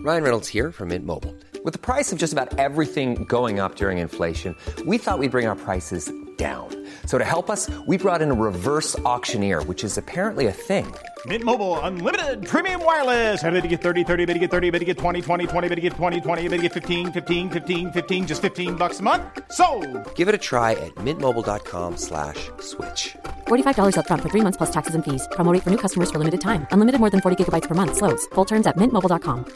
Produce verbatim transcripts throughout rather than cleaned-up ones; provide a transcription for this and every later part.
Ryan Reynolds here from Mint Mobile. With the price of just about everything going up during inflation, we thought we'd bring our prices down. So to help us, we brought in a reverse auctioneer, which is apparently a thing. Mint Mobile Unlimited Premium Wireless. How to get thirty, thirty, how to get thirty, how to get twenty, twenty, twenty, how to get twenty, twenty, how to get fifteen, fifteen, fifteen, fifteen, just fifteen bucks a month? Sold! Give it a try at mintmobile.com slash switch. forty-five dollars up front for three months plus taxes and fees. Promo rate for new customers for limited time. Unlimited more than forty gigabytes per month. Slows full terms at mint mobile dot com.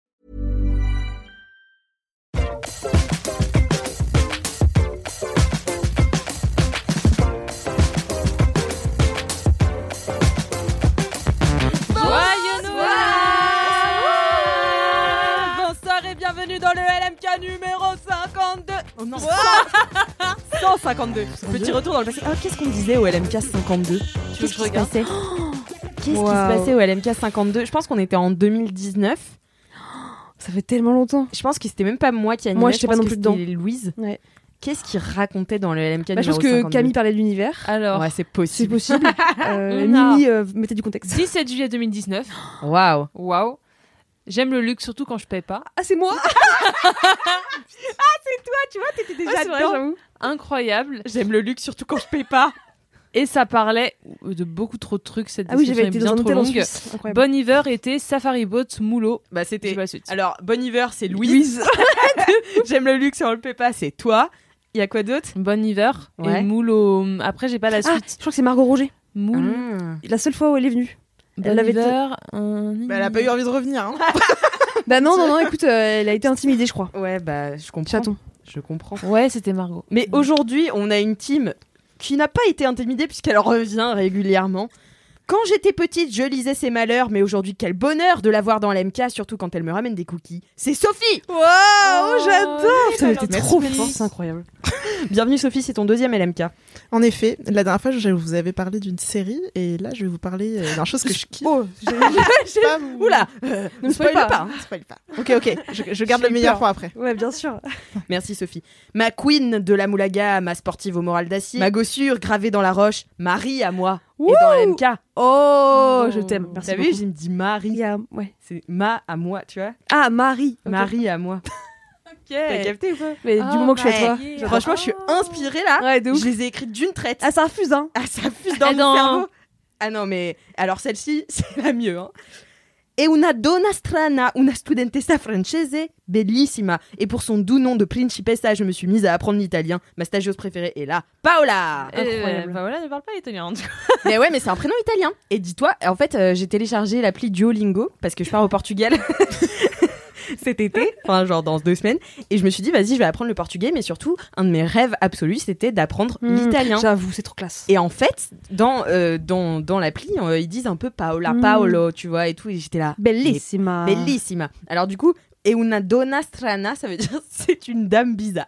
Bienvenue dans le L M K numéro cinquante-deux. Oh non, cent cinquante-deux. Petit retour dans le passé. Oh, qu'est-ce qu'on disait au L M K cinquante-deux? Qu'est-ce qui se passait oh, Qu'est-ce wow. qui se passait au L M K cinquante-deux? Je pense qu'on était en deux mille dix-neuf. Ça fait tellement longtemps. Je pense que c'était même pas moi qui animais. Moi, je n'étais pas non plus dedans. C'était Louise. Ouais. Qu'est-ce qu'il racontait dans le L M K bah, numéro cinquante-deux? Je pense que Camille parlait de l'univers. Alors, ouais, c'est possible. C'est possible. euh, Mimi euh, mettait du contexte. dix-sept juillet deux mille dix-neuf. Waouh. Waouh. J'aime le luxe, surtout quand je paye pas. Ah, c'est moi. Ah, c'est toi, tu vois, t'étais déjà ah, dedans. vrai, j'avoue. Incroyable. J'aime le luxe, surtout quand je paye pas. Et ça parlait de beaucoup trop de trucs, cette ah oui, discussion j'avais été est bien dans un trop hôtel en longue. Suisse. Incroyable. Bon Iver était Safari Boat Moulot. Bah, c'était. La suite. Alors, Bon Iver, c'est Louise. Louise. J'aime le luxe, on le paye pas, c'est toi. Il y a quoi d'autre? Bon Iver ouais. et Moulot. Après, j'ai pas la suite. Ah, je crois que c'est Margot Roger. Moule. Ah. La seule fois où elle est venue. Bon elle Iver. T... Un... Bah, elle a pas eu envie de revenir. Hein. Bah non, non, non, écoute, euh, elle a été intimidée, je crois. Ouais, bah, je comprends. Chaton. Je comprends. Ouais, c'était Margot. Mais aujourd'hui, on a une team qui n'a pas été intimidée puisqu'elle revient régulièrement. Quand j'étais petite, je lisais ses malheurs, mais aujourd'hui, quel bonheur de la voir dans l'M K, surtout quand elle me ramène des cookies. C'est Sophie. Waouh, oh, j'adore. Ça était trop fort, c'est incroyable. Bienvenue Sophie, c'est ton deuxième L M K. En effet, la dernière fois, je vous avais parlé d'une série, et là, je vais vous parler euh, d'un chose que je kiffe. Oh, j'ai, j'ai... Pas vous... Oula, euh, ne me spoil pas. pas. Ne spoil pas. Ok, ok, je, je garde le meilleur pour après. Ouais, bien sûr. Merci Sophie. Ma queen de la moulaga, ma sportive au moral d'acier, ma gossure gravée dans la roche, Marie à moi. Ouh. Et dans la M K. Oh, je t'aime. Merci T'as beaucoup. vu, j'ai dit Marie. A... Ouais. C'est ma à moi, tu vois. Ah, Marie. Okay. Marie à moi. Ok. T'as capté ou pas? Mais oh, du moment que je suis à toi. yeah. Franchement, je suis inspirée là. Ouais, de ouf. Je les ai écrites d'une traite. Ah, ça refuse, hein. Ah, ça fuse dans ah, mon non. cerveau. Ah non, mais alors celle-ci, c'est la mieux. Hein. E una donna strana, una studentessa francese, bellissima. Et pour son doux nom de principessa, je me suis mise à apprendre l'italien. Ma stagiaire préférée est là, Paola. Incroyable. Bah voilà, ne parle pas italien en tout cas. Mais ouais, mais c'est un prénom italien. Et dis-toi, en fait, euh, j'ai téléchargé l'appli Duolingo parce que je pars au Portugal cet été, enfin genre dans deux semaines. Et je me suis dit, vas-y, je vais apprendre le portugais. Mais surtout, un de mes rêves absolus, c'était d'apprendre mmh, l'italien. J'avoue, c'est trop classe. Et en fait, dans, euh, dans, dans l'appli, euh, ils disent un peu Paola, mmh. Paolo, tu vois, et tout. Et j'étais là. Bellissima. Bellissima. Alors du coup, e una donna strana, ça veut dire c'est une dame bizarre.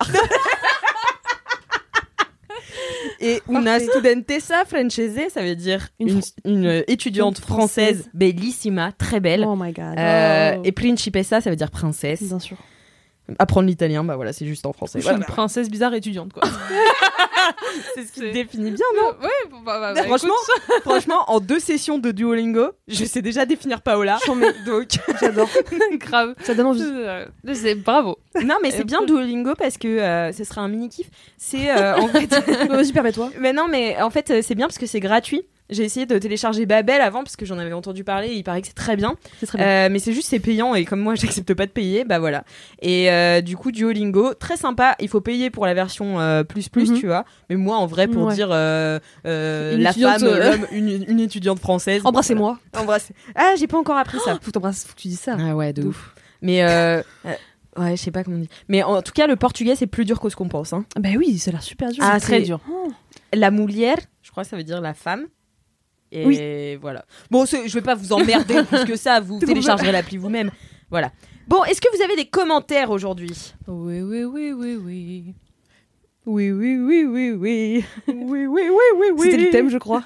Et una studentessa francese, ça veut dire une, une, une étudiante française, française bellissima, très belle. Oh my god. Euh, oh. Et principessa, ça veut dire princesse. Bien sûr. Apprendre l'italien, bah voilà, c'est juste en français. Je suis voilà. une princesse bizarre étudiante, quoi. C'est ce qui te définit bien, non? Ouais, bah, bah, bah, franchement, franchement, en deux sessions de Duolingo, je sais déjà définir Paola. Donc, j'adore. Grave. Ça donne envie. Je sais, bravo. Non, mais c'est bien Duolingo parce que euh, ce sera un mini kiff. C'est euh, en fait. Vas-y, permets-toi. Mais non, mais en fait, c'est bien parce que c'est gratuit. J'ai essayé de télécharger Babel avant parce que j'en avais entendu parler et il paraît que c'est très bien. C'est très bien. Euh, mais c'est juste c'est payant et comme moi j'accepte pas de payer, bah voilà. Et euh, du coup Duolingo, très sympa. Il faut payer pour la version euh, plus plus, mm-hmm. tu vois. Mais moi en vrai pour ouais. dire euh, euh, la femme, euh... l'homme, une, une étudiante française. Embrassez-moi. Voilà. Embrassez. Ah j'ai pas encore appris ça. Faut t'embrasser, faut que tu dises ça. Ah ouais de, de ouf. ouf. Mais euh, euh, ouais je sais pas comment on dit. Mais en tout cas le portugais c'est plus dur que ce qu'on pense. Hein. Bah oui ça a l'air super dur. Ah c'est très dur. Oh. La mulher, je crois que ça veut dire la femme. Et oui. Voilà. Bon, je vais pas vous emmerder plus que ça, vous téléchargerez l'appli vous-même. Voilà. Bon, est-ce que vous avez des commentaires aujourd'hui? Oui, oui, oui, oui, oui. Oui, oui, oui, oui, oui. Oui, oui, oui, oui, oui. C'était le thème, je crois.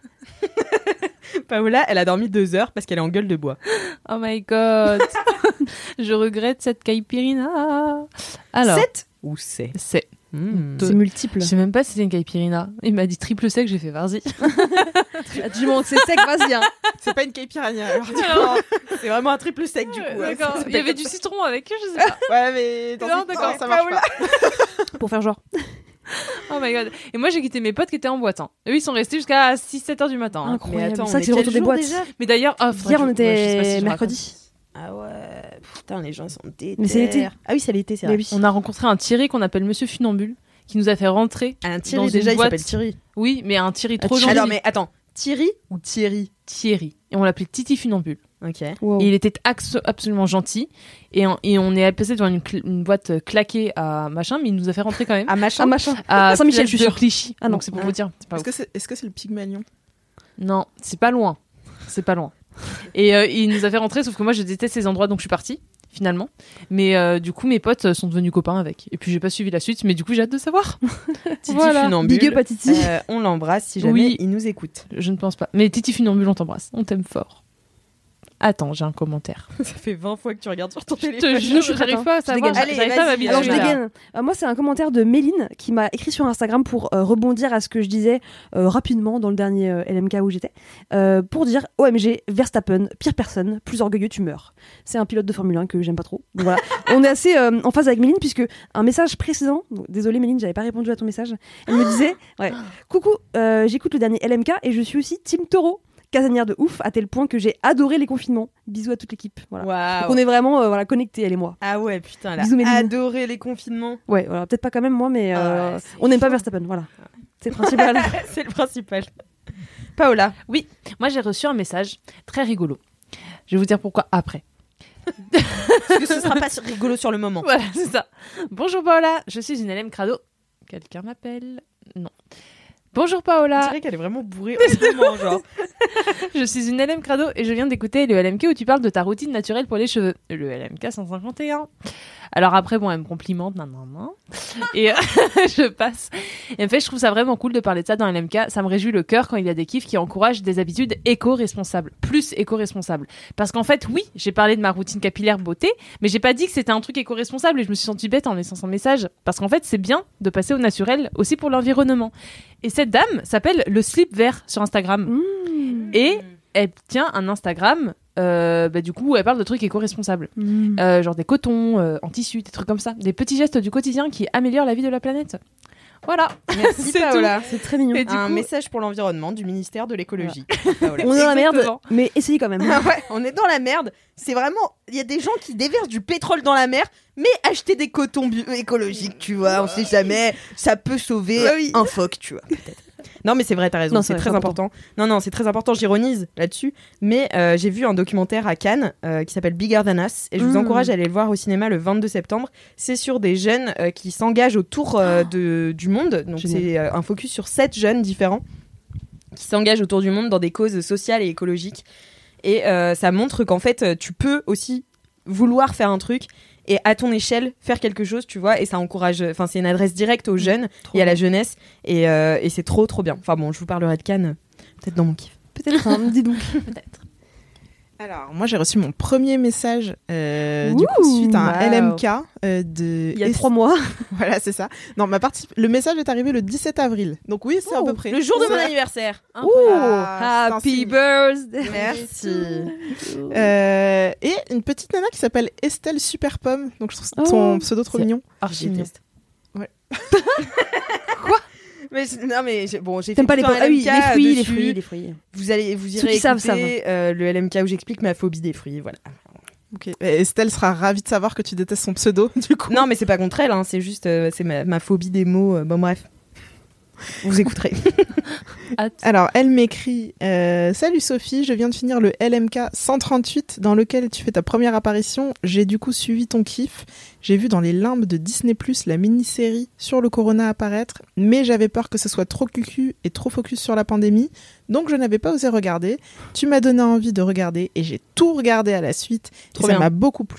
Paola, elle a dormi deux heures parce qu'elle est en gueule de bois. Oh my god. Je regrette cette caipirinha. Alors. sept ou c'est? C'est. Mmh. C'est multiple. Je sais même pas si c'était une caipirinha. Il m'a dit triple sec, j'ai fait vas-y. Du moment que c'est sec, vas-y. Hein. C'est pas une caipirinha. Alors, du coup, Alors, C'est vraiment un triple sec du coup. Ouais, hein. d'accord. Ça Il y avait s'appelle du comme citron avec, je sais pas. ouais, mais dans Non, une- d'accord, ça marche Paola. pas. Pour faire genre. Oh my god. Et moi j'ai quitté mes potes qui étaient en boîte. Hein. Eux ils sont restés jusqu'à six sept heures du matin. Hein. Incroyable. attends, c'est on ça est que c'est le quel retour des jour boîtes. déjà Mais d'ailleurs, oh, faudrait Hier, on que je- ouais, je sais pas était si je mercredi. Ah ouais. Putain, les gens sont déter. Mais c'est l'été. Ah oui, c'est l'été, c'est Mais vrai. oui. On a rencontré un Thierry qu'on appelle Monsieur Funambule qui nous a fait rentrer. Un Dans Thierry, une déjà, il boîte. s'appelle Thierry. Oui, mais un Thierry trop Ah, gentil. Alors, mais attends, Thierry ou Thierry? Thierry. Et on l'appelait Titi Funambule. Ok. Wow. Et il était ax- absolument gentil. Et on, et on est passé devant une, cl- une boîte claquée à machin, mais il nous a fait rentrer quand même. Ah, machin. Ah, machin. à Saint-Michel, Place je suis de sûre. Clichy. Ah non. Donc c'est pour Ah. vous dire. C'est pas Est-ce ouf. que c'est est-ce que c'est le Pygmalion? Non, c'est pas loin. C'est pas loin. Et euh, il nous a fait rentrer, sauf que moi je déteste ces endroits, donc je suis partie finalement. Mais euh, du coup, mes potes sont devenus copains avec. Et puis j'ai pas suivi la suite, mais du coup j'ai hâte de savoir. Titi Voilà. Funambule. Big up à Titi. Euh, on l'embrasse si jamais Oui. il nous écoute. Je ne pense pas. Mais Titi Funambule, on t'embrasse. On t'aime fort. Attends, j'ai un commentaire. Ça fait vingt fois que tu regardes sur ton Je te téléphone. jure, je j'arrive prête, pas à Je savoir. dégaine. Allez, J'arrive pas à vas-y, m'habituer. Alors je Voilà. dégaine. Euh, moi c'est un commentaire de Méline qui m'a écrit sur Instagram pour euh, rebondir à ce que je disais euh, rapidement dans le dernier euh, L M K où j'étais, euh, pour dire O M G, Verstappen, pire personne, plus orgueilleux tu meurs. C'est un pilote de Formule un que j'aime pas trop. Donc voilà, on est assez euh, en phase avec Méline puisque un message précédent, donc, désolé Méline, j'avais pas répondu à ton message, elle me disait ouais, coucou, euh, j'écoute le dernier L M K et je suis aussi Team Taureau. Casanière de ouf à tel point que j'ai adoré les confinements. Bisous à toute l'équipe. Voilà. Waouh. Donc on est vraiment euh, voilà, connectés, elle et moi. Ah ouais, putain, elle a Bisous, Méline. adoré les confinements. Ouais, voilà, peut-être pas quand même moi, mais euh, Ah ouais, c'est on n'aime pas chaud. Verstappen, voilà. C'est le principal. C'est le principal. Paola. Moi, j'ai reçu un message très rigolo. Je vais vous dire pourquoi après. Parce que ce sera pas rigolo sur le moment. Voilà, c'est ça. Bonjour Paola, je suis une L M Crado. Quelqu'un m'appelle? Non. Bonjour On Paola, dirait qu'elle est vraiment bourrée en ce moment, genre. je suis une L M Crado et je viens d'écouter le L M K où tu parles de ta routine naturelle pour les cheveux. Le L M K cent cinquante et un. Alors après, bon, elle me complimente, nan, nan, nan. Et euh, je passe. Et en fait, je trouve ça vraiment cool de parler de ça dans L M K. Ça me réjouit le cœur quand il y a des kiffs qui encouragent des habitudes éco-responsables. Plus éco-responsables. Parce qu'en fait, oui, j'ai parlé de ma routine capillaire beauté, mais j'ai pas dit que c'était un truc éco-responsable et je me suis sentie bête en laissant son message. Parce qu'en fait, c'est bien de passer au naturel aussi pour l'environnement. Et cette dame s'appelle le slip vert sur Instagram. Mmh. Et elle tient un Instagram, euh, bah, du coup, où elle parle de trucs éco-responsables. Mmh. Euh, genre des cotons euh, en tissu, des trucs comme ça. Des petits gestes du quotidien qui améliorent la vie de la planète. Voilà. Merci C'est Paola. C'est très mignon. Et du Un coup- message pour l'environnement du ministère de l'écologie. Paola. On est dans la merde, Exactement. mais essayez quand même. Ah ouais, on est dans la merde. C'est vraiment, il y a des gens qui déversent du pétrole dans la mer, mais acheter des cotons bio- écologiques, tu vois, on sait jamais, ça peut sauver Ouais, oui. un phoque, tu vois, peut-être. Non mais c'est vrai, t'as raison, Non, c'est c'est vrai, très c'est important. Non non, c'est très important. J'ironise là-dessus, mais euh, j'ai vu un documentaire à Cannes euh, qui s'appelle Bigger Than Us, et je vous Mm. encourage à aller le voir au cinéma le vingt-deux septembre. C'est sur des jeunes euh, qui s'engagent autour euh, de, du monde. Donc Génial. c'est euh, un focus sur sept jeunes différents qui s'engagent autour du monde dans des causes sociales et écologiques. Et euh, ça montre qu'en fait, euh, tu peux aussi vouloir faire un truc et à ton échelle faire quelque chose, tu vois. Et ça encourage. Enfin, c'est une adresse directe aux jeunes et à la jeunesse. Et, euh, et c'est trop, trop bien. Enfin bon, je vous parlerai de Cannes, euh, peut-être dans mon kiff. Peut-être, hein, dis donc. Peut-être. Alors, moi, j'ai reçu mon premier message euh, du coup, Ouh, suite à un wow. L M K euh, de. Il y a Est- trois mois. Voilà, c'est ça. Non, ma partie. Le message est arrivé le dix-sept avril. Donc oui, c'est à Oh, peu près. Le jour de mon C'est- anniversaire. Ouh, Ah, c'est un happy signe. birthday. Merci. Euh, et une petite nana qui s'appelle Estelle Super Pomme. Donc je trouve Oh, son pseudo trop c'est- mignon. Archi mignon. Mais c'est- non mais j'ai- bon, j'ai fait T'aimes pas les tout un pommes? Ah oui, L M K les fruits, les dessus. fruits, les fruits. Vous allez, vous Ceux irez qui savent, écouter euh, le L M K où j'explique ma phobie des fruits. Voilà. Ok. Et Estelle sera ravie de savoir que tu détestes son pseudo, du coup. Non mais c'est pas contre elle, hein, c'est juste euh, c'est ma, ma phobie des mots. euh, bon bref, vous écouterez. Hâte. Alors, elle m'écrit euh, Salut Sophie, je viens de finir le L M K cent trente-huit dans lequel tu fais ta première apparition. J'ai du coup suivi ton kiff. J'ai vu dans les limbes de Disney plus, la mini-série sur le corona apparaître, mais j'avais peur que ce soit trop cucu et trop focus sur la pandémie, donc je n'avais pas osé regarder. Tu m'as donné envie de regarder et j'ai tout regardé à la suite. Trop et ça bien. m'a beaucoup plu.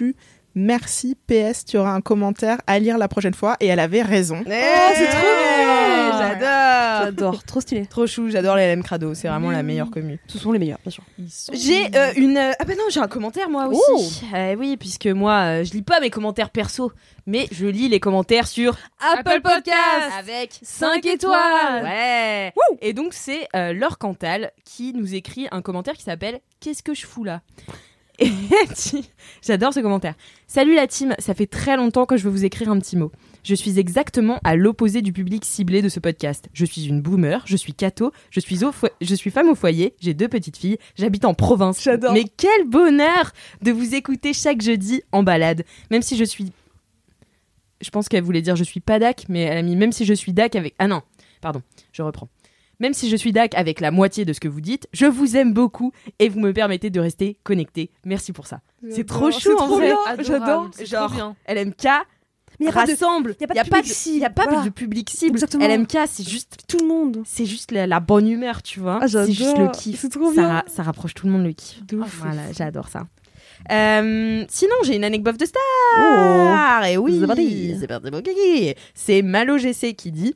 Merci, P S, tu auras un commentaire à lire la prochaine fois. Et elle avait raison. Oh, c'est trop bien. J'adore. J'adore, trop stylé. Trop chou, j'adore les L M Crado, c'est vraiment mmh. la meilleure commu. Ce sont les meilleurs, bien sûr. J'ai euh, une... Ah bah non, j'ai un commentaire moi aussi. Oh. Euh, oui, puisque moi, euh, je lis pas mes commentaires perso, mais je lis les commentaires sur Apple, Apple Podcast avec cinq étoiles. Ouais. Wouh. Et donc c'est euh, Laure Cantal qui nous écrit un commentaire qui s'appelle « Qu'est-ce que je fous là ?» Et j'adore ce commentaire. Salut la team, ça fait très longtemps que je veux vous écrire un petit mot. Je suis exactement à l'opposé du public ciblé de ce podcast. Je suis une boomer, je suis catho, je suis, au fo- je suis femme au foyer, j'ai deux petites filles, j'habite en province. J'adore. Mais quel bonheur de vous écouter chaque jeudi en balade. Même si je suis... Je pense qu'elle voulait dire je suis pas dac, mais elle a mis même si je suis dac avec... Ah non, pardon, je reprends. Même si je suis dac avec la moitié de ce que vous dites, je vous aime beaucoup et vous me permettez de rester connecté. Merci pour ça. J'adore. C'est trop chou c'est en trop vrai. bien. J'adore. Genre, L M K mais y a rassemble. Il n'y a pas de public cible. Il n'y a pas Voilà. de public cible. Exactement. L M K, c'est juste tout le monde. C'est juste la, la bonne humeur, tu vois. Ah, j'adore. C'est juste le kiff. C'est trop ça, bien. ça rapproche tout le monde le kiff. De ouf. Voilà, j'adore ça. Euh, sinon, j'ai une anecdote de star. Oh. Et oui, c'est parti. c'est parti, mon kiki. C'est Malo G C qui dit.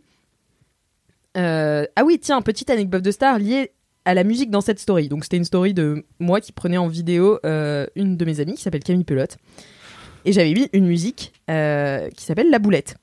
Euh, ah oui, tiens, petite anecdote de star liée à la musique dans cette story. Donc c'était une story de moi qui prenais en vidéo euh, une de mes amies qui s'appelle Camille Pelote. Et j'avais mis une musique euh, qui s'appelle La Boulette.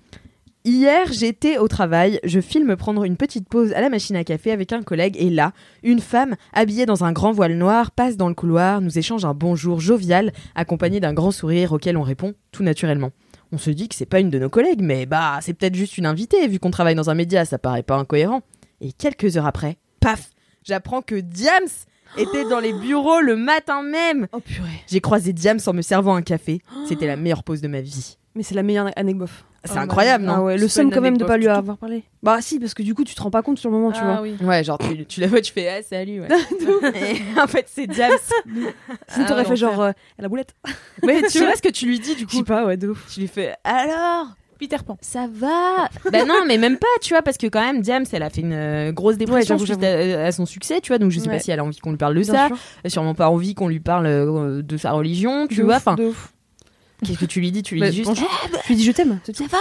Hier, j'étais au travail, je filme prendre une petite pause à la machine à café avec un collègue et là, une femme habillée dans un grand voile noir passe dans le couloir, nous échange un bonjour jovial accompagné d'un grand sourire auquel on répond tout naturellement. On se dit que c'est pas une de nos collègues, mais bah c'est peut-être juste une invitée vu qu'on travaille dans un média, ça paraît pas incohérent. Et quelques heures après, paf, j'apprends que Diams était dans les bureaux le matin même. Oh purée. J'ai croisé Diams en me servant un café. C'était la meilleure pause de ma vie. Mais c'est la meilleure anecdote. C'est Oh incroyable, non? Ah ouais, le seum quand même de pas lui avoir parlé. Bah si, parce que du coup tu te rends pas compte sur le moment, tu vois. Oui. Ouais, genre tu, tu la vois, tu fais ah salut. Ouais. Et en fait c'est Diams. Sinon t'aurais Ah, fait genre l'enfer. euh, la boulette. Mais tu vois ce que tu lui dis du Je coup? sais pas, ouais, de ouf. Tu lui fais alors Peter Pan. ça va? Bah non, mais même pas, tu vois, parce que quand même Diams elle a fait une euh, grosse dépression Ouais, j'avoue, suite à, à son succès, tu vois, donc je sais Ouais. pas si elle a envie qu'on lui parle de Bien ça, sûr. elle a sûrement pas envie qu'on lui parle euh, de sa religion, tu De vois, ouf, enfin de ouf. qu'est-ce que tu lui dis? Tu lui Bah, dis juste bonjour. Je lui dis je t'aime. Ça va?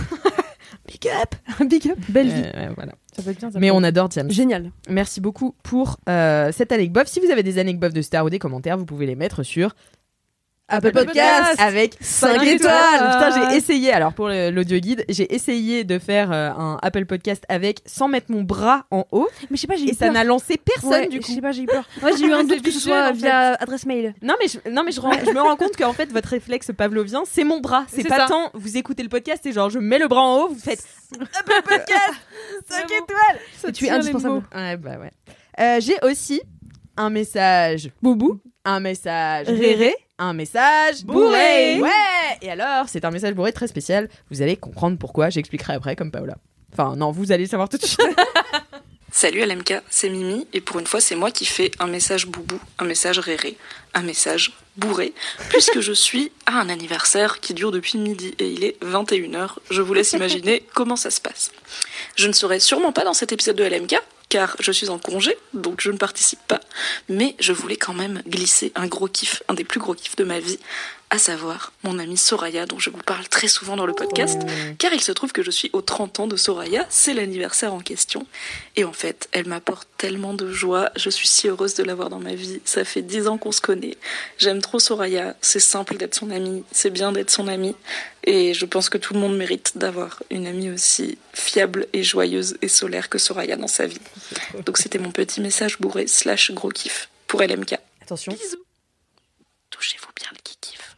Big up. Big up. Belle vie. Euh, ouais, voilà. Ça peut être bien. Ça Mais peut on être- adore Diams. Génial. Merci beaucoup pour euh, cette anecdote. Si vous avez des anecdotes de stars ou des commentaires, vous pouvez les mettre sur Apple Podcast Podcast avec cinq Cinq étoiles. étoiles. Putain, j'ai essayé. Alors pour le- l'audio guide, j'ai essayé de faire euh, un Apple Podcast avec sans mettre mon bras en haut Mais je sais pas, j'ai eu et ça peur. n'a lancé personne Ouais, du Je coup. sais pas, j'ai eu peur. Ouais, j'ai eu un doute que ce visuel, soit en fait. via adresse mail. Non mais je, non mais je, rends- je me rends compte qu'en fait votre réflexe pavlovien c'est mon bras. C'est C'est pas ça. tant vous écoutez le podcast, c'est genre je mets le bras en haut, vous faites Apple Podcast cinq Vraiment. étoiles. Ça Et tu es tire les indispensable. mots. Ouais bah ouais. Euh, j'ai aussi un message boubou, un message Réré. un message Bourré. Ouais. Et alors, c'est un message bourré très spécial. Vous allez comprendre pourquoi. J'expliquerai après, comme Paola. Enfin, non, vous allez savoir tout de suite. Salut L M K, c'est Mimi et pour une fois c'est moi qui fais un message boubou, un message réré, un message bourré, puisque je suis à un anniversaire qui dure depuis midi et il est vingt et une heures. Je vous laisse imaginer comment ça se passe. Je ne serai sûrement pas dans cet épisode de L M K car je suis en congé, donc je ne participe pas, mais je voulais quand même glisser un gros kiff, un des plus gros kiffs de ma vie, à savoir mon amie Soraya, dont je vous parle très souvent dans le podcast, car il se trouve que je suis aux trente ans de Soraya, c'est l'anniversaire en question, et en fait, elle m'apporte tellement de joie, je suis si heureuse de l'avoir dans ma vie, ça fait dix ans qu'on se connaît, j'aime trop Soraya, c'est simple d'être son amie, c'est bien d'être son amie, et je pense que tout le monde mérite d'avoir une amie aussi fiable et joyeuse et solaire que Soraya dans sa vie. Donc c'était mon petit message bourré slash gros kiff pour L M K. Attention. Bisous. Touchez-vous bien le kiki-kiff.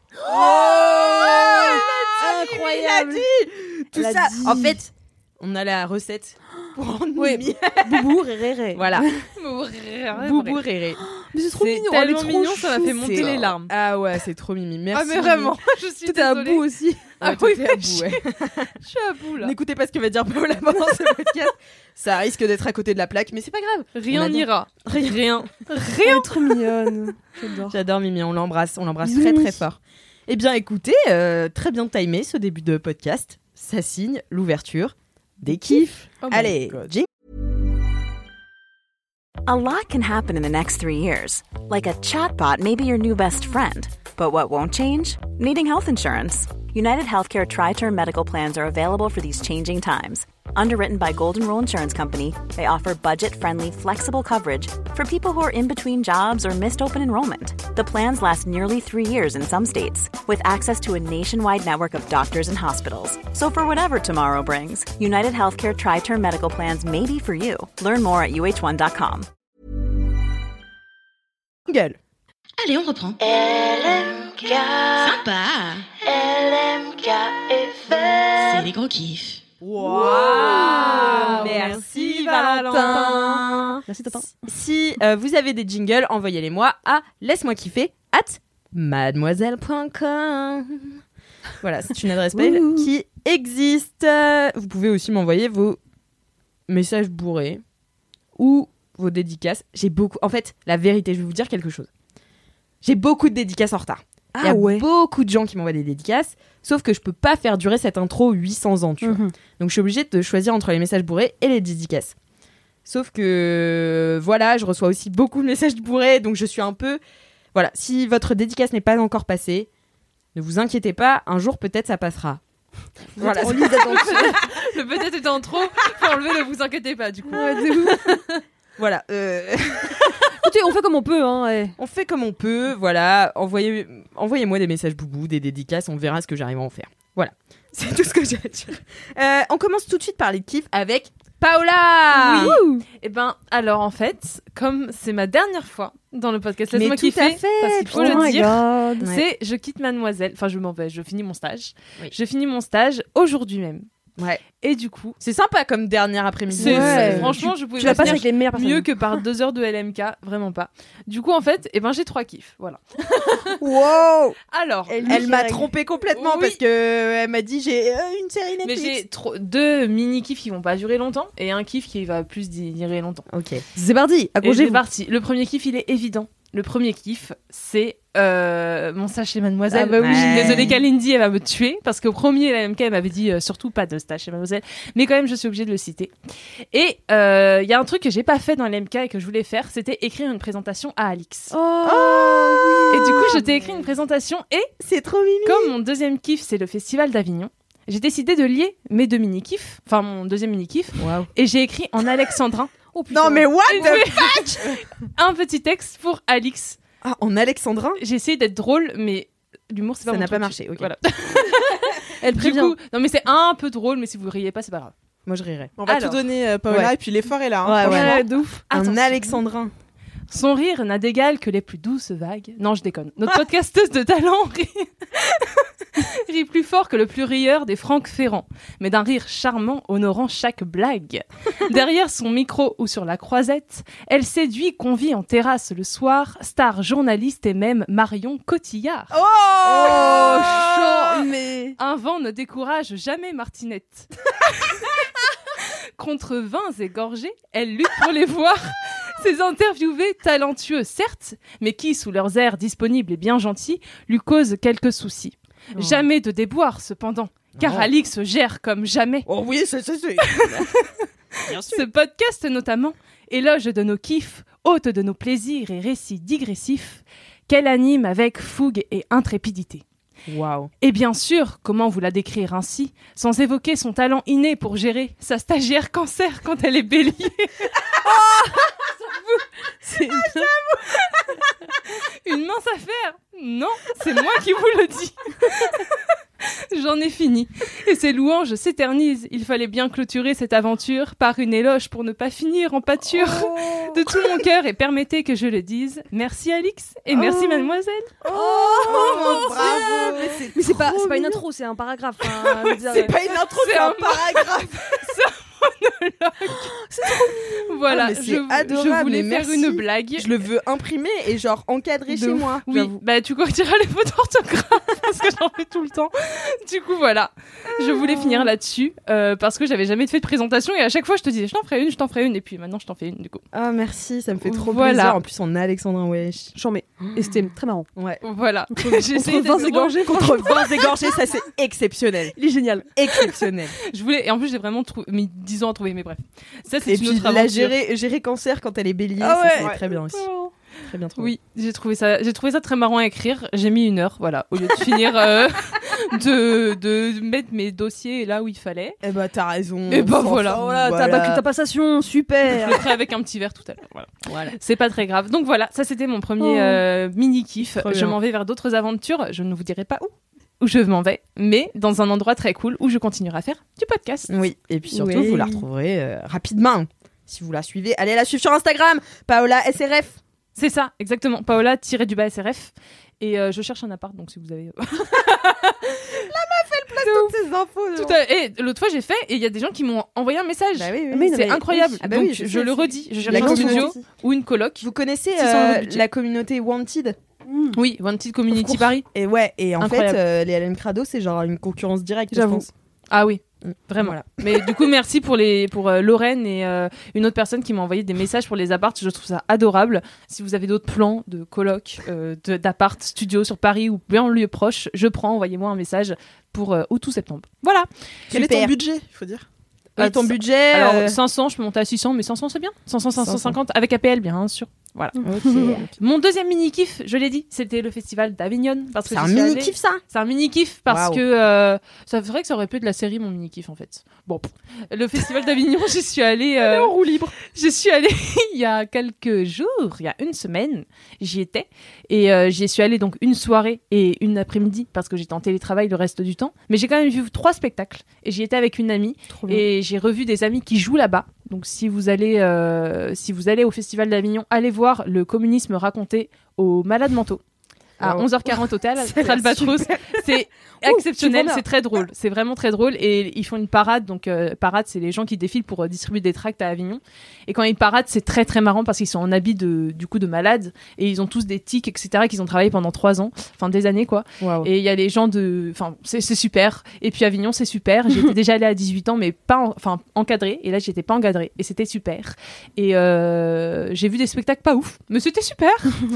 Incroyable. Tout Elle a ça. dit. En fait, on a la recette pour rendre Oui. Mimi. Boubou, ré, ré. Voilà. Boubou. Boubou réré. Mais c'est trop C'est mignon. elle est tellement trop mignon, ça m'a fait chou. monter C'est- les larmes. Ah ouais, c'est trop Mimi. Merci. Ah mais vraiment, je suis Tout est à désolée. bout aussi. Ah Ah oui, oui, à mais bout, ouais. Je suis à bout là. N'écoutez pas ce que va dire Paola pendant ce podcast. Ça risque d'être à côté de la plaque, mais c'est pas grave. On Rien adore. n'ira. Rien. Elle est trop mignonne. J'adore. J'adore Mimi, on l'embrasse, on l'embrasse Bisous, très Mimi. très fort. Eh bien écoutez, euh, très bien timé ce début de podcast. Ça signe l'ouverture des kiffs. Oh my Allez, God. jingle. A lot can happen in the next three years. Like a chatbot may be your new best friend. But what won't change? Needing health insurance. United Healthcare Tri-Term Medical Plans are available for these changing times. Underwritten by Golden Rule Insurance Company, they offer budget-friendly, flexible coverage for people who are in between jobs or missed open enrollment. The plans last nearly three years in some states, with access to a nationwide network of doctors and hospitals. So for whatever tomorrow brings, United Healthcare Tri-Term Medical Plans may be for you. Learn more at U H one dot com. Gueule. Allez, on reprend. L M K. Sympa. L M K F M. C'est les gros kiffs. Wow, merci Valentin. Merci Tintin. Si euh, vous avez des jingles, envoyez-les moi à laisse-moi kiffer at mademoiselle point com. Voilà, c'est une adresse mail Ouh. qui existe. Vous pouvez aussi m'envoyer vos messages bourrés ou vos dédicaces. J'ai beaucoup. En fait, la vérité, je vais vous dire quelque chose. J'ai beaucoup de dédicaces en retard. Il y a Ah ouais. beaucoup de gens qui m'envoient des dédicaces, sauf que je peux pas faire durer cette intro huit cents ans, tu vois. Mhm. Donc je suis obligée de choisir entre les messages bourrés et les dédicaces. Sauf que voilà, je reçois aussi beaucoup de messages bourrés, donc je suis un peu... Voilà, si votre dédicace n'est pas encore passée, ne vous inquiétez pas, un jour peut-être ça passera. Voilà. En liste d'attente. Le peut-être étant trop, faut enlever, ne vous inquiétez pas, du coup. Voilà. euh, Écoutez, on fait comme on peut. Hein, ouais. On fait comme on peut, voilà. Envoyez, envoyez-moi des messages boubou, des dédicaces, on verra ce que j'arrive à en faire. Voilà. C'est tout ce que j'ai à dire. Euh, on commence tout de suite par les kiffs avec Paola. Oui. Et ben, alors en fait, comme c'est ma dernière fois dans le podcast, Mais laisse-moi tout kiffer, à fait. parce qu'il faut Oh le my dire. God. C'est je quitte Mademoiselle, enfin je m'en vais, je finis mon stage. Oui. Je finis mon stage aujourd'hui même. Ouais. Et du coup, C'est sympa comme dernière après-midi. c'est, Ouais. c'est- franchement, je pouvais Tu la pas passes finir avec les meilleures personnes. mieux que par deux heures de L M K, vraiment pas. Du coup, en fait, eh ben j'ai trois kiffs, voilà. Wow. Alors, Elle- Elle m'a Direct. trompée complètement Oui. parce que euh, elle m'a dit j'ai euh, une série mais Netflix. j'ai trop- deux mini kiffs qui vont pas durer longtemps et un kiff qui va plus durer longtemps. Ok. C'est parti. Et c'est Accrochez-vous. parti. Le premier kiff, il est évident. Le premier kiff, c'est euh, mon stage chez Mademoiselle. Ah bah oui. Je suis Ouais. désolée, Kalindi, elle va me tuer parce qu'au premier, la M K, elle m'avait dit euh, surtout pas de stage chez Mademoiselle. Mais quand même, je suis obligée de le citer. Et il euh, y a un truc que j'ai pas fait dans l'M K et que je voulais faire, c'était écrire une présentation à Alix. Oh, Et du coup, je t'ai écrit une présentation et C'est trop mimi. comme mon deuxième kiff, c'est le Festival d'Avignon, j'ai décidé de lier mes deux mini-kiffs, enfin mon deuxième mini-kiff, Waouh. et j'ai écrit en alexandrin Oh, putain. Non mais what Et the... j'ai- un petit texte pour Alix. Ah, en alexandrin. J'ai essayé d'être drôle, mais l'humour, c'est pas Ça mon n'a pas truc. marché, ok. Voilà. Elle Du prévient. coup, non mais c'est un peu drôle, mais si vous riez pas, c'est pas grave. Moi je rirais. On va Alors. tout donner, euh, Paola, Ouais. et puis l'effort est là. Hein, Ouais, franchement. ouais. de ouf. Attention. Un alexandrin. Son rire n'a d'égal que les plus douces vagues. Non, je déconne. Notre podcasteuse de talent rit... rit plus fort que le plus rieur des Franck Ferrand, mais d'un rire charmant honorant chaque blague. Derrière son micro ou sur la croisette, elle séduit, convie en terrasse le soir, star journaliste et même Marion Cotillard. Oh, chaud, mais. Un vent ne décourage jamais Martinette. Contre vins et gorgées, elle lutte pour les voir. Ses interviewés, talentueux certes, mais qui, sous leurs airs disponibles et bien gentils, lui causent quelques soucis. Oh. Jamais de déboire, cependant, car Oh. Alix gère comme jamais. Oh oui, c'est ça, c'est. Ce podcast notamment, éloge de nos kiffs, hôte de nos plaisirs et récits digressifs, qu'elle anime avec fougue et intrépidité. Waouh. Et bien sûr, comment vous la décrire ainsi, sans évoquer son talent inné pour gérer sa stagiaire cancer quand elle est bélier. C'est Une mince affaire. Non, c'est moi qui vous le dis. J'en ai fini. Et ces louanges s'éternisent. Il fallait bien clôturer cette aventure par une éloge pour ne pas finir en pâture. De tout mon cœur, et permettez que je le dise, merci Alix et merci Oh. mademoiselle. Oh, bravo. Mais c'est pas, c'est pas une intro, c'est un paragraphe. hein, je veux dire, C'est pas une intro, C'est c'est un un- paragraphe. Voilà, Ah, mais c'est je, je adorable, voulais mais faire merci. une blague. Je le veux imprimer et genre encadré De chez ouf. moi. Oui, j'avoue. bah tu corrigeras les fautes d'orthographe parce que j'en fais tout le temps. Du coup, voilà. Je voulais finir là-dessus euh, parce que j'avais jamais fait de présentation et à chaque fois je te disais je t'en ferai une, je t'en ferai une et puis maintenant je t'en fais une du coup. Ah merci, ça me fait trop Voilà. plaisir. En plus en alexandrin, wesh. J'en mets. Et c'était très marrant. Ouais. Voilà. J'ai essayé Entre vingt d'être drôle. égorgés, Contre vingt égorgés, ça c'est exceptionnel. Il est génial. Exceptionnel. Je voulais et en plus j'ai vraiment trou- mis dix ans à trouver mais bref. Ça, c'est Et une puis autre la aventure. gérer, gérer cancer quand elle est bélier, Ah ça, ouais. c'est très bien aussi. Très bien trouvé. Oui, j'ai trouvé ça, j'ai trouvé ça très marrant à écrire. J'ai mis une heure, voilà, au lieu de finir euh, de, de mettre mes dossiers là où il fallait. Eh bah t'as raison. Et bah Enfin, voilà. Voilà, voilà. t'as battu ta passation, Je super. le ferai avec un petit verre tout à l'heure. Voilà. Voilà. C'est pas très grave. Donc voilà, ça c'était mon premier Oh. euh, mini kiff. Trop Je bien. m'en vais vers d'autres aventures. Je ne vous dirai pas où. Où je m'en vais, mais dans un endroit très cool où je continuerai à faire du podcast. Oui, et puis surtout, Oui. vous la retrouverez euh, rapidement. Si vous la suivez, allez la suivre sur Instagram, Paola S R F. C'est ça, exactement. Paola tiré du bas S R F. Et euh, je cherche un appart, donc si vous avez. Toutes ces infos. Tout à... Et l'autre fois j'ai fait, et il y a des gens qui m'ont envoyé un message. Bah oui, oui. Mais non, C'est mais- incroyable. oui. Ah bah donc oui, je je, sais, le c'est- redis, je cherche La un communauté. studio ou une coloc. Vous connaissez six cents euh, euros de budget. la communauté Wanted? Oui, Wanted Community Of course. Paris. Et ouais, et en Incroyable. fait, euh, les L M Crado, c'est genre une concurrence directe, je J'avoue. pense. Ah oui, Mm. vraiment. Voilà. Mais du coup, merci pour les pour euh, Lorraine et euh, une autre personne qui m'a envoyé des messages pour les apparts. Je trouve ça adorable. Si vous avez d'autres plans de coloc, euh, de- d'appart, studio sur Paris ou bien en lieu proche, je prends. Envoyez-moi un message pour euh, août ou septembre. Voilà. Quel est Super. ton budget, il faut dire? Euh, Et ton budget Alors euh, cinq cents, je peux monter à six cents, mais cinq cents c'est bien. cinq cents, cinq cent cinquante avec A P L bien sûr. Voilà. ok. Mon deuxième mini kiff, je l'ai dit, c'était le festival d'Avignon parce que C'est un j'y suis mini allée. kiff ça. C'est un mini kiff parce Waouh. que euh, ça vrai que ça aurait pu être la série mon mini kiff en fait. Bon, pff. Le festival d'Avignon, j'y suis allée. Euh, En roue libre. j'y suis allée il y a quelques jours, il y a une semaine, j'y étais et euh, j'y suis allée donc une soirée et une après-midi parce que j'étais en télétravail le reste du temps. Mais j'ai quand même vu trois spectacles et j'y étais avec une amie et j'ai revu des amis qui jouent là-bas. Donc si vous allez, euh, si vous allez au festival d'Avignon, allez voir le communisme raconté aux malades mentaux. À Wow. onze heures quarante au théâtre Ça a l'air Albatros. super. C'est Ouh, exceptionnel, tu c'est très drôle. C'est vraiment très drôle. Et ils font une parade. Donc, euh, parade, c'est les gens qui défilent pour euh, distribuer des tracts à Avignon. Et quand ils paradent, c'est très très marrant parce qu'ils sont en habit de, du coup, de malades. Et ils ont tous des tics, et cetera, qu'ils ont travaillé pendant trois ans. Enfin, des années, quoi. Waouh. Et il y a les gens de. Enfin, c'est c'est super. Et puis Avignon, c'est super. J'étais déjà allée à dix-huit ans, mais pas en- enfin, encadrée. Et là, j'étais pas encadrée. Et c'était super. Et euh, j'ai vu des spectacles pas ouf, mais c'était super.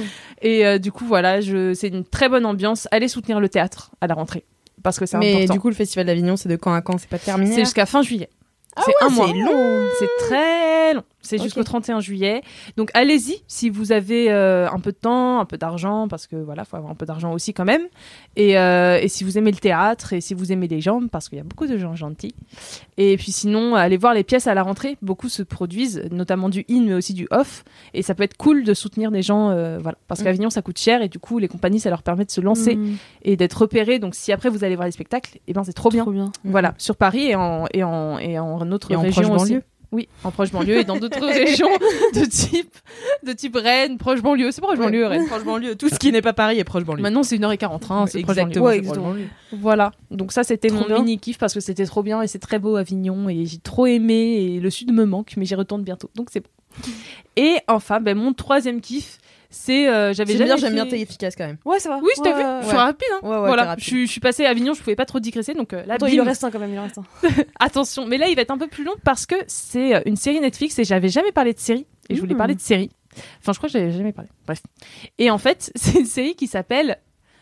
Et euh, du coup, voilà, je... c'est une très bonne ambiance. Allez soutenir le théâtre à la rentrée. Parce que c'est Mais important. du coup, le festival d'Avignon, c'est de quand à quand? C'est pas terminé? C'est là jusqu'à fin juillet. Ah c'est ouais, un mois. c'est long. C'est très long. C'est Ok. jusqu'au trente et un juillet. Donc allez-y si vous avez euh, un peu de temps, un peu d'argent, parce que voilà, faut avoir un peu d'argent aussi quand même. Et, euh, et si vous aimez le théâtre et si vous aimez les gens, parce qu'il y a beaucoup de gens gentils. Et puis sinon, allez voir les pièces à la rentrée. Beaucoup se produisent, notamment du in, mais aussi du off. Et ça peut être cool de soutenir des gens, euh, voilà, parce Mm. qu'Avignon ça coûte cher et du coup les compagnies ça leur permet de se lancer Mm. et d'être repérés. Donc si après vous allez voir les spectacles, et ben c'est trop bien. Trop bien. Voilà, sur Paris et en, et en, et en autre Et en région proche aussi. banlieue. Oui, en proche banlieue et dans d'autres régions de type, de type Rennes, proche banlieue. C'est proche banlieue, Rennes. Proche banlieue. Tout ce qui n'est pas Paris est proche banlieue. Maintenant, c'est une heure quarante, hein, c'est proche Exactement. banlieue. c'est proche banlieue. Voilà, donc ça c'était Trop mon bien. mini kiff parce que c'était trop bien et c'est très beau Avignon et j'ai trop aimé et le sud me manque mais j'y retourne bientôt donc c'est bon. Et enfin, ben, mon troisième kiff, c'est euh, j'avais J'aime jamais bien, j'aime fait- bien, t'es efficace quand même. Ouais, ça va. Oui, t'as Ouais, vu, ouais. je suis rapide. Hein. Ouais, ouais, t'es voilà, rapide. je, suis- je suis passée à Avignon, je pouvais pas trop digresser donc euh, là, Attends, bim. il en reste un quand même, il en reste un. Attention, mais là il va être un peu plus long parce que c'est euh, une série Netflix et j'avais jamais parlé de série et je voulais Mmh. parler de série. Enfin, je crois que j'avais jamais parlé. Bref. Et en fait, c'est une série qui s'appelle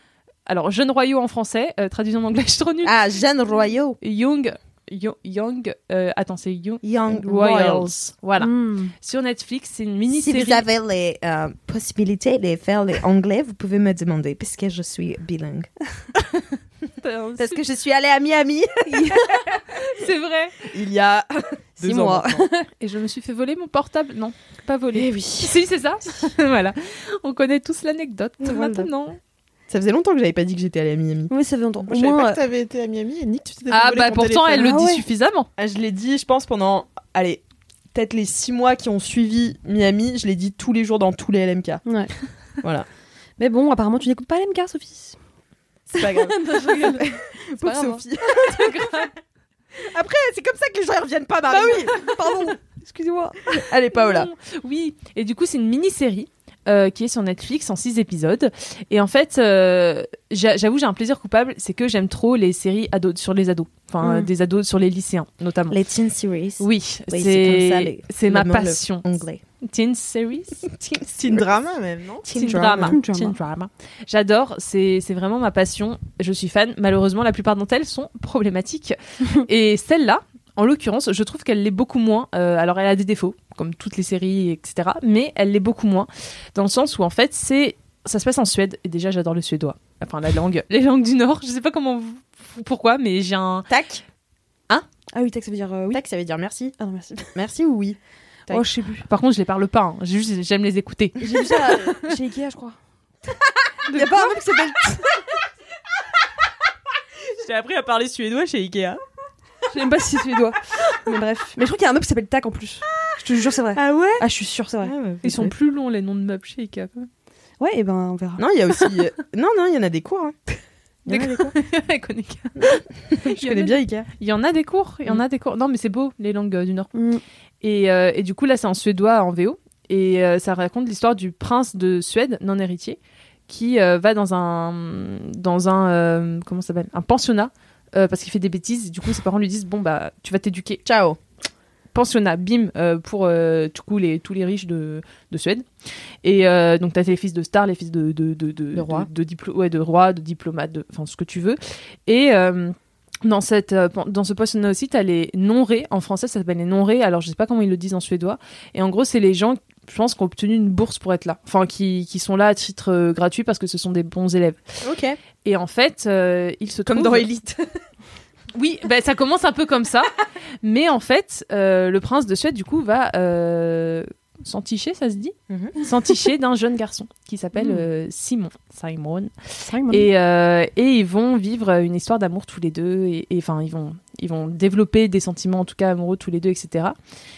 alors Jeunes Royaux en français, euh, traduisant en anglais, je suis trop nulle. Ah, Jeanne Royaux. Young Yo- Young euh, attends, c'est Young Young Royals. Royals. Voilà. Mm. Sur Netflix, c'est une Si mini-série. vous avez les euh, possibilités de faire les anglais, vous pouvez me demander, puisque je suis bilingue. Parce que je suis allée à Miami c'est vrai. il y a Six deux ans mois. maintenant. Et je me suis fait voler mon portable. Non, pas voler. Eh oui. Si, c'est ça. Voilà. On connaît tous l'anecdote Voilà. maintenant. Ça faisait longtemps que j'avais pas dit que j'étais allée à Miami. Oui, ça fait longtemps. Moi, Au je savais moins, pas euh, que t'avais été à Miami et Nick, tu t'étais fait Ah voler bah ton pourtant téléphone. elle le Ah dit ouais. suffisamment. Ah, je l'ai dit, je pense, pendant, allez, peut-être les six mois qui ont suivi Miami, je l'ai dit tous les jours dans tous les L M K. ouais. Voilà. Mais bon, apparemment, tu n'écoutes pas L M K, Sophie. C'est pas grave. C'est pas Pauvre grave, hein. Sophie. Après, c'est comme ça que les gens ne reviennent pas, Marie. Bah oui, pardon. Excusez-moi. Allez, Paola. Oui, et du coup c'est une mini-série euh, qui est sur Netflix en six épisodes. Et en fait, euh, j'a- j'avoue j'ai un plaisir coupable, c'est que j'aime trop les séries ados, sur les ados. Enfin, euh, Mm. des ados sur les lycéens, notamment. Les teen series. Oui, Oui, c'est comme ça, c'est les- c'est ma le mot, le passion. Anglais. Teen series Teen drama même, non? Teen drama. Teen drama. Teen drama. J'adore, c'est c'est vraiment ma passion. Je suis fan. Malheureusement, la plupart d'entre elles sont problématiques. Et celle-là, en l'occurrence, je trouve qu'elle l'est beaucoup moins. Euh, alors, elle a des défauts, comme toutes les séries, et cetera. Mais elle l'est beaucoup moins, dans le sens où, en fait, c'est... ça se passe en Suède. Et déjà, j'adore le suédois. Enfin, la langue, les langues du Nord. Je sais pas comment, pourquoi, mais j'ai un... Tac. Ah oui, tac, ça veut dire euh, oui. Tac, ça veut dire merci. Ah non, merci. Merci ou oui. Tac. Oh, je sais plus. Par contre, je les parle pas. Hein. J'ai juste, j'aime les écouter. J'ai vu ça euh, chez Ikea, je crois. Il y a pas un mec qui s'appelle... J'ai appris à parler suédois chez Ikea. Je sais même pas si c'est suédois. Mais bref. Mais je crois qu'il y a un meuble qui s'appelle Tac en plus. Je te jure, c'est vrai. Ah ouais. Ah, je suis sûre, c'est vrai. Ah, bah, Ils sont plus longs, les noms de meubles chez Ikea. Ouais, et ben on verra. Non, il y a aussi... euh, non, non, il y en a des cours. Hein. Des Il y en a des cours. Elle connaît Ikea. Je connais bien Ikea. Il y en a des cours. Il y en a des cours. Non, mais c'est beau, les langues euh, du Nord. Mm. Et, euh, et du coup, là, c'est en suédois en V O. Et euh, ça raconte l'histoire du prince de Suède, non héritier, qui euh, va dans un... dans un... Euh, comment ça s'appelle ? Un pensionnat. Euh, parce qu'il fait des bêtises. Et du coup, ses parents lui disent, bon, bah, tu vas t'éduquer. Ciao. Pensionnat, bim, euh, pour euh, du coup, les, tous les riches de, de Suède. Et euh, donc, t'as les fils de stars, les fils de, de, de, de, de rois, de, de, diplo- ouais, de rois, de diplomates, de, enfin, ce que tu veux. Et euh, dans, cette, euh, dans ce pensionnat aussi, t'as les non-rés. En français, ça s'appelle les non-rés. Alors, je sais pas comment ils le disent en suédois. Et en gros, c'est les gens, je pense, qui ont obtenu une bourse pour être là. Enfin, qui, qui sont là à titre euh, gratuit parce que ce sont des bons élèves. Ok. Et en fait, euh, ils se Comme trouvent... dans Elite. Oui, bah, ça commence un peu comme ça. Mais en fait, euh, le prince de Suède, du coup, va euh, s'enticher, ça se dit Mm-hmm. S'enticher d'un jeune garçon qui s'appelle Mm. euh, Simon. Simon. Simon. Et, euh, et ils vont vivre une histoire d'amour tous les deux. Et enfin, ils vont, ils vont développer des sentiments, en tout cas amoureux tous les deux, et cetera.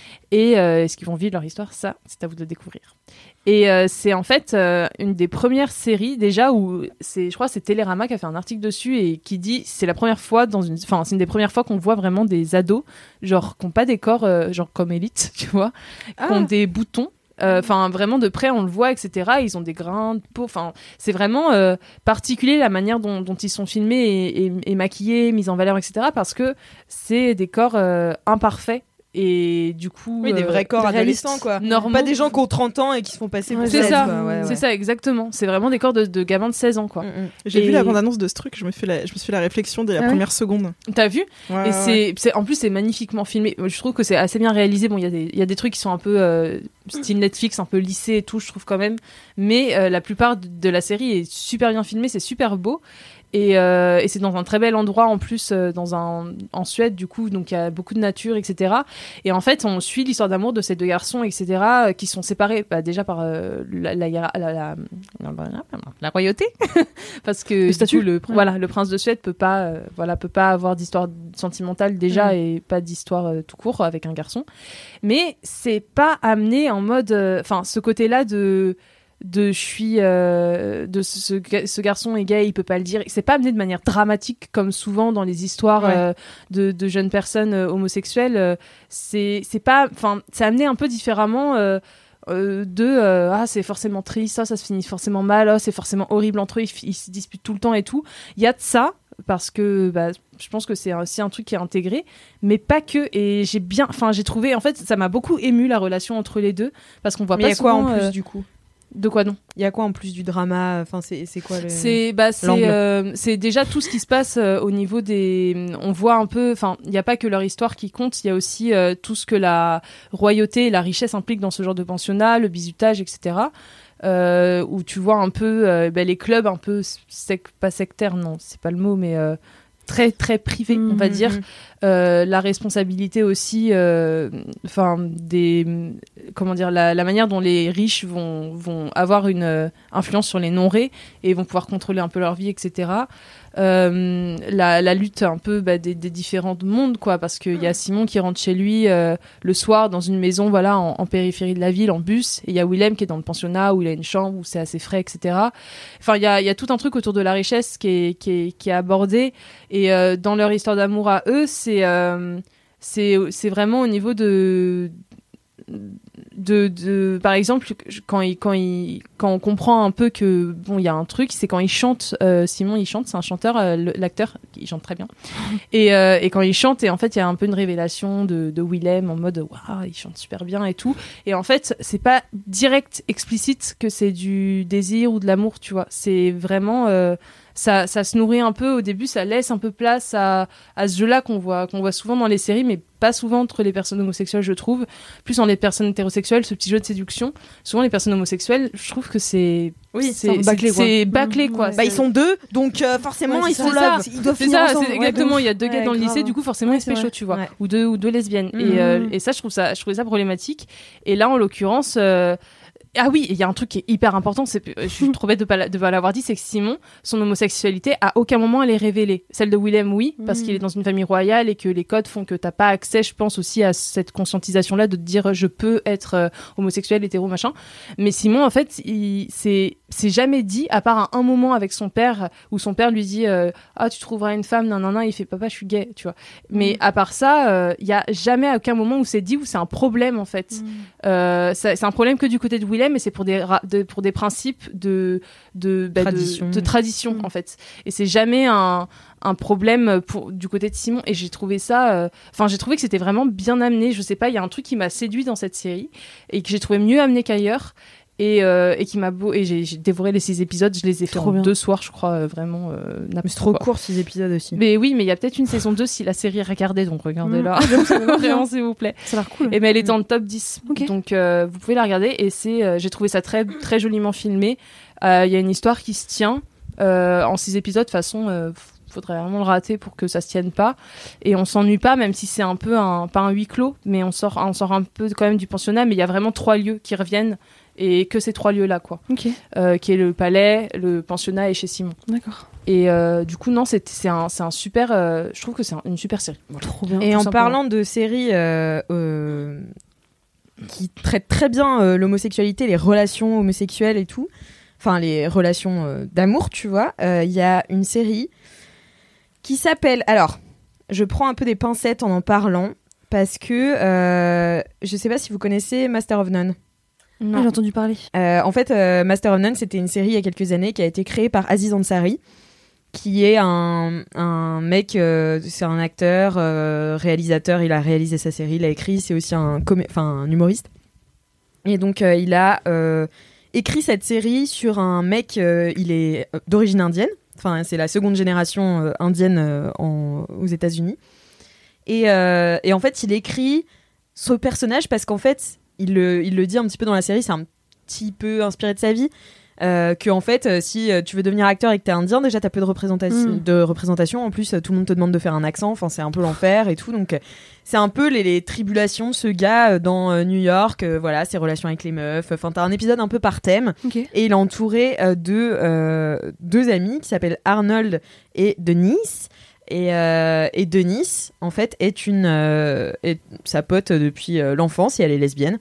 Et euh, est-ce qu'ils vont vivre leur histoire ? Ça, c'est à vous de le découvrir. Et euh, c'est en fait euh, une des premières séries déjà où c'est, je crois, c'est Télérama qui a fait un article dessus et qui dit c'est la première fois dans une, enfin c'est une des premières fois qu'on voit vraiment des ados genre qui n'ont pas des corps euh, genre comme Elite, tu vois, Ah. qui ont des boutons. Enfin, vraiment de près, on le voit, et cetera. Ils ont des grains de peau. Enfin, c'est vraiment euh, particulier la manière dont, dont ils sont filmés et, et, et maquillés, mis en valeur, et cetera. Parce que c'est des corps euh, imparfaits. Et du coup, Oui, des vrais corps réalistes, adolescents, quoi. normaux. Pas des gens qui ont trente ans et qui se font passer pour C'est seize, ça, quoi. Ouais, c'est ouais. ça, exactement. C'est vraiment des corps de, de gamins de seize ans, quoi. Mm-mm. J'ai Et- vu la bande-annonce de ce truc, je me fais la, je me suis fait la réflexion dès la Ah ouais première seconde. T'as vu? Ouais, Et ouais, c'est, ouais. c'est, en plus, c'est magnifiquement filmé. Je trouve que c'est assez bien réalisé. Bon, il y a des, il y a des trucs qui sont un peu euh, style Netflix, un peu lissé et tout, je trouve quand même. Mais euh, la plupart de, de la série est super bien filmée, c'est super beau. Et, euh, et c'est dans un très bel endroit en plus, euh, dans un, en Suède du coup, donc il y a beaucoup de nature, et cetera. Et en fait, on suit l'histoire d'amour de ces deux garçons, et cetera, euh, qui sont séparés bah, déjà par euh, la, la, hiéra- la, la, la, la royauté, parce que du statut. coup, le, voilà, le prince de Suède peut pas, euh, voilà, peut pas avoir d'histoire sentimentale déjà Mm. et pas d'histoire euh, tout court avec un garçon. Mais c'est pas amené en mode, enfin, ce côté-là de de je suis euh, de ce, ce, ga- ce garçon est gay, il peut pas le dire, c'est pas amené de manière dramatique comme souvent dans les histoires Ouais. euh, de, de jeunes personnes euh, homosexuelles. Euh, c'est c'est pas, enfin c'est amené un peu différemment euh, euh, de euh, ah c'est forcément triste, ça ça se finit forcément mal, ah, c'est forcément horrible entre eux, ils, f- ils se disputent tout le temps et tout. Il y a de ça parce que bah, je pense que c'est aussi un truc qui est intégré, mais pas que. Et j'ai bien, enfin j'ai trouvé, en fait ça m'a beaucoup ému la relation entre les deux parce qu'on voit Mais pas il y a quoi souvent, en plus euh, du coup de quoi non. Il y a quoi en plus du drama Enfin, c'est c'est quoi le C'est bah c'est l'angle. euh, c'est déjà tout ce qui se passe euh, au niveau des, on voit un peu, enfin il y a pas que leur histoire qui compte, il y a aussi euh, tout ce que la royauté et la richesse impliquent dans ce genre de pensionnat, le bizutage, et cetera. Euh, où tu vois un peu euh, ben, les clubs un peu sec, pas sectaires, non c'est pas le mot, mais euh, très très privés, on va Mhm. dire. Euh, la responsabilité aussi, enfin des, comment dire, la, la manière dont les riches vont vont avoir une euh, influence sur les non-rés et vont pouvoir contrôler un peu leur vie, et cetera. Euh, la, la lutte un peu bah, des, des différents mondes, quoi, parce qu'il y a Simon qui rentre chez lui euh, le soir dans une maison, voilà, en, en périphérie de la ville, en bus, et il y a Willem qui est dans le pensionnat où il a une chambre où c'est assez frais, et cetera. Enfin, il y a, il y a tout un truc autour de la richesse qui est, qui est, qui est abordé, et euh, dans leur histoire d'amour à eux, c'est, euh, c'est, c'est vraiment au niveau de De, de, par exemple, quand, il, quand, il, quand on comprend un peu que bon, il y a un truc, c'est quand il chante. Euh, Simon, il chante, c'est un chanteur, euh, le- l'acteur, il chante très bien. Et, euh, et quand il chante, et en fait, il y a un peu une révélation de, de Willem en mode waouh, il chante super bien et tout. Et en fait, c'est pas direct, explicite que c'est du désir ou de l'amour, tu vois. C'est vraiment euh, ça, ça se nourrit un peu au début, ça laisse un peu place à, à ce jeu-là qu'on voit, qu'on voit souvent dans les séries, mais pas souvent entre les personnes homosexuelles, je trouve. Plus en les personnes hétérosexuelles, ce petit jeu de séduction. Souvent, les personnes homosexuelles, je trouve que c'est... Oui, c'est bâclé, quoi. C'est bâclé, quoi. Ouais. Bah, ils sont deux, donc euh, forcément, ouais, ils sont ça. là. Ils doivent c'est finir ça, ensemble. c'est Ouais, exactement. de Il y a deux ouf. gars Ouais, dans le grave. lycée, du coup, forcément, Ouais, ils se c'est pécho, vrai. tu vois. Ouais. Ou deux, ou deux lesbiennes. Mmh. Et, euh, et ça, je trouve ça, je trouvais ça problématique. Et là, en l'occurrence... Euh, Ah oui, il y a un truc qui est hyper important, c'est, je suis trop bête de pas, de pas l'avoir dit, c'est que Simon, son homosexualité, à aucun moment elle est révélée. Celle de Willem, oui, parce Mm. qu'il est dans une famille royale et que les codes font que t'as pas accès, je pense aussi à cette conscientisation-là de te dire je peux être euh, homosexuel, hétéro, machin. Mais Simon, en fait, il, c'est, c'est jamais dit, à part à un moment avec son père, où son père lui dit euh, ah tu trouveras une femme, nan nan nan, il fait papa je suis gay, tu vois. Mais Mm. à part ça, il euh, y a jamais à aucun moment où c'est dit, où c'est un problème en fait. Mm. Euh, c'est, c'est un problème que du côté de Willem, mais c'est pour des, ra- de, pour des principes de, de, bah, Tradition. de, de tradition Mm. en fait. Et c'est jamais un, un problème pour, du côté de Simon. Et j'ai trouvé ça, enfin, euh, j'ai trouvé que c'était vraiment bien amené. Je sais pas, il y a un truc qui m'a séduit dans cette série et que j'ai trouvé mieux amené qu'ailleurs. Et, euh, et qui m'a beau et j'ai, j'ai dévoré les six épisodes, je les ai fait Trop en bien. deux soirs, je crois, euh, vraiment. Euh, Mais c'est trop court, six épisodes aussi. Mais oui, mais il y a peut-être une saison deux si la série est regardée, donc regardez-la. Mmh. Vraiment, s'il vous plaît. Ça a l'air cool. Et mais elle est dans le top dix. Ok. Donc euh, vous pouvez la regarder. Et c'est, euh, j'ai trouvé ça très, très joliment filmé. Il euh, y a une histoire qui se tient euh, en six épisodes. De toute façon, euh, faudrait vraiment le rater pour que ça se tienne pas. Et on s'ennuie pas, même si c'est un peu un, pas un huis clos, mais on sort, on sort un peu quand même du pensionnat. Mais il y a vraiment trois lieux qui reviennent. Et que ces trois lieux-là, quoi. Ok. Euh, qui est le palais, le pensionnat et chez Simon. D'accord. Et euh, du coup, non, c'est, c'est, un, c'est un super... Euh, je trouve que c'est un- une super série. Voilà. Trop bien. Et Tout en simplement. parlant de séries euh, euh, qui traitent très bien euh, l'homosexualité, les relations homosexuelles et tout, enfin les relations euh, d'amour, tu vois, il y a une série qui s'appelle... Alors, je prends un peu des pincettes en en parlant, parce que euh, je sais pas si vous connaissez Master of None. Non. Ah, j'ai entendu parler. Euh, en fait, euh, Master of None, c'était une série il y a quelques années qui a été créée par Aziz Ansari, qui est un, un mec, euh, c'est un acteur, euh, réalisateur, il a réalisé sa série, il a écrit, c'est aussi un, comé- enfin, un humoriste. Et donc, euh, il a euh, écrit cette série sur un mec, euh, il est euh, d'origine indienne, enfin, c'est la seconde génération euh, indienne euh, en, aux États-Unis. Et, euh, et en fait, il écrit ce personnage parce qu'en fait, il le, il le dit un petit peu dans la série, c'est un petit peu inspiré de sa vie. Euh, que en fait, euh, si euh, tu veux devenir acteur et que t'es indien, déjà t'as peu de représentation. Mm. De représentation. En plus, euh, tout le monde te demande de faire un accent. Enfin, c'est un peu l'enfer et tout. Donc, euh, c'est un peu les, les tribulations de ce gars euh, dans euh, New York. euh, voilà, ses relations avec les meufs. Enfin, t'as un épisode un peu par thème. Ok. Et il est entouré euh, de euh, deux amis qui s'appellent Arnold et Denise. Et, euh, et Denise, en fait, est une euh, est sa pote depuis euh, l'enfance et elle est lesbienne.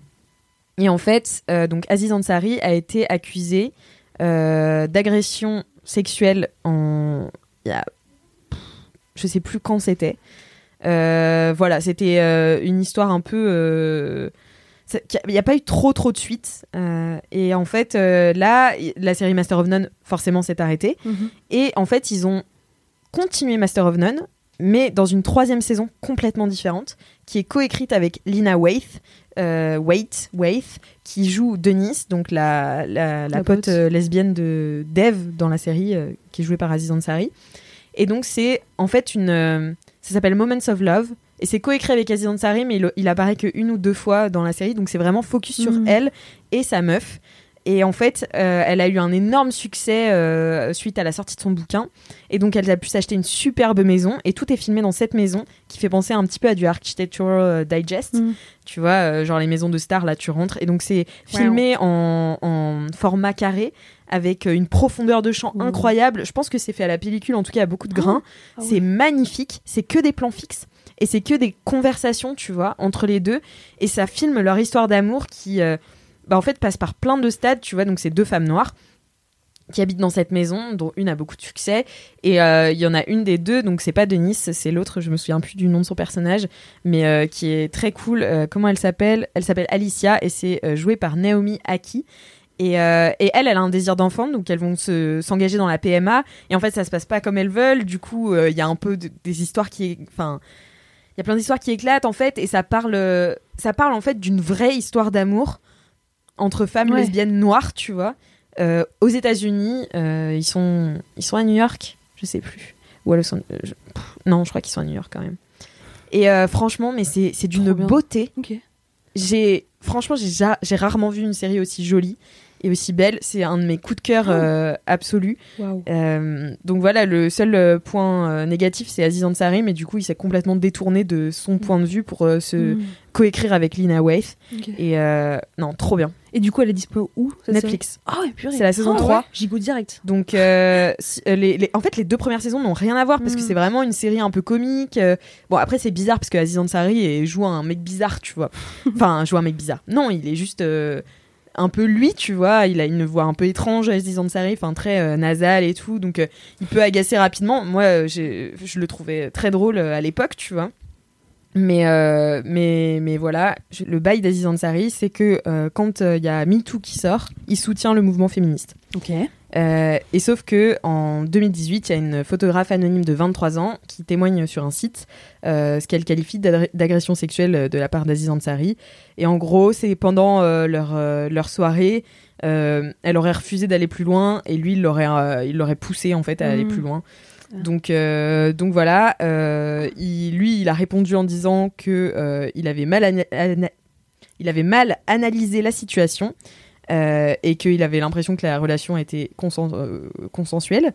Et en fait, euh, donc Aziz Ansari a été accusé euh, d'agression sexuelle en, il y a, pff, je sais plus quand c'était. Euh, voilà, c'était euh, une histoire un peu. Euh, ça- il n'y a pas eu trop trop de suites. Euh, et en fait, euh, là, la série Master of None forcément s'est arrêtée. Mhm. Et en fait, ils ont continué Master of None, mais dans une troisième saison complètement différente, qui est coécrite avec Lina Waithe, euh, Waithe, Waithe, qui joue Denise, donc la, la, la La pote pote. euh, lesbienne de Dev dans la série, euh, qui est jouée par Aziz Ansari. Et donc, c'est en fait une. Euh, ça s'appelle Moments of Love. Et c'est coécrit avec Aziz Ansari, mais il, il apparaît qu'une ou deux fois dans la série. Donc, c'est vraiment focus sur Mhm. elle et sa meuf. Et en fait, euh, elle a eu un énorme succès euh, suite à la sortie de son bouquin. Et donc, elle a pu s'acheter une superbe maison. Et tout est filmé dans cette maison qui fait penser un petit peu à du Architectural Digest. Mhm. Tu vois, euh, genre les maisons de stars, là, tu rentres. Et donc, c'est filmé en, en format carré avec euh, une profondeur de champ Mhm. incroyable. Je pense que c'est fait à la pellicule. En tout cas, il y a beaucoup de grains. Ah ouais. C'est magnifique. C'est que des plans fixes. Et c'est que des conversations, tu vois, entre les deux. Et ça filme leur histoire d'amour qui... euh, bah en fait passe par plein de stades, tu vois, donc c'est deux femmes noires qui habitent dans cette maison, dont une a beaucoup de succès, et euh, il y en a une des deux, donc c'est pas Denise, c'est l'autre, je me souviens plus du nom de son personnage, mais euh, qui est très cool. Euh, comment elle s'appelle ? Elle s'appelle Alicia, et c'est euh, joué par Naomi Aki. Et, euh, et elle, elle a un désir d'enfant, donc elles vont se, s'engager dans la P M A, et en fait ça se passe pas comme elles veulent, du coup il euh, y a un peu de, des histoires qui... Enfin, il y a plein d'histoires qui éclatent en fait, et ça parle, ça parle en fait d'une vraie histoire d'amour entre femmes Ouais. lesbiennes noires, tu vois, euh, aux États-Unis. Euh, ils sont, ils sont à New York, je sais plus, ou à Los Angeles. Je... Non, je crois qu'ils sont à New York quand même. Et euh, franchement, mais c'est, c'est d'une beauté. Okay. J'ai, franchement, j'ai, ja- j'ai rarement vu une série aussi jolie et aussi belle. C'est un de mes coups de cœur euh, absolus. Wow. Euh, donc voilà, le seul euh, point euh, négatif, c'est Aziz Ansari, mais du coup, il s'est complètement détourné de son mmh. point de vue pour euh, se mmh. coécrire avec Lina Waithe. Okay. Et euh, non, trop bien. Et du coup, elle est dispo où Netflix. Ah ouais, purée. C'est la saison oh, trois. Ouais. J'y go direct. Donc, euh, si, euh, les, les, en fait, les deux premières saisons n'ont rien à voir parce mmh. que c'est vraiment une série un peu comique. Euh, bon, après, c'est bizarre parce que Aziz Ansari joue un mec bizarre, tu vois. Enfin, joue un mec bizarre. Non, il est juste euh, un peu lui, tu vois. Il a une voix un peu étrange, Aziz Ansari, enfin très euh, nasale et tout. Donc, euh, il peut agacer rapidement. Moi, euh, j'ai, je le trouvais très drôle euh, à l'époque, tu vois. Mais, euh, mais, mais voilà, je, le bail d'Aziz Ansari, c'est que euh, quand il euh, y a MeToo qui sort, il soutient le mouvement féministe. Ok. Euh, et sauf que en deux mille dix-huit, il y a une photographe anonyme de vingt-trois ans qui témoigne sur un site euh, ce qu'elle qualifie d'adre- d'agression sexuelle de la part d'Aziz Ansari. Et en gros, c'est pendant euh, leur, euh, leur soirée, euh, elle aurait refusé d'aller plus loin et lui, il l'aurait, euh, il l'aurait poussé en fait à mmh. aller plus loin. Donc, euh, donc voilà, euh, il, lui, il a répondu en disant que euh, il avait mal, ana- ana- il avait mal analysé la situation euh, et qu'il avait l'impression que la relation était consen- euh, consensuelle.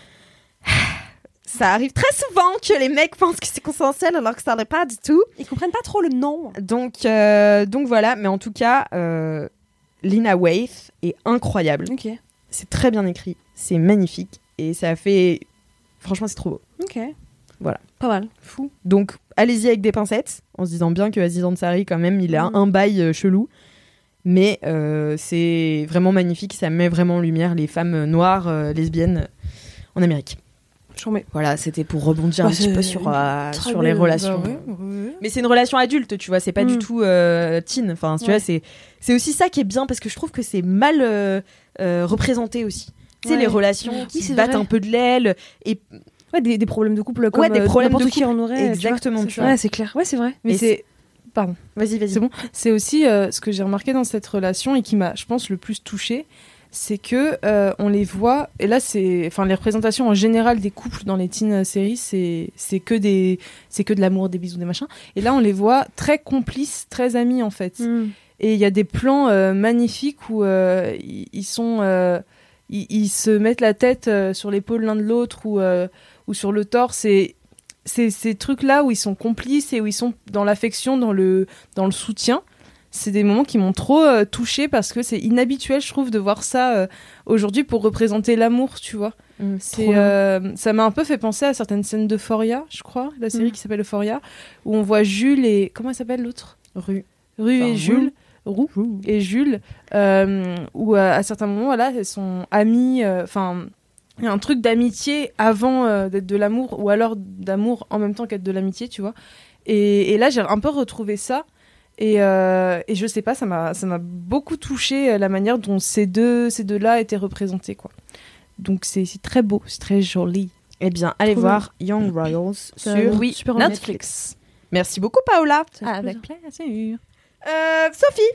Ça arrive très souvent que les mecs pensent que c'est consensuel alors que ça l'est pas du tout. Ils comprennent pas trop le nom. Donc, euh, donc voilà, mais en tout cas, euh, Lina Waithe est incroyable. Okay. C'est très bien écrit, c'est magnifique et ça a fait... Franchement, c'est trop beau. Ok. Voilà. Pas mal. Fou. Donc, allez-y avec des pincettes, en se disant bien que Aziz Ansari, quand même, il a mmh. un bail euh, chelou. Mais euh, c'est vraiment magnifique. Ça met vraiment en lumière les femmes noires, euh, lesbiennes en Amérique. Chambé. Voilà, c'était pour rebondir bah, un petit peu sur, euh, sur les relations. Bah, ouais, ouais. Mais c'est une relation adulte, tu vois. C'est pas mmh. du tout euh, teen. Enfin, tu ouais. vois, c'est, c'est aussi ça qui est bien parce que je trouve que c'est mal euh, euh, représenté aussi. Tu sais, ouais. les relations qui se battent vrai. un peu de l'aile et ouais, des, des problèmes de couple comme ouais, des problèmes n'importe de qui en aurait. Exactement, tu vois. Ouais, c'est clair. Ouais, c'est vrai. Mais et c'est... c'est pardon. Vas-y, vas-y. C'est bon. C'est aussi euh, ce que j'ai remarqué dans cette relation et qui m'a, je pense, le plus touchée, c'est que euh, on les voit et là c'est, enfin les représentations en général des couples dans les teen séries, c'est c'est que des, c'est que de l'amour, des bisous, des machins. Et là on les voit très complices, très amis en fait. Mm. Et il y a des plans euh, magnifiques où euh, ils, ils sont euh, Ils, ils se mettent la tête euh, sur l'épaule l'un de l'autre ou, euh, ou sur le torse. Et c'est ces trucs-là où ils sont complices et où ils sont dans l'affection, dans le, dans le soutien. C'est des moments qui m'ont trop euh, touchée parce que c'est inhabituel, je trouve, de voir ça euh, aujourd'hui pour représenter l'amour, tu vois. Mmh, c'est, euh, ça m'a un peu fait penser à certaines scènes d'Euphoria, je crois, la série mmh. qui s'appelle Euphoria, où on voit Jules et... Comment elle s'appelle l'autre ? Rue. Rue enfin, et Jules. Roux et Jules, euh, où à, à certains moments, voilà, elles sont amies. Enfin, euh, il y a un truc d'amitié avant euh, d'être de l'amour, ou alors d'amour en même temps qu'être de l'amitié, tu vois. Et, et là, j'ai un peu retrouvé ça. Et, euh, et je sais pas, ça m'a, ça m'a beaucoup touchée la manière dont ces deux, ces deux-là étaient représentés, quoi. Donc c'est, c'est très beau, c'est très joli. Eh bien, allez Trop voir bien. Young Royals sur oui, Netflix. Netflix. Merci beaucoup, Paola. Ah, avec plaisir. Euh, Sophie,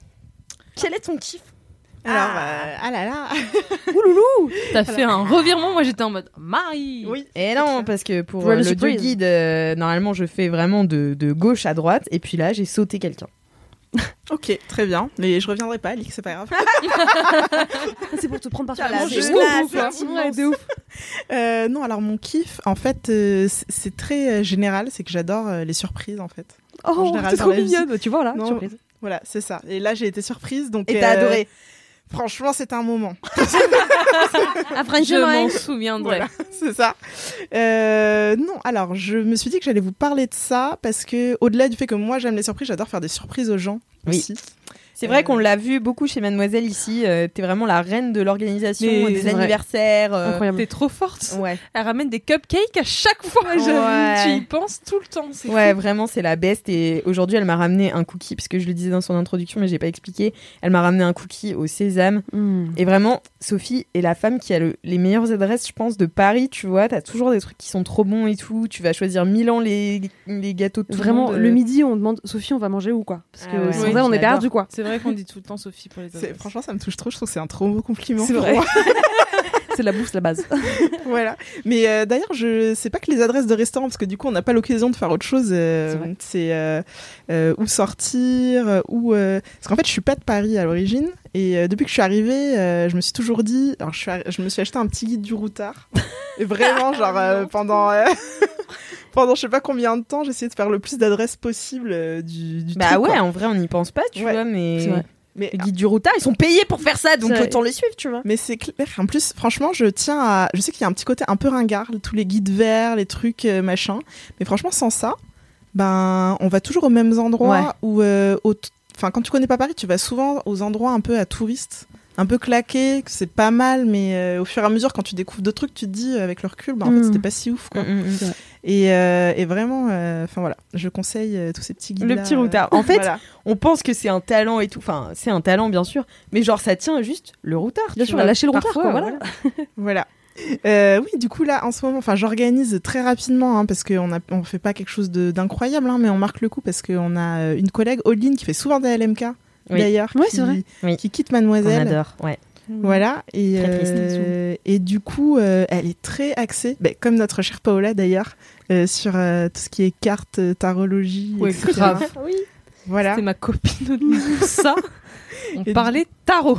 quel est ton kiff ? Alors, ah, euh, ah là là Ouloulou. T'as Alors... fait un revirement, moi j'étais en mode Marie. Oui. Et non, parce que pour, pour euh, le deux guide, euh, normalement je fais vraiment de, de gauche à droite, et puis là j'ai sauté quelqu'un. Ok, très bien. Mais je reviendrai pas, Alix, c'est pas grave. C'est pour te prendre par la jusqu'au bout, quoi. Ouais, de ouf. Euh, non, alors mon kiff, en fait, euh, c'est, c'est très euh, général, c'est que j'adore euh, les surprises, en fait. Oh, en général, c'est trop mignonne, tu vois là, non, surprise. Voilà, c'est ça. Et là, j'ai été surprise, donc. Et t'as euh, adoré. Franchement, c'était un moment. Après, je m'en souviendrai. Voilà, c'est ça. Euh, non, alors, je me suis dit que j'allais vous parler de ça parce que, au-delà du fait que moi, j'aime les surprises, j'adore faire des surprises aux gens oui. aussi. C'est vrai euh... qu'on l'a vu beaucoup chez Mademoiselle ici. Euh, t'es vraiment la reine de l'organisation, mais des anniversaires. Euh... Incroyable. T'es trop forte. Ouais. Elle ramène des cupcakes à chaque fois. Ouais. Tu y penses tout le temps. C'est ouais, fou. Vraiment, c'est la best. Et aujourd'hui, elle m'a ramené un cookie, parce que je le disais dans son introduction, mais j'ai pas expliqué. Elle m'a ramené un cookie au sésame. Mm. Et vraiment, Sophie est la femme qui a le, les meilleures adresses, je pense, de Paris. Tu vois, t'as toujours des trucs qui sont trop bons et tout. Tu vas choisir Milan les, les gâteaux de tout vraiment, le monde. Le midi, on demande Sophie, on va manger où, quoi ? Parce que ah ouais. sans oui, elle, on est perdu, quoi. C'est vrai qu'on dit tout le temps Sophie pour les C'est, adresses. franchement, ça me touche trop. Je trouve que c'est un trop beau compliment. C'est pour vrai. moi. C'est la bouffe, la base. Voilà. Mais euh, d'ailleurs, je sais pas que les adresses de restaurants, parce que du coup, on n'a pas l'occasion de faire autre chose. Euh, C'est vrai. c'est euh, euh, où sortir, euh, où. Euh... Parce qu'en fait, je suis pas de Paris à l'origine, et euh, depuis que je suis arrivée, euh, je me suis toujours dit. Alors, je, suis arri- je me suis acheté un petit guide du routard. Et vraiment, genre euh, pendant. Euh... Pendant je sais pas combien de temps, j'ai essayé de faire le plus d'adresses possible euh, du, du Bah truc, ouais, quoi. en vrai, on n'y pense pas, tu Ouais. vois, mais. C'est vrai. Mais Les guides du routard, ils sont payés pour faire ça, donc C'est vrai. autant les suivre, tu vois. Mais c'est clair. En plus, franchement, je tiens à. Je sais qu'il y a un petit côté un peu ringard, tous les guides verts, les trucs euh, machin. Mais franchement, sans ça, ben, on va toujours aux mêmes endroits Ouais. où, euh, au t- enfin, quand tu connais pas Paris, tu vas souvent aux endroits un peu à touristes, un peu claqués, que c'est pas mal, mais euh, au fur et à mesure, quand tu découvres d'autres trucs, tu te dis euh, avec le recul, ben, en Mm. fait, c'était pas si ouf, quoi. Mm, mm, mm. Et, euh, et vraiment, enfin voilà, je conseille euh, tous ces petits guides. Le petit routard. En fait, voilà. On pense que c'est un talent et tout. Enfin, c'est un talent, bien sûr. Mais genre, ça tient juste le routard. Bien tu sûr, vois. lâcher le routard, Parfois, quoi, voilà. Voilà. Euh, oui, du coup là, en ce moment, enfin, j'organise très rapidement, hein, parce qu'on a, on fait pas quelque chose de, d'incroyable, hein, mais on marque le coup parce qu'on a euh, une collègue, Oline, qui fait souvent des L M K, Oui. d'ailleurs, Ouais, qui, c'est vrai. Oui. qui quitte On Mademoiselle. adore, ouais. Voilà, et, Très triste. euh, et du coup, euh, elle est très axée, ben, comme notre chère Paola d'ailleurs, euh, sur euh, tout ce qui est cartes, euh, tarologie, Ouais, et cetera. grave. Oui. Voilà. C'était ma copine au début de ça. On Et parlait tarot.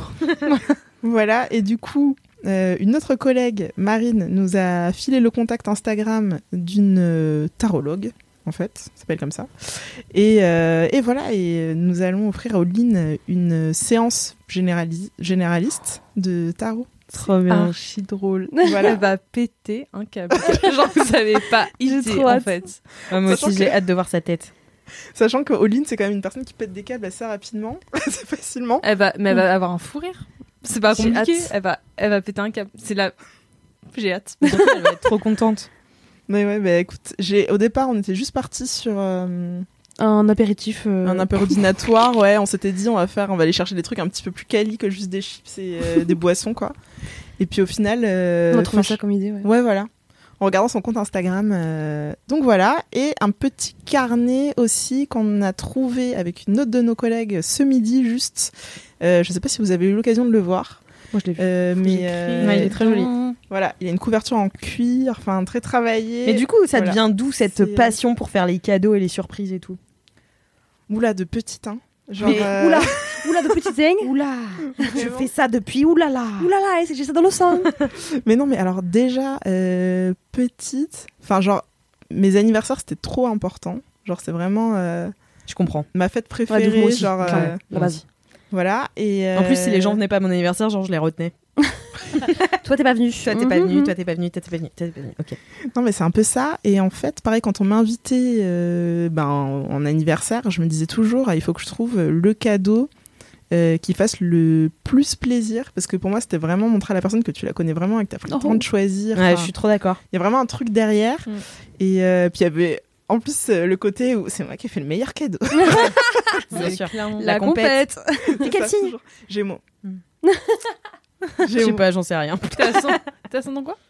Voilà, et du coup, euh, une autre collègue, Marine, nous a filé le contact Instagram d'une euh, tarologue, en fait, ça s'appelle comme ça. Et, euh, et voilà, et nous allons offrir à Oline une séance générali- généraliste de tarot. Trop bien. Archi drôle. Voilà. Elle va péter un câble. Genre, vous savez pas idée, trop en hâte. fait. Ouais, moi Sachant aussi, j'ai que- hâte de voir sa tête. Sachant que Oline, c'est quand même une personne qui pète des câbles assez rapidement, assez facilement. Elle va, mais elle va avoir un fou rire. C'est pas J'ai compliqué. hâte. Elle va, elle va péter un câble. C'est la. J'ai hâte. Elle va être trop contente. Mais ouais, bah écoute, j'ai, au départ, on était juste partis sur euh, Un apéritif. euh, un apéro dînatoire, ouais, on s'était dit, on va faire, on va aller chercher des trucs un petit peu plus quali que juste des chips et euh, des boissons, quoi. Et puis au final... euh, On a trouvé enfin, ça comme idée, ouais. Ouais, voilà. En regardant son compte Instagram. euh, Donc voilà. Et un petit carnet aussi qu'on a trouvé avec une autre de nos collègues ce midi, juste. Euh, je sais pas si vous avez eu l'occasion de le voir. Moi, je l'ai vu. Euh, mais euh, Ouais, il est très joli. voilà, il a une couverture en cuir, enfin très travaillée. Mais du coup, ça Voilà. devient d'où cette C'est- passion pour faire les cadeaux et les surprises et tout? Oula, de petit, hein. Genre, Mais euh, oula, oula de petite zing. Oula, je fais ça depuis oulala. Oulala, j'ai ça dans le sang. Mais non, mais alors déjà, euh, petite, enfin genre, mes anniversaires, c'était trop important. Genre, c'est vraiment euh, Je comprends. ma fête préférée. Ouais, de moi aussi, genre, euh, clairement, la base. voilà. Et, En plus, si les gens euh, venaient pas à mon anniversaire, genre je les retenais. Toi, t'es pas venu. Toi t'es pas Mhm, venu, mhm. toi t'es pas venu, toi t'es pas venu, toi t'es pas venu. Ok. Non, mais c'est un peu ça. Et en fait, pareil, quand on m'a invité euh, ben, en, en anniversaire, je me disais toujours, ah, il faut que je trouve le cadeau euh, qui fasse le plus plaisir. Parce que pour moi, c'était vraiment montrer à la personne que tu la connais vraiment et que tu as pris le Oh. temps de choisir. Ouais, Enfin, je suis trop d'accord. il y a vraiment un truc derrière. Mm. Et euh, puis il y avait en plus euh, le côté où c'est moi qui ai fait le meilleur cadeau. Bien sûr. Clairement. La compète. C'est quel ça, signe toujours. Gémeaux. Mm. Je sais Gémeaux. pas, j'en sais rien. T'es ascendant- t'es ascendant quoi?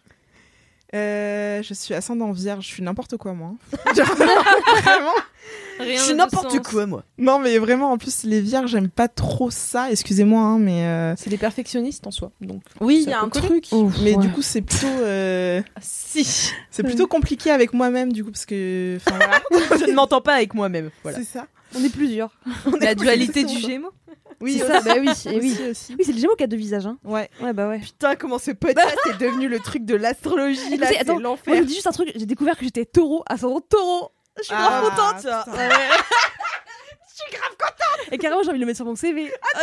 Euh, je suis ascendant vierge, je suis n'importe quoi moi. Genre, vraiment. Rien Je suis de n'importe sens. quoi, moi. Non mais vraiment en plus les vierges j'aime pas trop ça, excusez-moi hein, mais euh, C'est des perfectionnistes en soi. Donc. oui il Ça y a peut un coller. truc, Ouf, mais ouais. du coup c'est plutôt euh, Ah, si. c'est plutôt compliqué avec moi-même du coup parce que enfin voilà, Je ne m'entends pas avec moi-même. Voilà. c'est ça. On est plusieurs. La dualité du exactement. Gémeaux. Oui C'est ça, bah oui, et oui. aussi, aussi. Oui, c'est le Gémeaux qui a deux visages. Hein. Ouais. Ouais, bah ouais. Putain, comment ce podcast est devenu le truc de l'astrologie là, Écoutez, c'est attends, Moi, l'enfer. je vous dis juste un truc. J'ai découvert que j'étais taureau, ascendant taureau. Je suis Ah, grave contente. putain. Ouais, ouais. Je suis grave contente. Et carrément, j'ai envie de le mettre sur mon C V. Ah,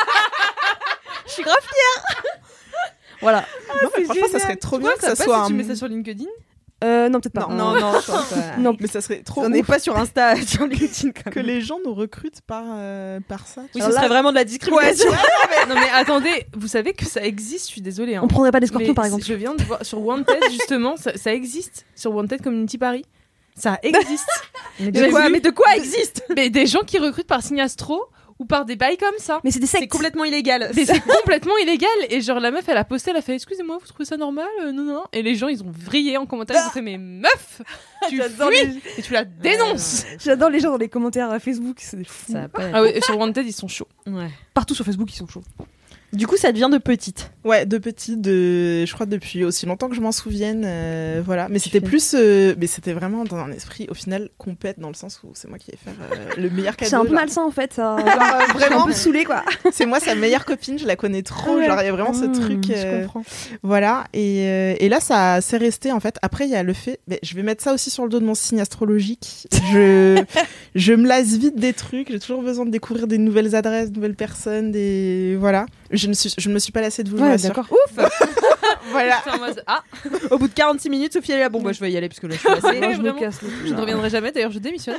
je suis grave fière. Voilà. non mais franchement ça serait trop bien que ça passe soit si un tu mets ça sur LinkedIn. Euh, non, peut-être pas. Non, non, je pense pas. Non. Mais ça serait trop On n'est ouf pas sur Insta, sur LinkedIn quand que même. les gens nous recrutent par euh, par ça. tu Oui, vois. ce serait vraiment de la discrimination. Non mais attendez, vous savez que ça existe, je suis désolée. Hein. On prendrait pas des scorpions Mais par c'est- exemple. Je viens de voir sur Wanted justement, ça, ça existe sur Wanted Community Paris. Ça existe. Mais J'ai de quoi, vu- mais de quoi existe? Mais des gens qui recrutent par signe astro ou par des bails comme ça. Mais c'est des sectes. C'est complètement illégal. Mais c'est complètement illégal. Et genre, la meuf, elle a posté, elle a fait excusez-moi, vous trouvez ça normal euh, Non, non. Et les gens, ils ont vrillé en commentaire. Ils ont fait mais meuf, tu J'adore fuis les- et tu la dénonces. J'adore les gens dans les commentaires à Facebook, c'est fou. Ça a pas Ah ouais, et sur Wanted, ils sont chauds. Ouais. Partout sur Facebook, ils sont chauds. Du coup, ça devient de petite. Ouais, de petite, de, je crois depuis aussi longtemps que je m'en souvienne, euh, voilà. Mais c'était fais. plus, euh, mais c'était vraiment dans un esprit, au final, compète dans le sens où c'est moi qui vais faire euh, le meilleur cadeau. C'est un peu genre. malsain en fait, ça. Genre, euh, Je suis vraiment, un peu saoulée quoi. c'est moi sa meilleure copine, je la connais trop, Ouais. genre il y a vraiment ce Mmh, truc. je euh, comprends. Voilà, et, euh, et là ça s'est resté en fait. Après il y a le fait, mais je vais mettre ça aussi sur le dos de mon signe astrologique. Je, je me lasse vite des trucs, j'ai toujours besoin de découvrir des nouvelles adresses, de nouvelles personnes, des voilà. Je ne suis, je ne me suis pas lassée de vous. je vous Ouais, rassure. d'accord. Ouf. Voilà. J'étais en mode, ah, Au bout de quarante-six minutes, Sophie elle est là. Bon, bah, je vais y aller parce que là, je suis lassée. Moi, je me vraiment. casse le cul, je ne là. reviendrai jamais. D'ailleurs, je démissionne.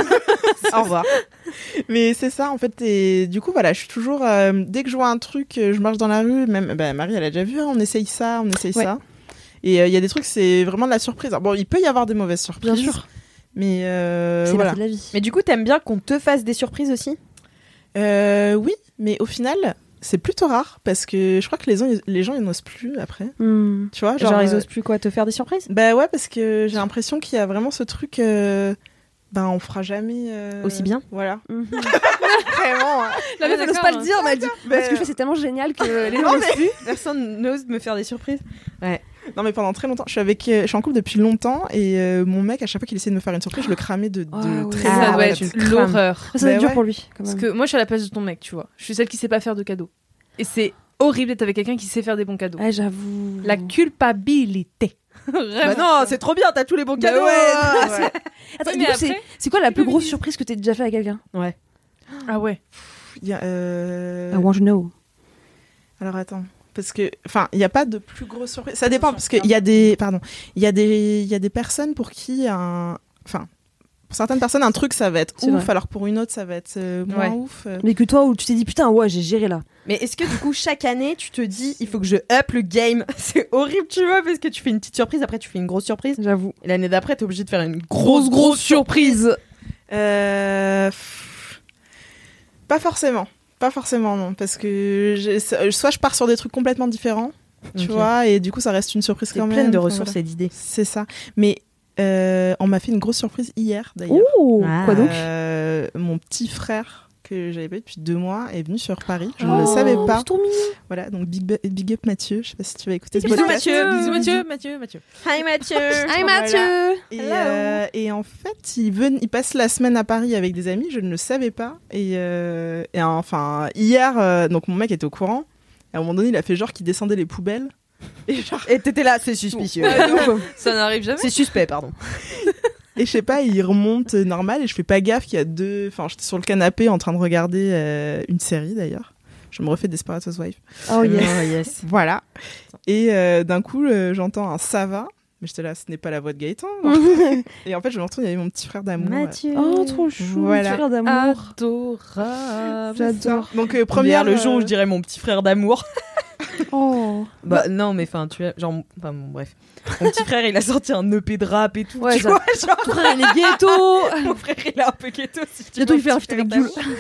Au revoir. Mais c'est ça en fait, et du coup voilà, je suis toujours euh, dès que je vois un truc, euh, je marche dans la rue, même bah, Marie elle a déjà vu, hein, on essaye ça, on essaye Ouais. ça. Et euh, il y a des trucs, c'est vraiment de la surprise. Alors, bon, il peut y avoir des mauvaises surprises. Bien sûr. Mais euh, C'est la voilà. vie de la vie. Mais du coup, t'aimes bien qu'on te fasse des surprises aussi? Euh, oui, mais au final, c'est plutôt rare parce que je crois que les gens, les gens ils n'osent plus après. Hmm. Tu vois, Genre, genre, ils euh, osent plus quoi te faire des surprises? Bah ouais, parce que j'ai l'impression qu'il y a vraiment ce truc. Euh, ben on fera jamais. euh, Aussi bien? Voilà. Mhm. Vraiment. hein. La meuf, elle n'ose pas le dire, mais elle dit. Mais, Ce que je fais, c'est tellement génial que les gens Non, n'osent plus. Personne n'ose me faire des surprises. Non mais pendant très longtemps, je suis avec, euh, je suis en couple depuis longtemps et euh, mon mec à chaque fois qu'il essayait de me faire une surprise, je le cramais de, de Ah ouais. très Ah ça fort. doit ouais, être tu le crames. l'horreur. Ça doit être Bah dur ouais. pour lui. Quand Parce même. que moi, je suis à la place de ton mec, tu vois. Je suis celle qui sait pas faire de cadeaux. Et c'est horrible d'être avec quelqu'un qui sait faire des bons cadeaux. Ouais, j'avoue. La culpabilité. Bah Vraiment. non, c'est trop bien, t'as tous les bons Bah cadeaux. ouais. Ouais. Attends, Oui, du mais coup, c'est après, c'est quoi la plus grosse culpabilise. surprise que t'aies déjà fait à quelqu'un? Ouais. Ah ouais. Il y a, euh, I want to know. Alors attends, parce que, enfin, il n'y a pas de plus grosse surprise. Ça dépend parce qu'il y a des, pardon, il y a des, il y a des personnes pour qui un, enfin, pour certaines personnes un truc ça va être C'est ouf, vrai. alors pour une autre ça va être euh, moins Ouais. ouf. euh. Mais que toi, où tu t'es dit putain, ouais, j'ai géré là. Mais est-ce que du coup, chaque année, tu te dis, il faut que je up le game? C'est horrible, tu vois, parce que tu fais une petite surprise, après tu fais une grosse surprise. J'avoue. Et l'année d'après, t'es obligé de faire une grosse, grosse surprise. Euh, pff, Pas forcément. Pas forcément, non. Parce que j'ai- soit je pars sur des trucs complètement différents, tu Ok. vois, et du coup, ça reste une surprise T'es quand même. pleine de Enfin, ressources voilà. et d'idées. C'est ça. Mais euh, on m'a fait une grosse surprise hier, d'ailleurs. Oh, Ah. quoi donc? Euh, Mon petit frère, que j'avais pas vu depuis deux mois, est venu sur Paris. Je Oh, ne le savais pas. C'est trop mignon. Voilà, donc big, bu- big up Mathieu. Je sais pas si tu vas écouter ce Bisous podcast. Mathieu, bisous Mathieu, Mathieu, Mathieu. Hi Mathieu. Hi Voilà. Mathieu. Et, euh, et en fait, il, ven- il passe la semaine à Paris avec des amis, je ne le savais pas. Et, euh, et enfin, hier, euh, donc mon mec était au courant. Et à un moment donné, il a fait genre qu'il descendait les poubelles. Et genre, Et t'étais là, c'est suspicieux. Ça n'arrive jamais. C'est suspect, pardon. et je sais pas, il remonte euh, normal et je fais pas gaffe qu'il y a deux. Enfin, j'étais sur le canapé en train de regarder euh, une série d'ailleurs. Je me refais Desperate Housewives. Oh yes. Oh, yes. Voilà. Et euh, d'un coup, euh, j'entends un ça va. Mais j'étais là, ce n'est pas la voix de Gaëtan. Et en fait, je me retourne, il y avait mon petit frère d'amour. Mathieu. Oh, trop chou. Voilà. Frère d'amour. Adorable. J'adore. Donc, euh, première. Première, le jour où euh, je dirais mon petit frère d'amour. Oh. Bah non, mais enfin, tu vois, genre, enfin bon, bref. Mon petit frère, il a sorti un E P de rap et tout. Ouais, tu ça- vois, genre, Ton frère, il est ghetto. mon frère, il est un peu ghetto. Si tu Bientôt, veux, il fait un petit feat avec frère Jules. d'amour.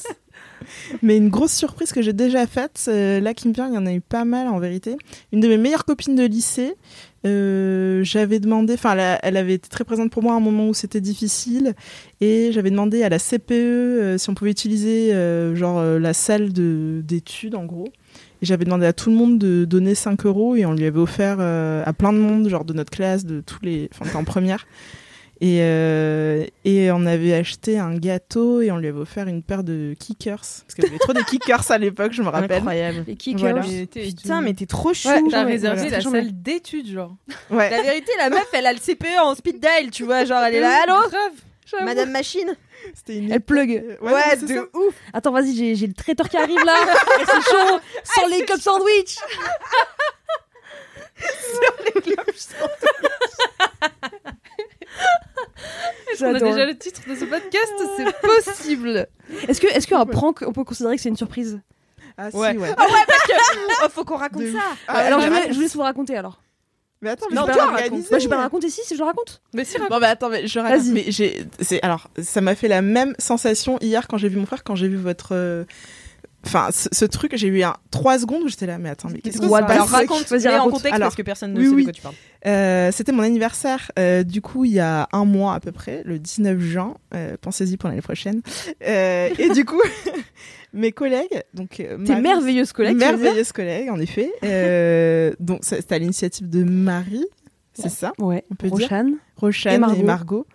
Mais une grosse surprise que j'ai déjà faite, euh, là qui me vient, il y en a eu pas mal en vérité. Une de mes meilleures copines de lycée, euh, j'avais demandé, enfin elle, a- elle avait été très présente pour moi à un moment où c'était difficile, et j'avais demandé à la C P E euh, si on pouvait utiliser euh, genre euh, la salle de, d'études en gros. Et j'avais demandé à tout le monde de donner cinq euros et on lui avait offert euh, à plein de monde, genre de notre classe, de tous les, enfin on était en première. Et, euh, et on avait acheté un gâteau et on lui avait offert une paire de kickers. Parce qu'elle avait trop des kickers à l'époque, je me rappelle. Incroyable. Les kickers. Voilà. Mais t'es- Putain, mais t'es trop chou. Ouais, T'as Ouais, réservé voilà. la J'en salle ai. d'études, genre. Ouais. La vérité, la meuf, elle a le C P E en speed dial, tu vois, genre elle est là, allô, Grave. Madame Machine. C'était une Elle époque- plug. Ouais, Ouais, non, mais c'est de ça. ouf. Attends, vas-y, j'ai j'ai le traiteur qui arrive là. Et c'est chaud. Sans les cups sandwich. On a J'adore. déjà le titre de ce podcast, c'est possible. Est-ce que, est-ce qu'un prank, on peut considérer que c'est une surprise? Ah si, Ouais. ouais. Ah ouais, parce que oh, faut qu'on raconte De ça. ouf. Ah, Alors, mais je, vais, raconte. je vous laisse vous raconter alors. Mais attends, mais mais je je vais peux pas le organiser. Bah, je vais pas le raconter ici si je le raconte. Mais si, Bon bah attends, mais je raconte. Vas-y. Mais j'ai, c'est alors, ça m'a fait la même sensation hier quand j'ai vu mon frère, quand j'ai vu votre. euh, Enfin, ce, ce truc, j'ai eu un trois secondes où j'étais là, mais attends, mais qu'est-ce que What c'est the Alors fuck raconte, Vas-y, mets en raconte. contexte Alors, parce que personne ne oui, sait oui. de quoi tu parles. Euh, C'était mon anniversaire, euh, du coup, il y a un mois à peu près, le dix-neuf juin. Euh, pensez-y pour l'année prochaine. Euh, et du coup, mes collègues, donc euh, Tes Marie- merveilleuses collègues. tu veux dire merveilleuses collègues, en effet. Euh, donc, ça- c'était à l'initiative de Marie, c'est ça, Ouais. on peut dire. Rochane. Rochane Et et Margot. Margot.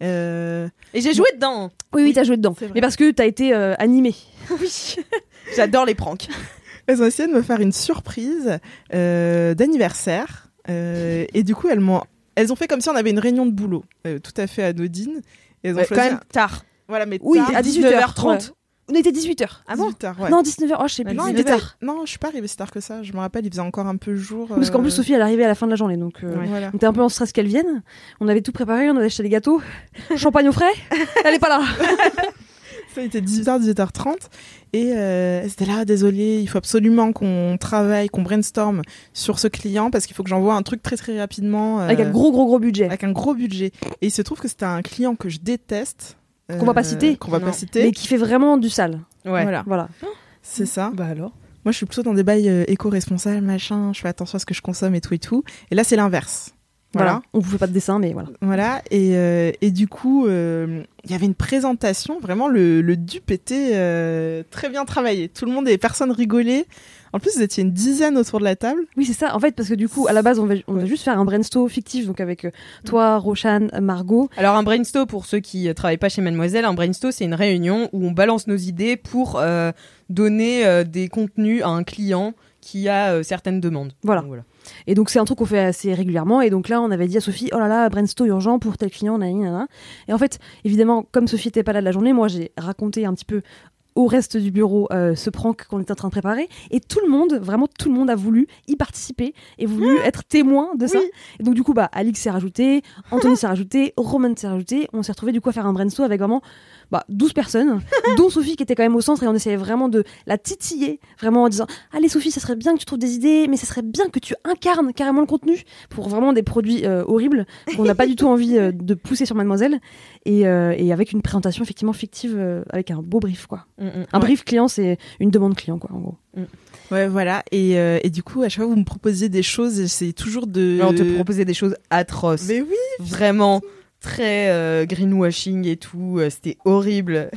Euh, Et j'ai joué dedans. Oui, oui, t'as joué dedans. c'est vrai. Mais parce que t'as été euh, animée. Oui. J'adore les pranks. Elles ont essayé de me faire une surprise euh, d'anniversaire. Euh, et du coup, elles m'ont, elles ont fait comme si on avait une réunion de boulot, euh, tout à fait anodine. Et elles ont Ouais, choisi quand même un- tard. Voilà, mais Oui, tard, à dix-neuf heures trente. ouais. On était dix-huit heures. Ah bon dix-huit heures, ouais. Non, dix-neuf heures. Oh, je sais plus. non, il dix-neuf était- heures. non, je suis pas arrivée si tard que ça. Je me rappelle, il faisait encore un peu jour. Parce qu'en euh, plus, Sophie, elle arrivait à la fin de la journée. Donc, euh, ouais. Voilà. on était un peu en stress qu'elle vienne. On avait tout préparé. On avait acheté des gâteaux. Champagne au frais. Elle est pas là. Ça, il était dix-huit heures, dix-huit heures trente. Et euh, elles étaient là, désolée, il faut absolument qu'on travaille, qu'on brainstorm sur ce client parce qu'il faut que j'envoie un truc très très rapidement. euh, Avec un gros, gros, gros budget. avec un gros budget. Et il se trouve que c'était un client que je déteste. Qu'on va pas citer. Qu'on va Non. pas citer. Mais qui fait vraiment du sale. Ouais. Voilà. Voilà. C'est ça. Bah alors. Moi, je suis plutôt dans des bails euh, éco-responsables, machin. Je fais attention à ce que je consomme et tout et tout. Et là, c'est l'inverse. Voilà. Voilà. On vous fait pas de dessin, mais voilà. Voilà. Et, euh, et du coup, euh, il y avait une présentation. Vraiment, le, le dupe était euh, très bien travaillé. Tout le monde et personne rigolait. En plus, vous étiez une dizaine autour de la table. Oui, c'est ça. En fait, parce que du coup, à la base, on va, on va juste faire un brainstorm fictif, donc avec euh, toi, Rochane, Margot. Alors un brainstorm, pour ceux qui euh, travaillent pas chez Mademoiselle, un brainstorm c'est une réunion où on balance nos idées pour euh, donner euh, des contenus à un client qui a euh, certaines demandes. Voilà. Donc, voilà. Et donc, c'est un truc qu'on fait assez régulièrement. Et donc là, on avait dit à Sophie, oh là là, brainstorm urgent pour tel client, nanani, nanana. Et en fait, évidemment, comme Sophie était pas là de la journée, moi, j'ai raconté un petit peu au reste du bureau euh, ce prank qu'on était en train de préparer, et tout le monde, vraiment tout le monde a voulu y participer et voulu être témoin de ça. Et donc du coup, bah, Alix s'est rajouté, Anthony s'est rajouté, Roman s'est rajouté, on s'est retrouvé du coup à faire un brainstorm avec vraiment bah, douze personnes, dont Sophie qui était quand même au centre, et on essayait vraiment de la titiller, vraiment en disant allez Sophie, ça serait bien que tu trouves des idées, mais ça serait bien que tu incarnes carrément le contenu pour vraiment des produits euh, horribles qu'on n'a pas du tout envie euh, de pousser sur Mademoiselle, et, euh, et avec une présentation effectivement fictive euh, avec un beau brief quoi. Mm, mm. Un Ouais. brief client, c'est une demande client quoi en gros. Ouais, voilà. Et, euh, et du coup, à chaque fois, vous me proposiez des choses, et c'est toujours de. On te proposait des choses atroces. Mais oui. Vraiment très euh, greenwashing et tout. euh, C'était horrible.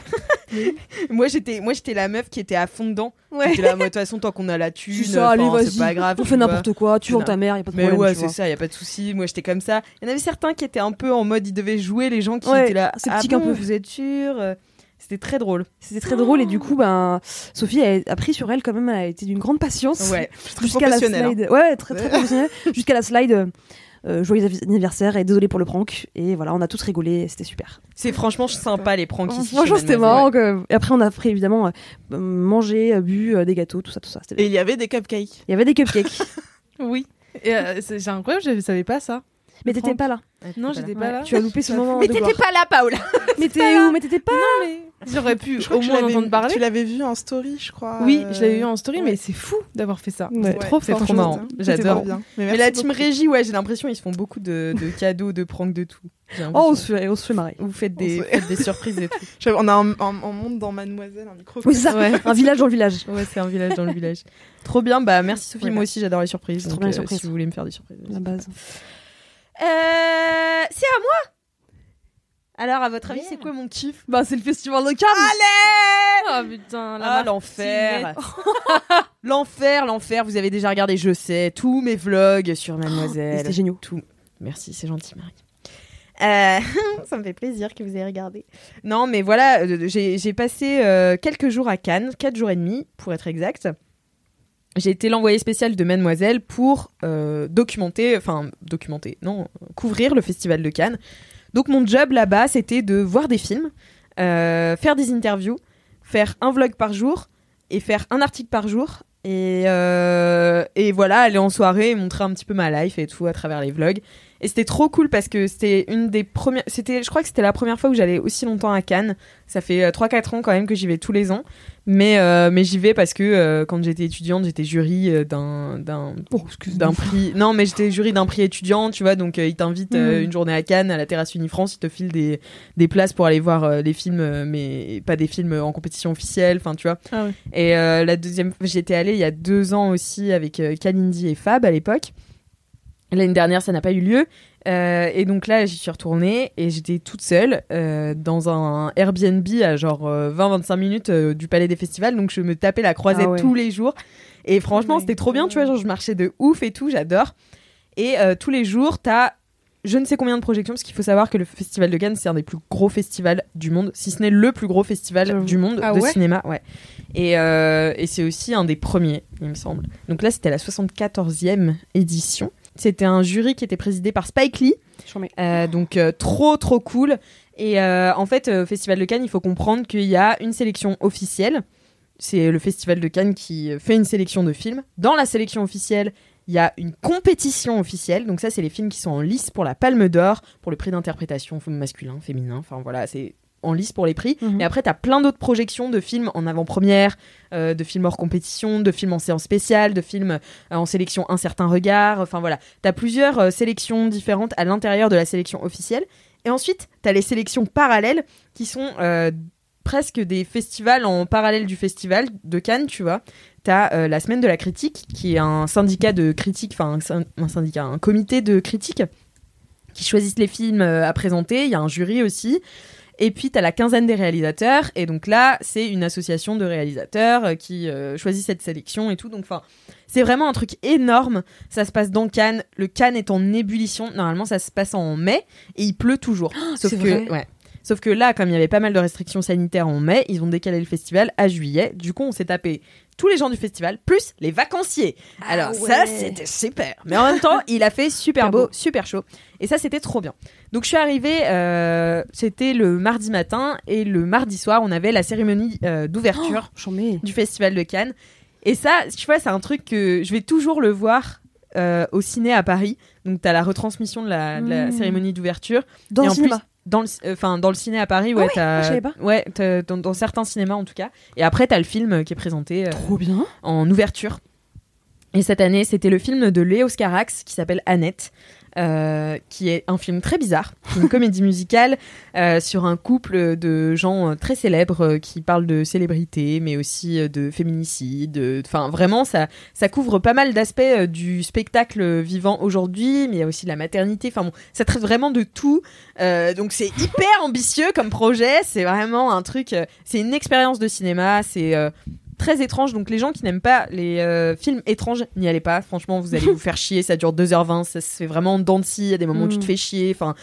moi, j'étais, moi, j'étais la meuf qui était à fond dedans. J'étais là, moi, de toute façon, tant qu'on a la thune, C'est ça, allez, enfin, vas-y, c'est pas grave. on tu fait vois. n'importe quoi, tu vends Non. ta mère, y a pas de Mais problème. ouais, tu c'est vois. ça, y a pas de souci. Moi, j'étais comme ça. Il y en avait certains qui étaient un peu en mode, ils devaient jouer les gens qui Ouais, étaient là. sceptiques ah un bon, peu. vous êtes sûrs Euh, C'était très drôle. C'était très drôle, et du coup, ben, Sophie a, a pris sur elle quand même, elle a été d'une grande patience. Ouais. Jusqu'à la professionnelle, slide. Ouais, ouais, très très professionnelle. Jusqu'à la slide. euh, euh, joyeux anniversaire et désolé pour le prank. Et voilà, on a tous rigolé, et c'était super. C'est franchement sympa les pranks ici. Franchement, chez c'était Mademoiselle, marrant. ouais. que- Et après, on a après évidemment euh, mangé, euh, bu euh, des gâteaux, tout ça, tout ça. C'était Et bien. il y avait des cupcakes. Il y avait des cupcakes. Oui. Et euh, c'est c'est incroyable, je savais pas ça. Mais t'étais pas là. Non, j'étais pas Ouais, là. Tu as loupé ce moment. Mais de t'étais gloire. pas là, Paola. Mais t'es où Mais t'étais pas. Non, mais j'aurais pu Je crois au que tu moins en l'avais- entendre parler. Tu l'avais vu en story, je crois. Oui, euh, je l'avais vu en story, ouais. mais c'est fou d'avoir fait ça. Ouais. C'est trop C'est fort. trop marrant. C'était J'adore. trop bien. Mais, Mais merci la team beaucoup. régie, ouais, j'ai l'impression ils se font beaucoup de, de cadeaux, de pranks, de tout. J'ai Oh, on l'impression. se fait, on se fait marrer. Vous faites des, On se- faites des surprises et tout. J'avais- On a un, un, un monde dans Mademoiselle, un micro. Oui, c'est ça. Ouais. Un village dans le village. Ouais, c'est un village dans le village. Trop bien, bah merci Sophie, Ouais. moi aussi j'adore les surprises. C'est trop donc, bien les euh, surprises. Si vous voulez me faire des surprises. La base. Euh, c'est à moi. Alors, à votre avis, c'est quoi mon kiff? Bah, c'est le festival de Cannes. Oh putain, la Ah, marque l'enfer. L'enfer, l'enfer. Vous avez déjà regardé, je sais, tous mes vlogs sur Mademoiselle. C'était génial. Tout. Merci, c'est gentil, Marie. Euh, ça me fait plaisir que vous ayez regardé. Non, mais voilà, euh, j'ai j'ai passé euh, quelques jours à Cannes, quatre jours et demi, pour être exact. J'ai été l'envoyé spécial de Mademoiselle pour euh, documenter, enfin, documenter, non, couvrir le festival de Cannes. Donc, mon job là-bas, c'était de voir des films, euh, faire des interviews, faire un vlog par jour et faire un article par jour. Et, euh, et voilà, aller en soirée et montrer un petit peu ma life et tout à travers les vlogs. Et c'était trop cool parce que c'était une des premières. C'était, je crois que c'était la première fois où j'allais aussi longtemps à Cannes. Ça fait euh, trois quatre ans quand même que j'y vais tous les ans. Mais, euh, mais j'y vais parce que euh, quand j'étais étudiante, j'étais jury euh, d'un, d'un, Oh, d'un prix. Non, mais j'étais jury d'un prix étudiant, tu vois. Donc euh, ils t'invitent euh, Mm. une journée à Cannes, à la Terrasse Unifrance. Ils te filent des, des places pour aller voir euh, les films, euh, mais pas des films en compétition officielle. Enfin, tu vois. Ah ouais. Et euh, la deuxième, j'y étais allée il y a deux ans aussi avec euh, Kalindi et Fab à l'époque. L'année dernière, ça n'a pas eu lieu. Euh, et donc là, j'y suis retournée et j'étais toute seule euh, dans un Airbnb à genre euh, vingt à vingt-cinq minutes euh, du Palais des Festivals. Donc je me tapais la croisette Ah ouais. tous les jours. Et franchement, Oh my c'était trop bien, God. tu vois. Genre, je marchais de ouf et tout, j'adore. Et euh, tous les jours, t'as je ne sais combien de projections, parce qu'il faut savoir que le Festival de Cannes, c'est un des plus gros festivals du monde, si ce n'est le plus gros festival J'avoue. du monde Ah de ouais cinéma. Ouais. Et, euh, et c'est aussi un des premiers, il me semble. Donc là, c'était la soixante-quatorzième édition. C'était un jury qui était présidé par Spike Lee. Euh, donc euh, trop trop cool. Et euh, en fait, au Festival de Cannes, il faut comprendre qu'il y a une sélection officielle. C'est le Festival de Cannes qui fait une sélection de films. Dans la sélection officielle, il y a une compétition officielle. Donc ça, c'est les films qui sont en lice pour la Palme d'Or, pour le prix d'interprétation masculin, féminin. Enfin voilà, c'est en lice pour les prix. Mhm. Et après, tu as plein d'autres projections de films en avant-première, euh, de films hors compétition, de films en séance spéciale, de films euh, en sélection Un certain regard. Enfin voilà, tu as plusieurs euh, sélections différentes à l'intérieur de la sélection officielle. Et ensuite, tu as les sélections parallèles qui sont euh, presque des festivals en parallèle du festival de Cannes, tu vois. Tu as euh, la Semaine de la critique, qui est un syndicat de critiques, enfin un, syn- un syndicat, un comité de critiques qui choisissent les films euh, à présenter. Il y a un jury aussi. Et puis, tu as la quinzaine des réalisateurs. Et donc là, c'est une association de réalisateurs euh, qui euh, choisit cette sélection et tout. Donc, enfin, c'est vraiment un truc énorme. Ça se passe dans Cannes. Le Cannes est en ébullition. Normalement, ça se passe en mai. Et il pleut toujours. Sauf c'est que, vrai ouais. Sauf que là, comme il y avait pas mal de restrictions sanitaires en mai, ils ont décalé le festival à juillet. Du coup, on s'est tapé tous les gens du festival, plus les vacanciers. Ah Alors ouais. ça, c'était super. Mais en même temps, il a fait super Super beau, beau. super chaud. Et ça, c'était trop bien. Donc je suis arrivée, euh, c'était le mardi matin. Et le mardi soir, on avait la cérémonie euh, d'ouverture J'en mets. du Festival de Cannes. Et ça, tu vois, c'est un truc que je vais toujours le voir euh, au ciné à Paris. Donc t'as la retransmission de la, de la Mmh. cérémonie d'ouverture. Dans Et le en cinéma. plus, dans le, enfin, dans le ciné à Paris, ouais, Ah ouais, t'as, ah, je savais pas. ouais, t'as- dans, dans certains cinémas en tout cas. Et après, t'as le film qui est présenté euh, Trop bien. en ouverture. Et cette année, c'était le film de Léo Scarax qui s'appelle Annette, euh, qui est un film très bizarre, une comédie musicale euh, sur un couple de gens euh, très célèbres euh, qui parlent de célébrité, mais aussi euh, de féminicide. Enfin, vraiment, ça, ça couvre pas mal d'aspects euh, du spectacle vivant aujourd'hui, mais il y a aussi de la maternité. Enfin bon, ça traite vraiment de tout. Euh, donc c'est hyper ambitieux comme projet. C'est vraiment un truc. euh, c'est une expérience de cinéma. C'est euh, très étrange. Donc les gens qui n'aiment pas les euh, films étranges, n'y allez pas. Franchement, vous allez vous faire chier. Ça dure deux heures vingt. Ça se fait vraiment en dents de scie. Il y a des moments où tu te Mm. fais chier. Enfin,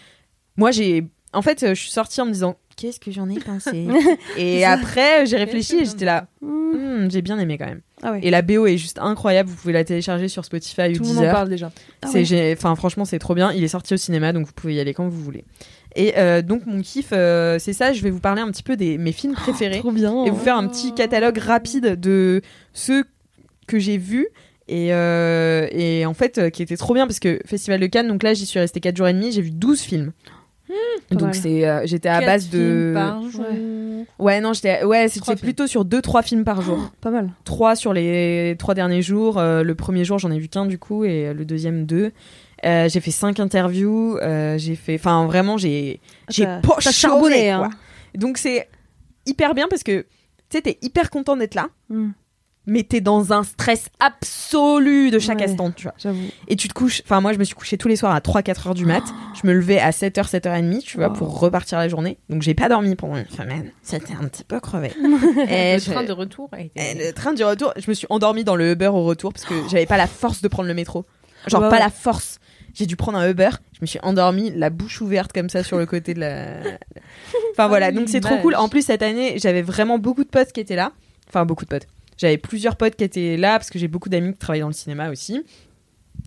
moi j'ai. En fait, euh, je suis sortie en me disant qu'est-ce que j'en ai pensé. Et après, j'ai réfléchi et j'étais là. Hmm, j'ai bien aimé quand même. Ah ouais. Et la B O est juste incroyable. Vous pouvez la télécharger sur Spotify ou Tout le monde en Deezer. parle déjà. Ah C'est ouais. gé- enfin franchement c'est trop bien. Il est sorti au cinéma donc vous pouvez y aller quand vous voulez. Et euh, donc mon kiff euh, c'est ça. Je vais vous parler un petit peu des mes films préférés Trop bien. et vous faire un petit catalogue rapide de ceux que j'ai vus. Et, euh, et en fait, euh, qui était trop bien parce que Festival de Cannes, donc là j'y suis restée quatre jours et demi, j'ai vu douze films. pas donc mal. c'est, euh, j'étais à Quatre base de. films par jour. Ouais, non, j'étais, ouais, c'était Trois films. plutôt sur deux trois films par jour. Pas mal. Trois sur les trois derniers jours. Euh, le premier jour, j'en ai vu qu'un du coup, et le deuxième deux. Euh, j'ai fait cinq interviews. Euh, j'ai fait, enfin vraiment, j'ai, j'ai T'as- pas t'as charbonné, hein. Donc c'est hyper bien parce que tu sais, t'es hyper content d'être là, Mm. mais t'es dans un stress absolu de chaque Ouais. instant, tu vois. J'avoue. Et tu te couches, enfin moi je me suis couchée tous les soirs à trois quatre heures du mat. Je me levais à sept heures, sept heures trente, tu vois, Wow. pour repartir la journée. Donc j'ai pas dormi pendant une semaine. C'était un petit peu crevé. Et Le je- train de retour a été. et le train du retour, je me suis endormie dans le Uber au retour parce que j'avais pas la force de prendre le métro. Genre Ouais, pas ouais. la force. J'ai dû prendre un Uber, je me suis endormie, la bouche ouverte comme ça sur le côté de la... Enfin voilà, Ah, donc c'est trop l'image. cool. En plus cette année, j'avais vraiment beaucoup de potes qui étaient là. Enfin beaucoup de potes. J'avais plusieurs potes qui étaient là parce que j'ai beaucoup d'amis qui travaillent dans le cinéma aussi.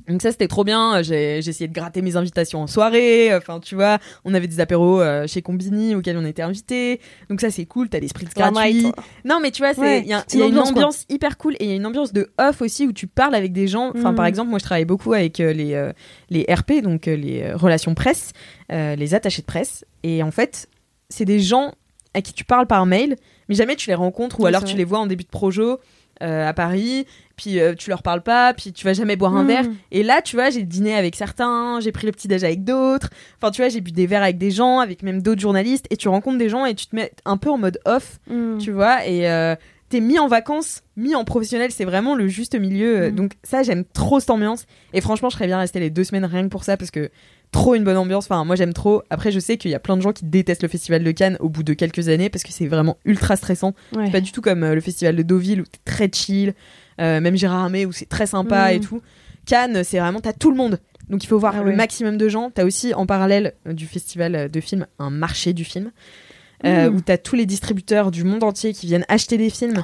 Donc ça c'était trop bien, j'ai, j'ai essayé de gratter mes invitations en soirée, enfin tu vois, on avait des apéros euh, chez Combini auxquels on était invités, donc ça c'est cool, t'as des spritz gratuits. Non mais tu vois, il ouais, y a, y a une ambiance, ambiance hyper cool, et il y a une ambiance de off aussi où tu parles avec des gens, enfin mmh. par exemple moi je travaille beaucoup avec euh, les, euh, les R P, donc euh, les euh, relations presse, euh, les attachés de presse, et en fait c'est des gens à qui tu parles par mail, mais jamais tu les rencontres, ou oui, alors tu les vois en début de projo euh, à Paris, puis euh, tu leur parles pas, puis tu vas jamais boire un mmh. verre. Et là, tu vois, j'ai dîné avec certains, j'ai pris le petit-déj avec d'autres. Enfin, tu vois, j'ai bu des verres avec des gens, avec même d'autres journalistes. Et tu rencontres des gens et tu te mets un peu en mode off, mmh. tu vois. Et euh, t'es mis en vacances, mis en professionnel. C'est vraiment le juste milieu. Mmh. Donc ça, j'aime trop cette ambiance. Et franchement, je serais bien restée les deux semaines rien que pour ça, parce que trop une bonne ambiance. Enfin, moi, j'aime trop. Après, je sais qu'il y a plein de gens qui détestent le Festival de Cannes au bout de quelques années, parce que c'est vraiment ultra stressant. Ouais. C'est pas du tout comme euh, le Festival de Deauville où t'es très chill. Euh, même Gérard Armé où c'est très sympa mmh. et tout. Cannes, c'est vraiment, t'as tout le monde, donc il faut voir ah, le ouais. maximum de gens. T'as aussi en parallèle euh, du festival de films un marché du film euh, mmh. où t'as tous les distributeurs du monde entier qui viennent acheter des films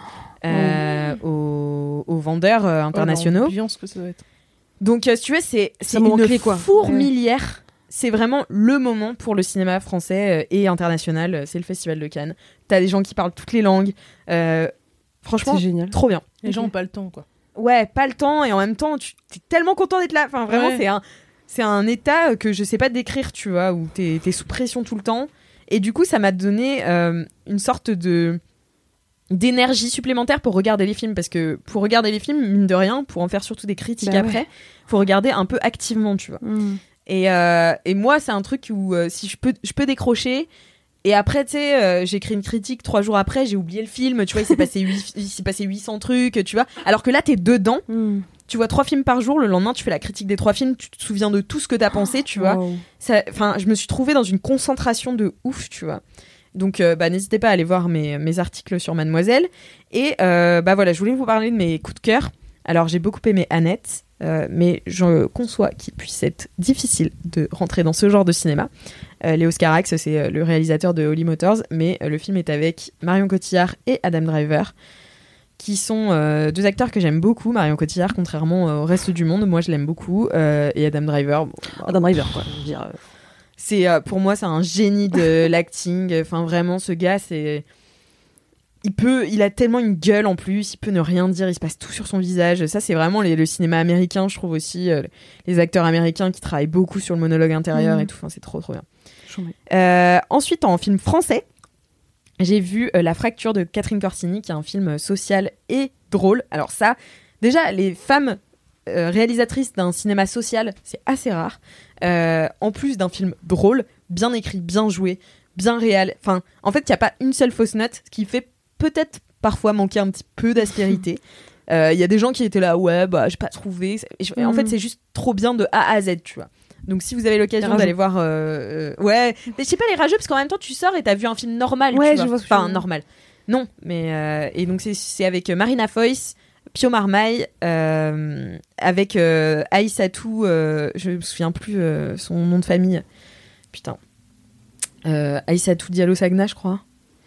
euh, mmh. aux, aux vendeurs euh, internationaux. Oh, ce que ça doit être. Donc euh, si tu veux, c'est, c'est une clé, quoi. fourmilière. Ouais. C'est vraiment le moment pour le cinéma français euh, et international. C'est le Festival de Cannes. T'as des gens qui parlent toutes les langues. Euh, Franchement, c'est génial. Trop bien. Les okay. gens n'ont pas le temps, quoi. Ouais, pas le temps, et en même temps, tu es tellement content d'être là. Enfin, vraiment, ouais. c'est, un, c'est un état que je sais pas décrire, tu vois, où t'es, t'es sous pression tout le temps. Et du coup, ça m'a donné euh, une sorte de d'énergie supplémentaire pour regarder les films. Parce que pour regarder les films, mine de rien, pour en faire surtout des critiques bah après, ouais. faut regarder un peu activement, tu vois. Mm. Et, euh, et moi, c'est un truc où euh, si je peux, je peux décrocher. Et après, tu sais, euh, j'ai écrit une critique trois jours après, j'ai oublié le film, tu vois, il s'est passé, huit, il s'est passé huit cents trucs, tu vois. Alors que là, t'es dedans, mm. tu vois trois films par jour, le lendemain, tu fais la critique des trois films, tu te souviens de tout ce que t'as pensé, tu vois. Wow. Enfin, je me suis trouvée dans une concentration de ouf, tu vois. Donc, euh, bah, n'hésitez pas à aller voir mes, mes articles sur Mademoiselle. Et, euh, bah voilà, je voulais vous parler de mes coups de cœur. Alors, j'ai beaucoup aimé Annette, euh, mais je conçois qu'il puisse être difficile de rentrer dans ce genre de cinéma. Euh, Léos Carax, c'est euh, le réalisateur de Holy Motors, mais euh, le film est avec Marion Cotillard et Adam Driver, qui sont euh, deux acteurs que j'aime beaucoup. Marion Cotillard, contrairement euh, au reste du monde, moi je l'aime beaucoup, euh, et Adam Driver. Bon, Adam Driver, quoi. Je veux dire, euh... c'est euh, pour moi c'est un génie de l'acting. Enfin vraiment, ce gars, c'est il peut, il a tellement une gueule en plus, il peut ne rien dire, il se passe tout sur son visage. Ça, c'est vraiment les, le cinéma américain, je trouve aussi, euh, les acteurs américains qui travaillent beaucoup sur le monologue intérieur mmh. et tout. Enfin, c'est trop trop bien. Euh, ensuite, en film français, j'ai vu euh, La Fracture de Catherine Corsini, qui est un film social et drôle. Alors ça, déjà, les femmes euh, réalisatrices d'un cinéma social, c'est assez rare. Euh, en plus d'un film drôle, bien écrit, bien joué, bien réel. Enfin, en fait, il n'y a pas une seule fausse note, ce qui fait peut-être parfois manquer un petit peu d'aspérité. Il euh, y a des gens qui étaient là, ouais, bah, j'ai pas trouvé. Et je, mmh. En fait, c'est juste trop bien de A à Z, tu vois. Donc, si vous avez l'occasion d'aller voir. Euh, euh, ouais, mais je sais pas, les rageux, parce qu'en même temps, tu sors et t'as vu un film normal. Ouais, tu vois. je vois. Enfin, normal. Non, mais. Euh, et donc, c'est, c'est avec Marina Foïs, Pio Marmaille, euh, avec euh, Aïssatou, euh, je me souviens plus euh, son nom de famille. Putain. Euh, Aïssatou Diallo Sagna, je crois.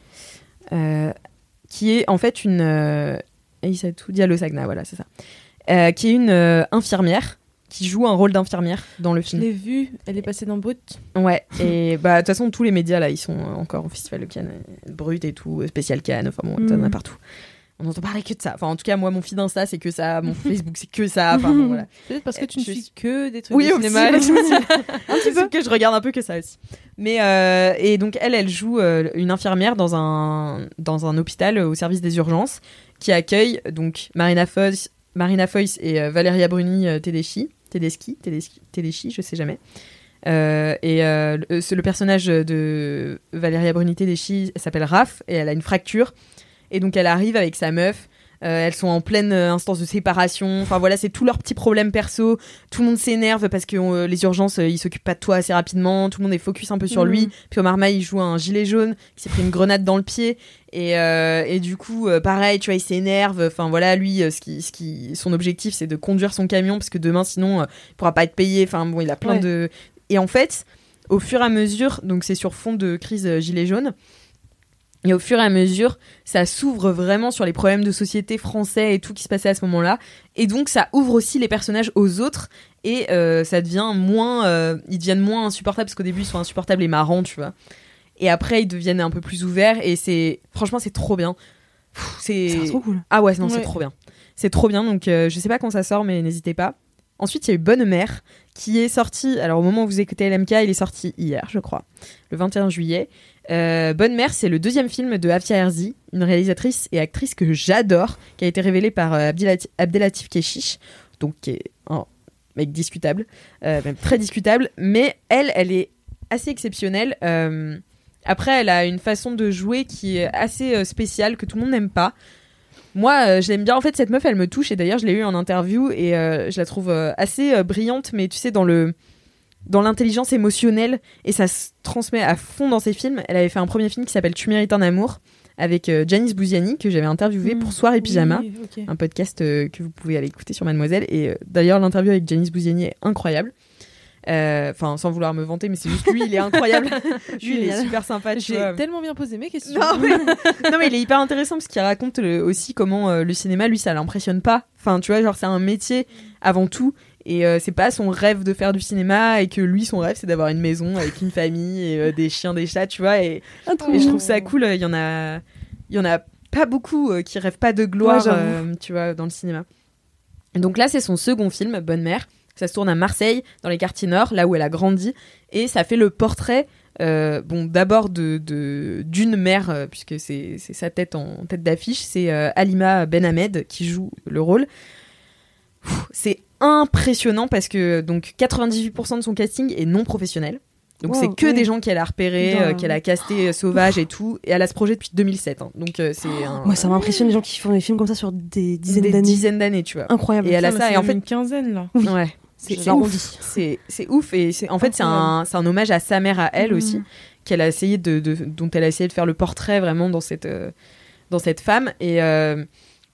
Euh. Qui est en fait une euh, Aïssatou Diallo Sagna, voilà, c'est ça. Euh, qui est une euh, infirmière qui joue un rôle d'infirmière dans le film. Je l'ai vue, elle est passée dans Brut. Ouais, et bah de toute façon tous les médias là, ils sont encore au Festival de Cannes, Brut et tout, Spécial Cannes, enfin bon, t'en as partout. On entend parler que de ça. Enfin, en tout cas, moi, mon feed Insta, c'est que ça. Mon Facebook, c'est que ça. Enfin, bon, voilà. Peut-être parce que tu ne suis que des trucs oui, de cinéma. Oui, aussi. Un petit peu. Que je regarde un peu que ça aussi. Mais, euh, et donc, elle, elle joue euh, une infirmière dans un, dans un hôpital au service des urgences qui accueille donc Marina Foïs, Marina Foïs et euh, Valéria Bruni euh, Tedeschi. Tedeschi, Tedeschi, Tedeschi, je sais jamais. Euh, et euh, le, le personnage de Valéria Bruni Tedeschi s'appelle Raph et elle a une fracture. Et donc elle arrive avec sa meuf, euh, elles sont en pleine euh, instance de séparation, enfin voilà, c'est tous leurs petits problèmes perso, tout le monde s'énerve parce que euh, les urgences, euh, ils s'occupent pas de toi assez rapidement, tout le monde est focus un peu sur mmh. lui, puis Omar Maï, il joue un gilet jaune qui s'est pris une grenade dans le pied, et, euh, et du coup, euh, pareil, tu vois, il s'énerve, enfin voilà, lui, euh, ce qui, ce qui, son objectif, c'est de conduire son camion, parce que demain, sinon, euh, il pourra pas être payé, enfin bon, il a plein ouais. de... Et en fait, au fur et à mesure, donc c'est sur fond de crise euh, gilet jaune, Et au fur et à mesure, ça s'ouvre vraiment sur les problèmes de société français et tout qui se passait à ce moment-là. Et donc, ça ouvre aussi les personnages aux autres. Et euh, ça devient moins... Euh, ils deviennent moins insupportables, parce qu'au début, ils sont insupportables et marrants, tu vois. Et après, ils deviennent un peu plus ouverts. Et c'est... Franchement, c'est trop bien. Pff, c'est... C'est trop cool. Ah ouais, non, Ouais. c'est trop bien. C'est trop bien, donc euh, je sais pas quand ça sort, mais n'hésitez pas. Ensuite, il y a eu Bonne Mère, qui est sorti... Alors, au moment où vous écoutez L M K, il est sorti hier, je crois. Le vingt et un juillet. Euh, Bonne Mère, c'est le deuxième film de Afia Herzi, une réalisatrice et actrice que j'adore, qui a été révélée par euh, Abdelati- Abdelatif Keshish, donc qui est un mec discutable, euh, même très discutable, mais elle, elle est assez exceptionnelle. Euh, après, elle a une façon de jouer qui est assez euh, spéciale, que tout le monde n'aime pas. Moi, euh, je l'aime bien. En fait, cette meuf, elle me touche, et d'ailleurs, je l'ai eue en interview, et euh, je la trouve euh, assez euh, brillante, mais tu sais, dans le... dans l'intelligence émotionnelle, et ça se transmet à fond dans ses films. Elle avait fait un premier film qui s'appelle Tu mérites un amour, avec euh, Janice Bouziani, que j'avais interviewé mmh, pour Soir et Pyjama, oui, okay. un podcast euh, que vous pouvez aller écouter sur Mademoiselle. Et euh, d'ailleurs, l'interview avec Janice Bouziani est incroyable. Enfin, euh, sans vouloir me vanter, mais c'est juste lui, il est incroyable. Lui, il est super sympa. J'ai vois. tellement bien posé mes questions. Non mais... non, mais il est hyper intéressant parce qu'il raconte le, aussi comment euh, le cinéma, lui, ça l'impressionne pas. Enfin, tu vois, genre, c'est un métier avant tout. Et euh, c'est pas son rêve de faire du cinéma, et que lui, son rêve, c'est d'avoir une maison avec une famille et euh, des chiens, des chats, tu vois. Et, Ah, et je trouve ça cool. Il y en a, il y en a pas beaucoup euh, qui rêvent pas de gloire, Ouais, euh, tu vois, dans le cinéma. Et donc là, c'est son second film, Bonne Mère. Ça se tourne à Marseille, dans les quartiers nord, là où elle a grandi. Et ça fait le portrait, euh, bon, d'abord de, de, d'une mère, euh, puisque c'est, c'est sa tête en tête d'affiche. C'est euh, Halima Ben Ahmed qui joue le rôle. Pff, c'est impressionnant parce que donc quatre-vingt-dix-huit pour cent de son casting est non professionnel. Donc wow, c'est que oui. des gens qu'elle a repérés, Dans... euh, qu'elle a castés euh, sauvages et tout. Et elle a ce projet depuis deux mille sept. Hein. Donc euh, c'est un... Moi, ça m'impressionne les gens qui font des films comme ça sur des dizaines des d'années. dizaines d'années, tu vois. Incroyable. Et elle a ça, ça, et en fait une quinzaine là. Oui. Ouais. C'est, J'ai c'est arrondi. ouf. C'est, c'est ouf et c'est, en fait c'est un, c'est un hommage à sa mère, à elle Mmh. aussi, qu'elle a essayé de, de, dont elle a essayé de faire le portrait vraiment dans cette, euh, dans cette femme. Et euh,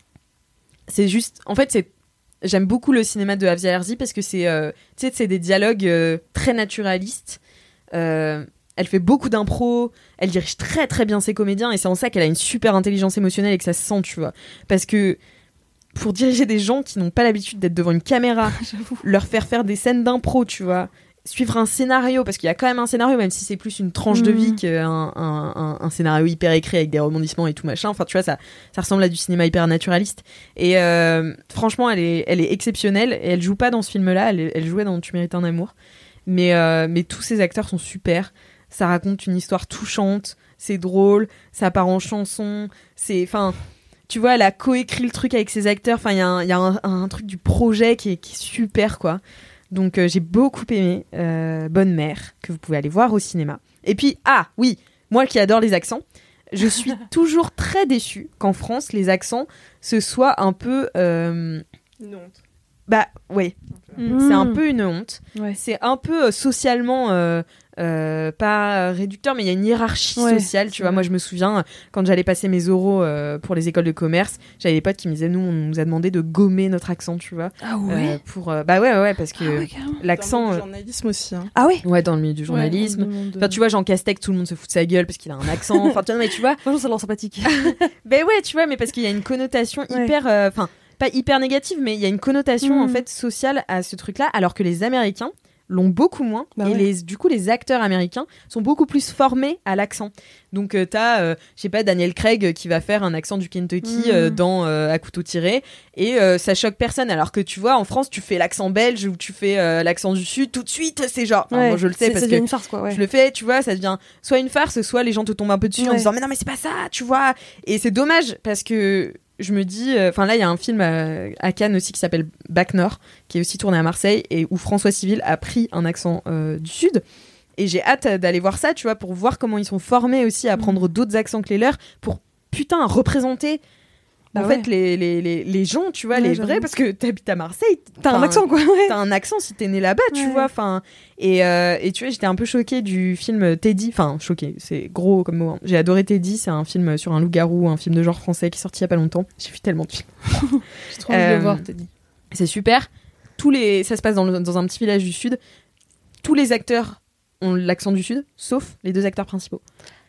c'est juste, en fait c'est, j'aime beaucoup le cinéma de Afia Herzi parce que c'est, euh, tu sais, c'est des dialogues euh, très naturalistes. Euh, elle fait beaucoup d'impro, elle dirige très très bien ses comédiens, et c'est en ça qu'elle a une super intelligence émotionnelle et que ça se sent, tu vois. Parce que pour diriger des gens qui n'ont pas l'habitude d'être devant une caméra, leur faire faire des scènes d'impro, tu vois, suivre un scénario, parce qu'il y a quand même un scénario, même si c'est plus une tranche mmh. de vie qu'un un, un, un scénario hyper écrit avec des rebondissements et tout machin. Enfin, tu vois, ça, ça ressemble à du cinéma hyper naturaliste. Et euh, franchement, elle est, elle est exceptionnelle, et elle joue pas dans ce film-là, elle, elle jouait dans Tu mérites un amour. Mais, euh, mais tous ces acteurs sont super. Ça raconte une histoire touchante, c'est drôle, ça part en chanson, c'est... Enfin... Tu vois, elle a coécrit le truc avec ses acteurs. Enfin, il y a, un, y a un, un truc du projet qui est, qui est super, quoi. Donc, euh, j'ai beaucoup aimé euh, Bonne Mère, que vous pouvez aller voir au cinéma. Et puis, ah, oui, moi qui adore les accents, je suis toujours très déçue qu'en France, les accents, ce soit un peu... Euh... Une honte. Bah, ouais. Mmh. C'est un peu une honte. Ouais. C'est un peu euh, socialement... Euh, Euh, pas réducteur, mais il y a une hiérarchie ouais, sociale, tu vois. Moi, je me souviens, quand j'allais passer mes oraux euh, pour les écoles de commerce, j'avais des potes qui me disaient, nous, on nous a demandé de gommer notre accent, tu vois. Ah ouais euh, pour, euh, Bah ouais, ouais, parce que ah ouais, l'accent... Dans le journalisme aussi. Hein. Ah ouais Ouais, dans le milieu du journalisme. Ouais, enfin, tu vois, Jean Castex, tout le monde se fout de sa gueule parce qu'il a un accent. Enfin, tu vois, mais tu vois... Franchement, ça a l'air sympathique. Ben ouais, tu vois, mais parce qu'il y a une connotation ouais. hyper... Enfin, euh, pas hyper négative, mais il y a une connotation, mmh. en fait, sociale à ce truc-là, alors que les Américains l'ont beaucoup moins, bah et ouais. les, du coup les acteurs américains sont beaucoup plus formés à l'accent. Donc euh, t'as, euh, je sais pas, Daniel Craig qui va faire un accent du Kentucky mmh. euh, dans euh, À couteau tiré, et euh, ça choque personne, alors que tu vois en France tu fais l'accent belge ou tu fais euh, l'accent du Sud, tout de suite c'est genre, enfin, ouais, moi je le sais c'est, parce ça que devient une farce, quoi, ouais. je le fais, tu vois, ça devient soit une farce, soit les gens te tombent un peu dessus ouais. en disant mais non mais c'est pas ça, tu vois, et c'est dommage parce que je me dis, enfin euh, là il y a un film à, à Cannes aussi qui s'appelle Bac Nord, qui est aussi tourné à Marseille, et où François Civil a pris un accent euh, du Sud, et j'ai hâte d'aller voir ça, tu vois, pour voir comment ils sont formés aussi à prendre mmh. d'autres accents que les leurs, pour putain représenter bah en ouais. fait les, les, les, les gens, tu vois, ouais, les j'avoue. Vrais, parce que t'habites à Marseille, t'as un accent, quoi, ouais. T'as un accent si t'es né là-bas, tu ouais. vois, enfin, et, euh, et tu vois, j'étais un peu choquée du film Teddy, enfin choquée, c'est gros comme mot, hein. J'ai adoré Teddy, c'est un film sur un loup-garou, un film de genre français qui est sorti il y a pas longtemps, j'ai vu tellement de films. J'ai trop envie euh, de le voir, Teddy. C'est super, tous les... ça se passe dans, le... dans un petit village du Sud, tous les acteurs ont l'accent du Sud, sauf les deux acteurs principaux.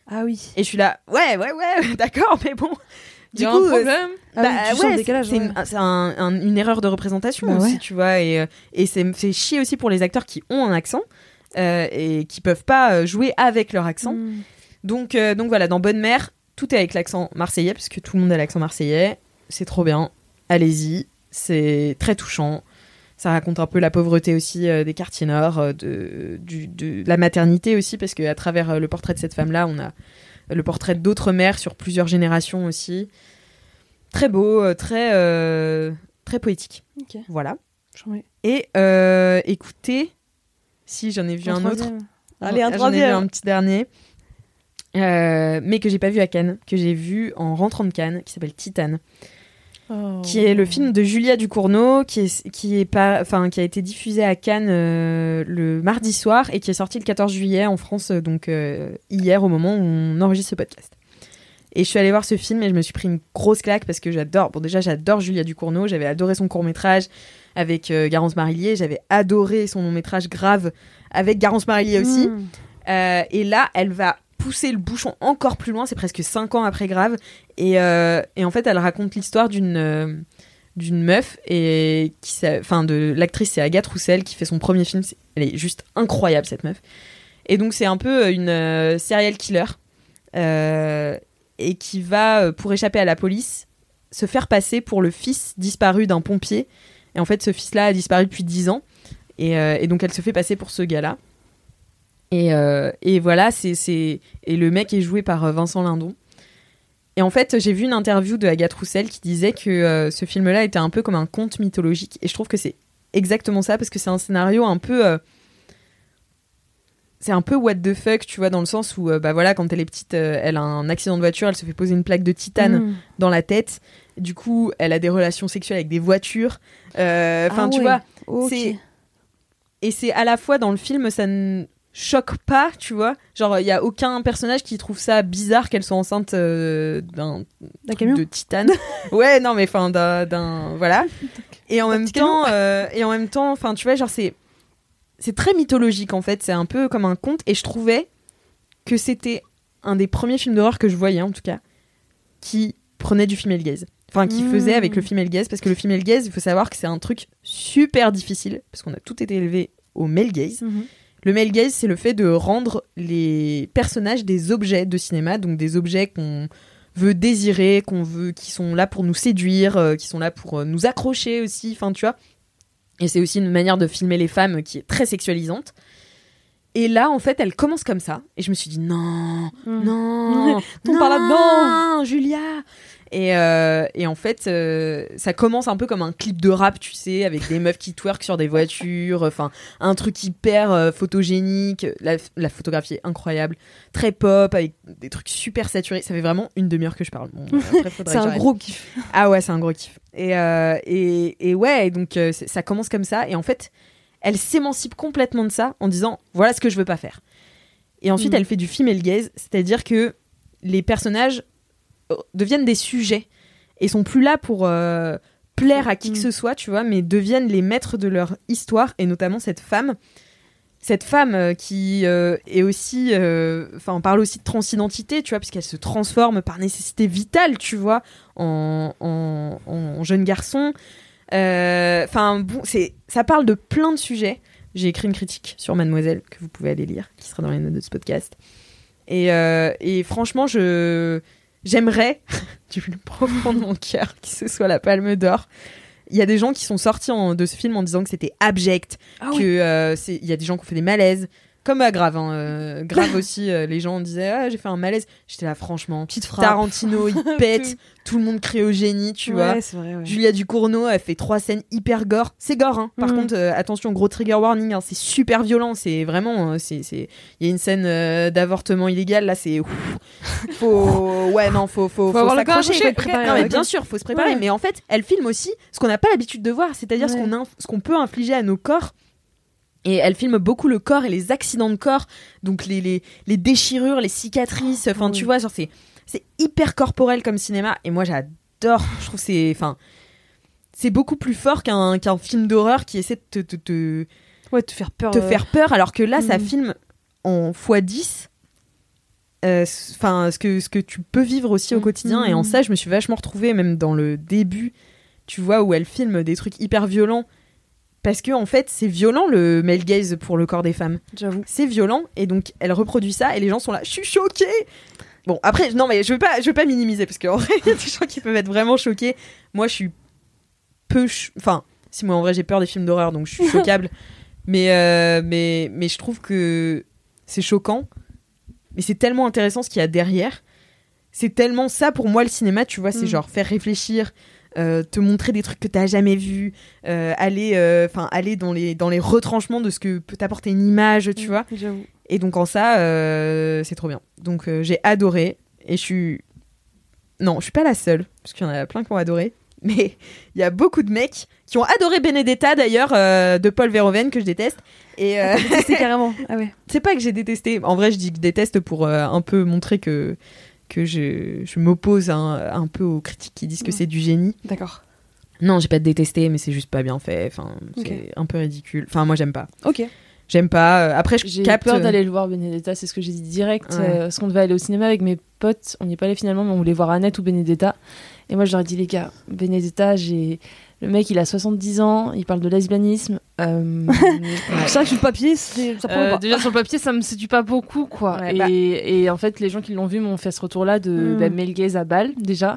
Ah oui. Et je suis là, ouais, ouais, ouais, d'accord, mais bon. Du y a coup, un problème. bah, Ah oui, tu sens ouais, le décalage, c'est, ouais. une, c'est un- un- une erreur de représentation Bah aussi, ouais. tu vois. Et, et c'est fait chier aussi pour les acteurs qui ont un accent euh, et qui peuvent pas jouer avec leur accent. Mm. Donc, euh, donc voilà, dans Bonne Mère, tout est avec l'accent marseillais, parce que tout le monde a l'accent marseillais. C'est trop bien. Allez-y. C'est très touchant. Ça raconte un peu la pauvreté aussi euh, des quartiers nord, euh, de, du, de la maternité aussi, parce qu'à travers euh, le portrait de cette femme-là, on a le portrait d'autres mères sur plusieurs générations aussi. Très beau, euh, très, euh, très poétique. Ok. Voilà. Chouette. Et euh, écoutez, si j'en ai vu Un un autre. troisième. Allez, un J'en ai vu troisième. un petit dernier. Euh, mais que j'ai pas vu à Cannes, que j'ai vu en rentrant de Cannes, qui s'appelle Titane, Oh. qui est le film de Julia Ducournau, qui est qui est pas, enfin qui a été diffusé à Cannes euh, le mardi soir et qui est sorti le quatorze juillet en France, donc euh, hier au moment où on enregistre ce podcast. Et je suis allée voir ce film et je me suis pris une grosse claque parce que j'adore. Bon déjà j'adore Julia Ducournau, j'avais adoré son court métrage avec euh, Garance Marillier, j'avais adoré son long métrage Grave avec Garance Marillier aussi. Mm. Euh, et là, elle va pousser le bouchon encore plus loin. C'est presque cinq ans après Grave. Et, euh, et en fait, elle raconte l'histoire d'une, euh, d'une meuf. Et qui, enfin, de l'actrice, c'est Agathe Roussel qui fait son premier film. C'est, elle est juste incroyable, cette meuf. Et donc, c'est un peu une euh, serial killer. Euh, et qui va, euh, pour échapper à la police, se faire passer pour le fils disparu d'un pompier. Et en fait, ce fils-là a disparu depuis dix ans. Et, euh, et donc, elle se fait passer pour ce gars-là. Et, euh, et voilà, c'est, c'est... et le mec est joué par Vincent Lindon. Et en fait, j'ai vu une interview de Agathe Roussel qui disait que euh, ce film-là était un peu comme un conte mythologique. Et je trouve que c'est exactement ça, parce que c'est un scénario un peu... Euh... C'est un peu what the fuck, tu vois, dans le sens où, euh, bah voilà, quand elle est petite, euh, elle a un accident de voiture, elle se fait poser une plaque de titane Mm. dans la tête. Du coup, elle a des relations sexuelles avec des voitures. Enfin, Ah tu ouais. vois, Ok. c'est... Et c'est à la fois, dans le film, ça ne choque pas, tu vois. Genre, il y a aucun personnage qui trouve ça bizarre qu'elle soit enceinte euh, d'un, D'un camion. de titane. Ouais, non, mais enfin, d'un, d'un voilà. Et en même petit temps, euh, et en même temps, enfin, tu vois, genre c'est, c'est très mythologique en fait. C'est un peu comme un conte. Et je trouvais que c'était un des premiers films d'horreur que je voyais, en tout cas, qui prenait du female gaze. Enfin, qui Mmh. faisait avec le female gaze, parce que le female gaze, il faut savoir que c'est un truc super difficile, parce qu'on a tout été élevé au male gaze. Mhm. Le male gaze, c'est le fait de rendre les personnages des objets de cinéma, donc des objets qu'on veut désirer, qu'on veut, qui sont là pour nous séduire, euh, qui sont là pour euh, nous accrocher aussi, enfin tu vois. Et c'est aussi une manière de filmer les femmes qui est très sexualisante. Et là, en fait, elle commence comme ça, et je me suis dit non, Mm. non, Tombe non, par là-dedans. Julia. Et, euh, et en fait, euh, ça commence un peu comme un clip de rap, tu sais, avec des meufs qui twerk sur des voitures, enfin, un truc hyper euh, photogénique. La, la photographie est incroyable, très pop, avec des trucs super saturés. Ça fait vraiment une demi-heure que je parle. Bon, après, faudrait C'est que un j'arrête. gros kiff. Ah ouais, c'est un gros kiff. Et, euh, et, et ouais, donc euh, c'est- ça commence comme ça. Et en fait, elle s'émancipe complètement de ça en disant voilà ce que je veux pas faire. Et ensuite, Mhm. elle fait du female gaze, c'est-à-dire que les personnages euh, deviennent des sujets et sont plus là pour euh, plaire à qui que Mhm. ce soit, tu vois, mais deviennent les maîtres de leur histoire, et notamment cette femme. Cette femme euh, qui euh, est aussi... Enfin, on parle aussi de transidentité, tu vois, puisqu'elle se transforme par nécessité vitale, tu vois, en, en, en jeune garçon. Enfin, bon, c'est, ça parle de plein de sujets. J'ai écrit une critique sur Mademoiselle, que vous pouvez aller lire, qui sera dans les notes de ce podcast. Et, euh, et franchement, je... j'aimerais, du plus profond de mon cœur, que ce soit la Palme d'Or. Il y a des gens qui sont sortis en- de ce film en disant que c'était abject, Ah que euh, c'est... il y a des gens qui ont fait des malaises. Comme à Grave, hein, euh, Grave aussi, euh, les gens disaient ah, j'ai fait un malaise. J'étais là, franchement, Petite frappe. Tarantino, il pète, tout le monde crie au génie, tu vois. Ouais, c'est vrai, ouais. Julia Ducournau, elle fait trois scènes hyper gore. C'est gore, hein. Par Mhm. contre, euh, attention, gros trigger warning, hein, c'est super violent. C'est vraiment, euh, c'est, c'est, il y a une scène euh, d'avortement illégal là, c'est, ouf. faut, ouais, non, faut, faut, faut, avoir le corps s'accrocher. accroché, faut être préparé, Non, mais ouais, bien ok. sûr, faut se préparer. Ouais. Mais en fait, elle filme aussi ce qu'on n'a pas l'habitude de voir, c'est-à-dire ce Ouais. qu'on, inf- ce qu'on peut infliger à nos corps. Et elle filme beaucoup le corps et les accidents de corps, donc les, les, les déchirures, les cicatrices, enfin oui. tu vois, genre c'est, c'est hyper corporel comme cinéma, et moi j'adore, je trouve que c'est, enfin, c'est beaucoup plus fort qu'un, qu'un film d'horreur qui essaie de te, te, te, Ouais, te faire peur. te euh, faire peur, alors que là ça Mhm. filme en fois dix, enfin euh, ce que ce que tu peux vivre aussi au mmh. quotidien. Mmh. Et en ça, je me suis vachement retrouvée, même dans le début, tu vois, où elle filme des trucs hyper violents. Parce que en fait, c'est violent le male gaze pour le corps des femmes. J'avoue. C'est violent et donc elle reproduit ça et les gens sont là. Je suis choquée. Bon après, non mais je veux pas, je veux pas minimiser parce qu'en vrai, il y a des gens qui peuvent être vraiment choqués. Moi, je suis peu, ch... enfin, si moi en vrai j'ai peur des films d'horreur donc je suis choquable. mais euh, mais mais je trouve que c'est choquant. Mais c'est tellement intéressant ce qu'il y a derrière. C'est tellement ça pour moi le cinéma, tu vois, c'est mmh. genre faire réfléchir. Euh, te montrer des trucs que t'as jamais vus, euh, aller, enfin euh, aller dans les dans les retranchements de ce que peut t'apporter une image, tu mmh, vois. J'avoue. Et donc en ça, euh, c'est trop bien. Donc euh, j'ai adoré et je suis non, je suis pas la seule parce qu'il y en a plein qui ont adoré, mais il y a beaucoup de mecs qui ont adoré Benedetta d'ailleurs euh, de Paul Verhoeven que je déteste. Et euh... détesté carrément. Ah ouais. C'est pas que j'ai détesté. En vrai, je dis que je déteste pour euh, un peu montrer que que je, je m'oppose un, un peu aux critiques qui disent que mmh. c'est du génie. D'accord. Non, j'ai pas détesté, mais c'est juste pas bien fait. Enfin, okay. c'est un peu ridicule. Enfin, moi, j'aime pas. Ok. J'aime pas. Après, je j'ai capte... peur d'aller le voir, Benedetta. C'est ce que j'ai dit direct. Ouais. Euh, parce qu'on devait aller au cinéma avec mes potes. On n'y est pas allé finalement, mais on voulait voir Annette ou Benedetta. Et moi, je leur ai dit, les gars, Benedetta, j'ai... Le mec, il a soixante-dix ans, il parle de lesbianisme. Euh... c'est vrai que sur le papier, c'est... ça prend euh, pas. Déjà, sur le papier, ça me séduit pas beaucoup, quoi. Ouais, et, bah... et en fait, les gens qui l'ont vu m'ont fait ce retour-là de mm. bah, male gaze à balle, déjà.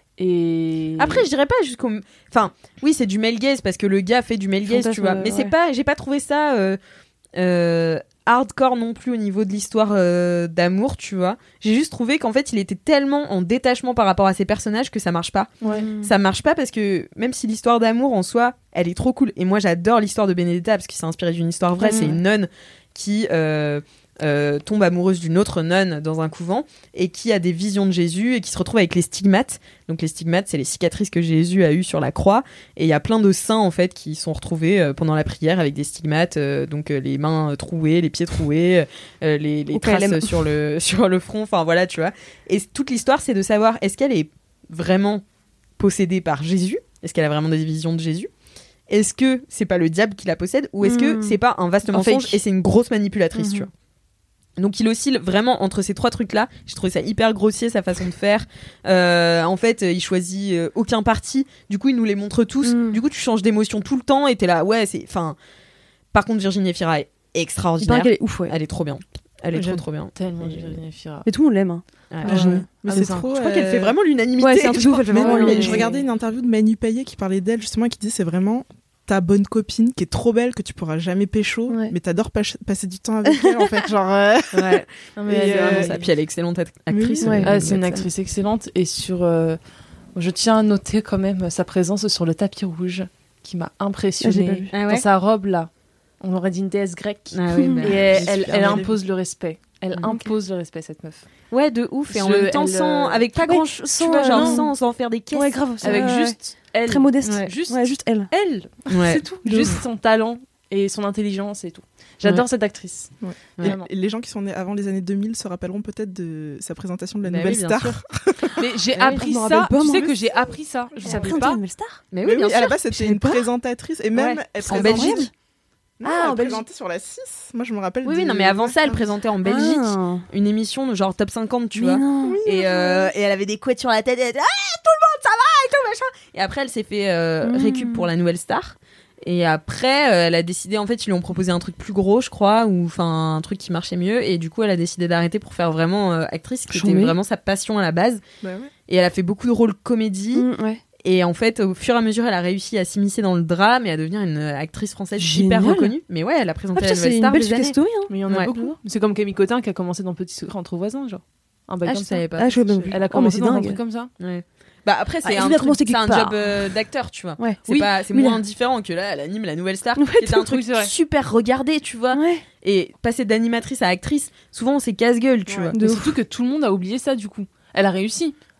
Et... Après, je dirais pas jusqu'au... Enfin, oui, c'est du male gaze, parce que le gars fait du male gaze, tu vois. Mais ouais. c'est pas... J'ai pas trouvé ça... Euh... Euh... hardcore non plus au niveau de l'histoire euh, d'amour, tu vois. J'ai juste trouvé qu'en fait il était tellement en détachement par rapport à ses personnages que ça marche pas. Ouais. Ça marche pas parce que même si l'histoire d'amour en soi elle est trop cool, et moi j'adore l'histoire de Benedetta parce qu'il s'est inspiré d'une histoire vraie. Mmh. C'est une nonne qui euh, euh, tombe amoureuse d'une autre nonne dans un couvent et qui a des visions de Jésus et qui se retrouve avec les stigmates. Donc les stigmates, c'est les cicatrices que Jésus a eues sur la croix, et il y a plein de saints en fait qui sont retrouvés euh, pendant la prière avec des stigmates, euh, donc euh, les mains trouées, les pieds troués, euh, les, les traces sur le sur le front, enfin voilà, tu vois. Et toute l'histoire, c'est de savoir est-ce qu'elle est vraiment possédée par Jésus, est-ce qu'elle a vraiment des visions de Jésus, est-ce que c'est pas le diable qui la possède, ou est-ce mmh. que c'est pas un vaste un mensonge fake. Et c'est une grosse manipulatrice, mmh. tu vois. Donc il oscille vraiment entre ces trois trucs-là. J'ai trouvé ça hyper grossier, sa façon de faire. Euh, en fait, il choisit euh, aucun parti. Du coup, il nous les montre tous. Mm. Du coup, tu changes d'émotion tout le temps et t'es là, ouais, c'est... Enfin... Par contre, Virginie Efira est extraordinaire. Elle est ouf, ouais. Elle est trop bien. Elle est J'aime trop, trop bien. Tellement Virginie Efira. Mais tout le monde l'aime, hein. Ouais. Virginie. Ah, mais ah, c'est ça. trop... Je crois euh... qu'elle fait vraiment l'unanimité. Ouais, c'est un truc ouf, elle fait vraiment l'unanimité. Je regardais une interview de Manu Payet qui parlait d'elle, justement, qui disait c'est vraiment... ta bonne copine qui est trop belle que tu pourras jamais pécho, ouais. mais t'adores pas- passer du temps avec elle en fait, genre euh... ouais. Non, mais et elle est vraiment euh... ça. Puis elle est excellente actrice. Oui, ouais. euh, ah, c'est une actrice excellente, et sur euh, je tiens à noter quand même sa présence sur le tapis rouge qui m'a impressionnée. Ah, ouais. Dans sa robe là, on aurait dit une déesse grecque. Ah, oui, bah, et elle, elle, elle impose le respect. Elle okay. impose le respect, cette meuf. Ouais, de ouf. Et je, en même temps, elle, sans, avec pas ouais, grand chose, sans, tu vois, genre non. sans, sans faire des caisses. Ouais, grave. Avec ouais, juste elle. Très modeste. Ouais. Juste, ouais, juste elle. Elle. Ouais. C'est tout. Juste son talent et son intelligence et tout. J'adore ouais. cette actrice. Ouais. Ouais. Et les gens qui sont nés avant les années deux mille se rappelleront peut-être de sa présentation de la bah Nouvelle oui, Star. Mais j'ai ah appris oui, ça. Tu sais que j'ai appris ça. Je savais pas. La Nouvelle Star. Mais oui, mais bien oui, sûr. à la base c'était une présentatrice et même ouais. elle en Belgique. Non, ah, elle en présentait sur la six. Moi, je me rappelle. Oui, de... oui, non, mais avant ça, elle présentait en Belgique ah. une émission de genre top cinquante, tu mais vois. Non. Et, euh, et elle avait des couettes sur la tête. Et elle était, ah, tout le monde, ça va et tout machin. Et après, elle s'est fait euh, mmh. récup pour la Nouvelle Star. Et après, euh, elle a décidé, en fait, ils lui ont proposé un truc plus gros, je crois, ou enfin un truc qui marchait mieux. Et du coup, elle a décidé d'arrêter pour faire vraiment euh, actrice, qui Chambé. était vraiment sa passion à la base. Bah ouais. Et elle a fait beaucoup de rôles comédie. Mmh, ouais. Et en fait, au fur et à mesure, elle a réussi à s'immiscer dans le drame et à devenir une actrice française Génial. hyper reconnue. Mais ouais, elle a présenté ah, la Nouvelle Star. C'est une belle story, hein. Mais il y en a ouais. beaucoup. C'est comme Camille Cotin qui a commencé dans Petit Secret entre voisins, genre. Un bail ah, comme je ça. savais pas. Ah, je Elle a commencé oh, dans un truc comme ça. Ouais. Bah après c'est ah, un, truc, c'est un job euh, d'acteur, tu vois. Ouais. C'est oui. pas c'est oui, moins là. indifférent que là elle anime la Nouvelle Star, ouais, qui était un truc oui, super regardé, tu vois. Ouais. Et passer d'animatrice à actrice, souvent c'est casse-gueule, tu ouais. vois. Mais surtout que tout le monde a oublié ça du coup. Elle a réussi.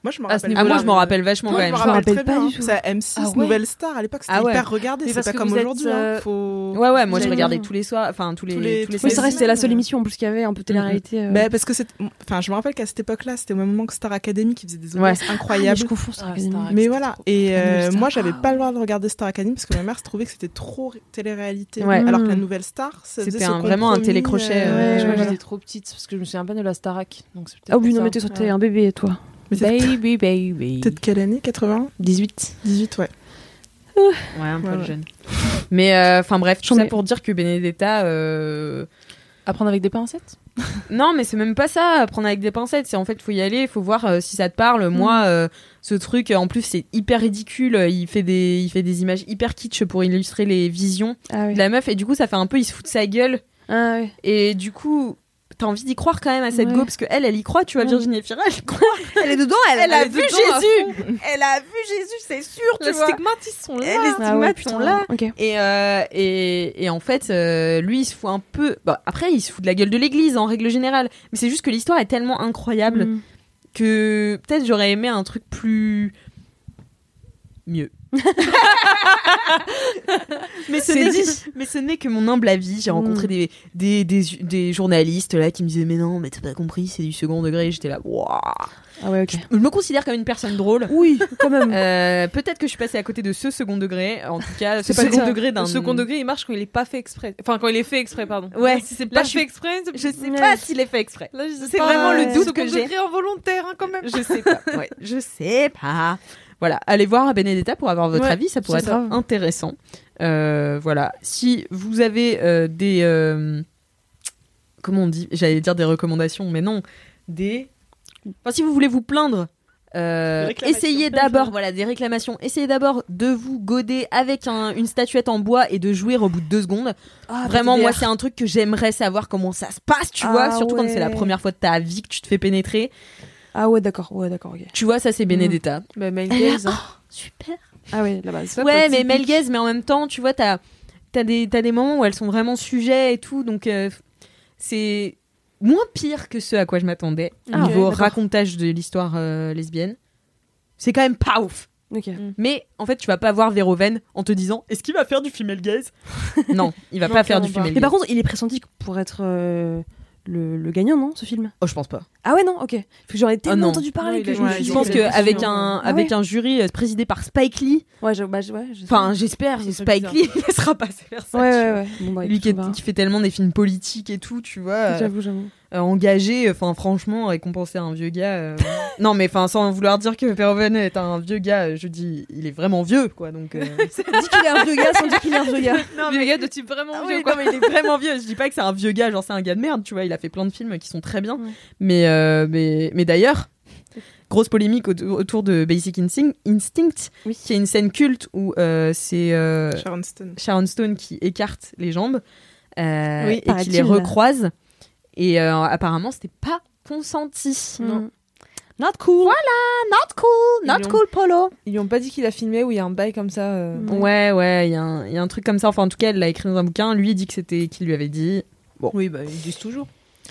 Moi, je me À ce rappelle. Ah, moi, niveau-là. je m'en rappelle vachement Moi, quand je même. me me rappelle rappelle très pas bien. du tout. C'est à M six, Ah ouais. Nouvelle Star. À l'époque, c'était Ah ouais. hyper regardé. Mais C'est parce pas que comme vous êtes, aujourd'hui. euh, hein. Faut... Ouais, ouais, moi, je J'avais regardais vu. tous les soirs, enfin, tous les, Tous tous les- les, tous les Oui, c'est vrai, c'était la seule semaines, émission en plus qu'il y avait, un peu télé-réalité. euh. Mais parce que c'est, enfin, je me rappelle qu'à cette époque-là, c'était au même moment que Star Academy qui faisait des audiences Ah, mais incroyables. je confonds Star Ah, Academy. Star Mais voilà. Et euh, Nouvelle Star. moi, j'avais pas le droit de regarder Star Academy parce que ma mère se trouvait que c'était trop télé-réalité. Ouais. Alors Mm. que la Nouvelle Star, ça faisait C'était ce un- vraiment un compromis, télécrochet, euh, euh, Ouais, Je crois que voilà. j'étais trop petite parce que je me souviens pas de la Starac. Donc c'est peut-être Ah oui, pour non, ça. mais t'es t'es un bébé, toi. Mais t'es- Baby, baby. Peut-être quelle année quatre-vingts dix-huit. dix-huit, ouais. Ouais, un peu Ouais, ouais. jeune. Mais enfin bref, tout J'en ça ai- pour dire que Benedetta. euh, Apprendre avec des pincettes. Non, mais c'est même pas ça, apprendre avec des pincettes. C'est en fait, faut y aller, faut voir euh, si ça te parle. Moi, euh, ce truc, en plus, c'est hyper ridicule. Il fait des, il fait des images hyper kitsch pour illustrer les visions Ah oui. de la meuf. Et du coup, ça fait un peu, il se fout de sa gueule. Ah oui. Et du coup, t'as envie d'y croire quand même à cette Ouais. go, parce que elle, elle y croit. Tu vois, Ouais. Virginie Efira, elle croit. Elle est dedans, elle, Elle a est vu dedans à Jésus. fond. Elle a vu Jésus, c'est sûr, tu Les vois. stigmates, ils sont là. Et les Ah stigmates ouais, sont putain. là. Ok. Et, euh, et, et en fait, euh, lui, il se fout un peu. Bah, après, il se fout de la gueule de l'église en règle générale. Mais c'est juste que l'histoire est tellement incroyable Mm. que peut-être j'aurais aimé un truc plus. mieux. mais, ce C'est n'est dit. que, mais ce n'est que mon humble avis. J'ai rencontré Mm. des, des, des, des journalistes là qui me disaient mais non, mais t'as pas compris, c'est du second degré. Et j'étais là, waouh. Ah ouais, ok. Je me considère comme une personne drôle. Oui, quand même. Euh, peut-être que je suis passée à côté de ce second degré. En tout cas, ce C'est pas second ça. degré d'un. Le second degré, il marche quand il est pas fait exprès. Enfin, quand il est fait exprès, pardon. Ouais. Si c'est Là, pas je fait suis- exprès, c'est- Je sais Ouais. pas s'il est fait exprès. Là, je sais C'est pas, vraiment le euh, doute second que j'ai. degré involontaire, hein, quand même. Je sais pas. Ouais, je sais pas. Voilà, allez voir Benedetta pour avoir votre Ouais, avis, ça pourrait c'est être grave. intéressant. Euh, voilà, si vous avez euh, des euh, comment on dit, j'allais dire des recommandations, mais non, des. Enfin, si vous voulez vous plaindre. Euh, Des réclamations. essayez d'abord, voilà, des réclamations. Essayez d'abord de vous goder avec un- une statuette en bois et de jouir au bout de deux secondes. Ah, Vraiment, moi, P T D R. c'est un truc que j'aimerais savoir comment ça se passe, tu Ah vois. Surtout quand c'est la ouais. première fois de ta vie que tu te fais pénétrer. Ah ouais, d'accord, ouais, d'accord, ok. Tu vois, ça, c'est Benedetta. Bah, Mel Elle est- Gaze, hein. Oh, super. Ah ouais, la base. Ça, Ouais, pas mais typique. Mel Gaze, mais en même temps, tu vois, t'as as des, t'as des moments où elles sont vraiment sujets et tout. Donc, euh, c'est moins pire que ce à quoi je m'attendais. Ah, Niveau ok, d'accord. racontage de l'histoire euh, lesbienne. C'est quand même pas ouf. Ok. Mais en fait, tu vas pas voir Verhoeven en te disant est-ce qu'il va faire du female gaze. Non, il va Non, pas faire du clairement pas. female Mais par gaze. contre, il est pressenti pour être euh, le, le gagnant, non, ce film? Oh, je pense pas. Ah ouais, non, ok. Parce que j'en ai tellement non. entendu parler Ouais, que il je a- me ouais, suis Je dit. pense il est qu'avec président. un, Ah avec ouais. un jury euh, présidé par Spike Lee, Ouais, je, bah, je- ouais, je- enfin, j'espère, Ça serait Spike bizarre. Lee il laissera passer faire ça. Ouais, tu ouais, vois. ouais. Bon, bah, Lui écoute, qui, est- on verra. qui fait tellement des films politiques et tout, tu vois. euh, J'avoue, j'avoue. euh, engagé, enfin franchement, récompenser un vieux gars. euh, non, mais enfin, sans vouloir dire que Verhoeven est un vieux gars, euh, je dis, il est vraiment vieux, quoi. Donc, euh, Dis qu'il est un vieux gars sans dire qu'il est un vieux gars. non, Vieux gars de type vraiment Ah vieux, oui, quoi. non, mais il est vraiment vieux. Je dis pas que c'est un vieux gars, genre c'est un gars de merde, tu vois. Il a fait plein de films qui sont très bien. Ouais. Mais, euh, mais, mais d'ailleurs, grosse polémique au- autour de Basic Instinct, Instinct Oui. qui est une scène culte où euh, c'est euh, Sharon Stone. Sharon Stone qui écarte les jambes euh, Oui, et qui paraît-il. les recroise. Et euh, apparemment, c'était pas consenti. Non. Not cool. Not cool, Ils not lui ont- cool, Polo. Ils lui ont pas dit qu'il a filmé ou il y a un bail comme ça. euh. Ouais, ouais, il y, a un- il y a un truc comme ça. Enfin, en tout cas, elle l'a écrit dans un bouquin. Lui, il dit que c'était qu'il lui avait dit. Oui, bah, ils disent toujours.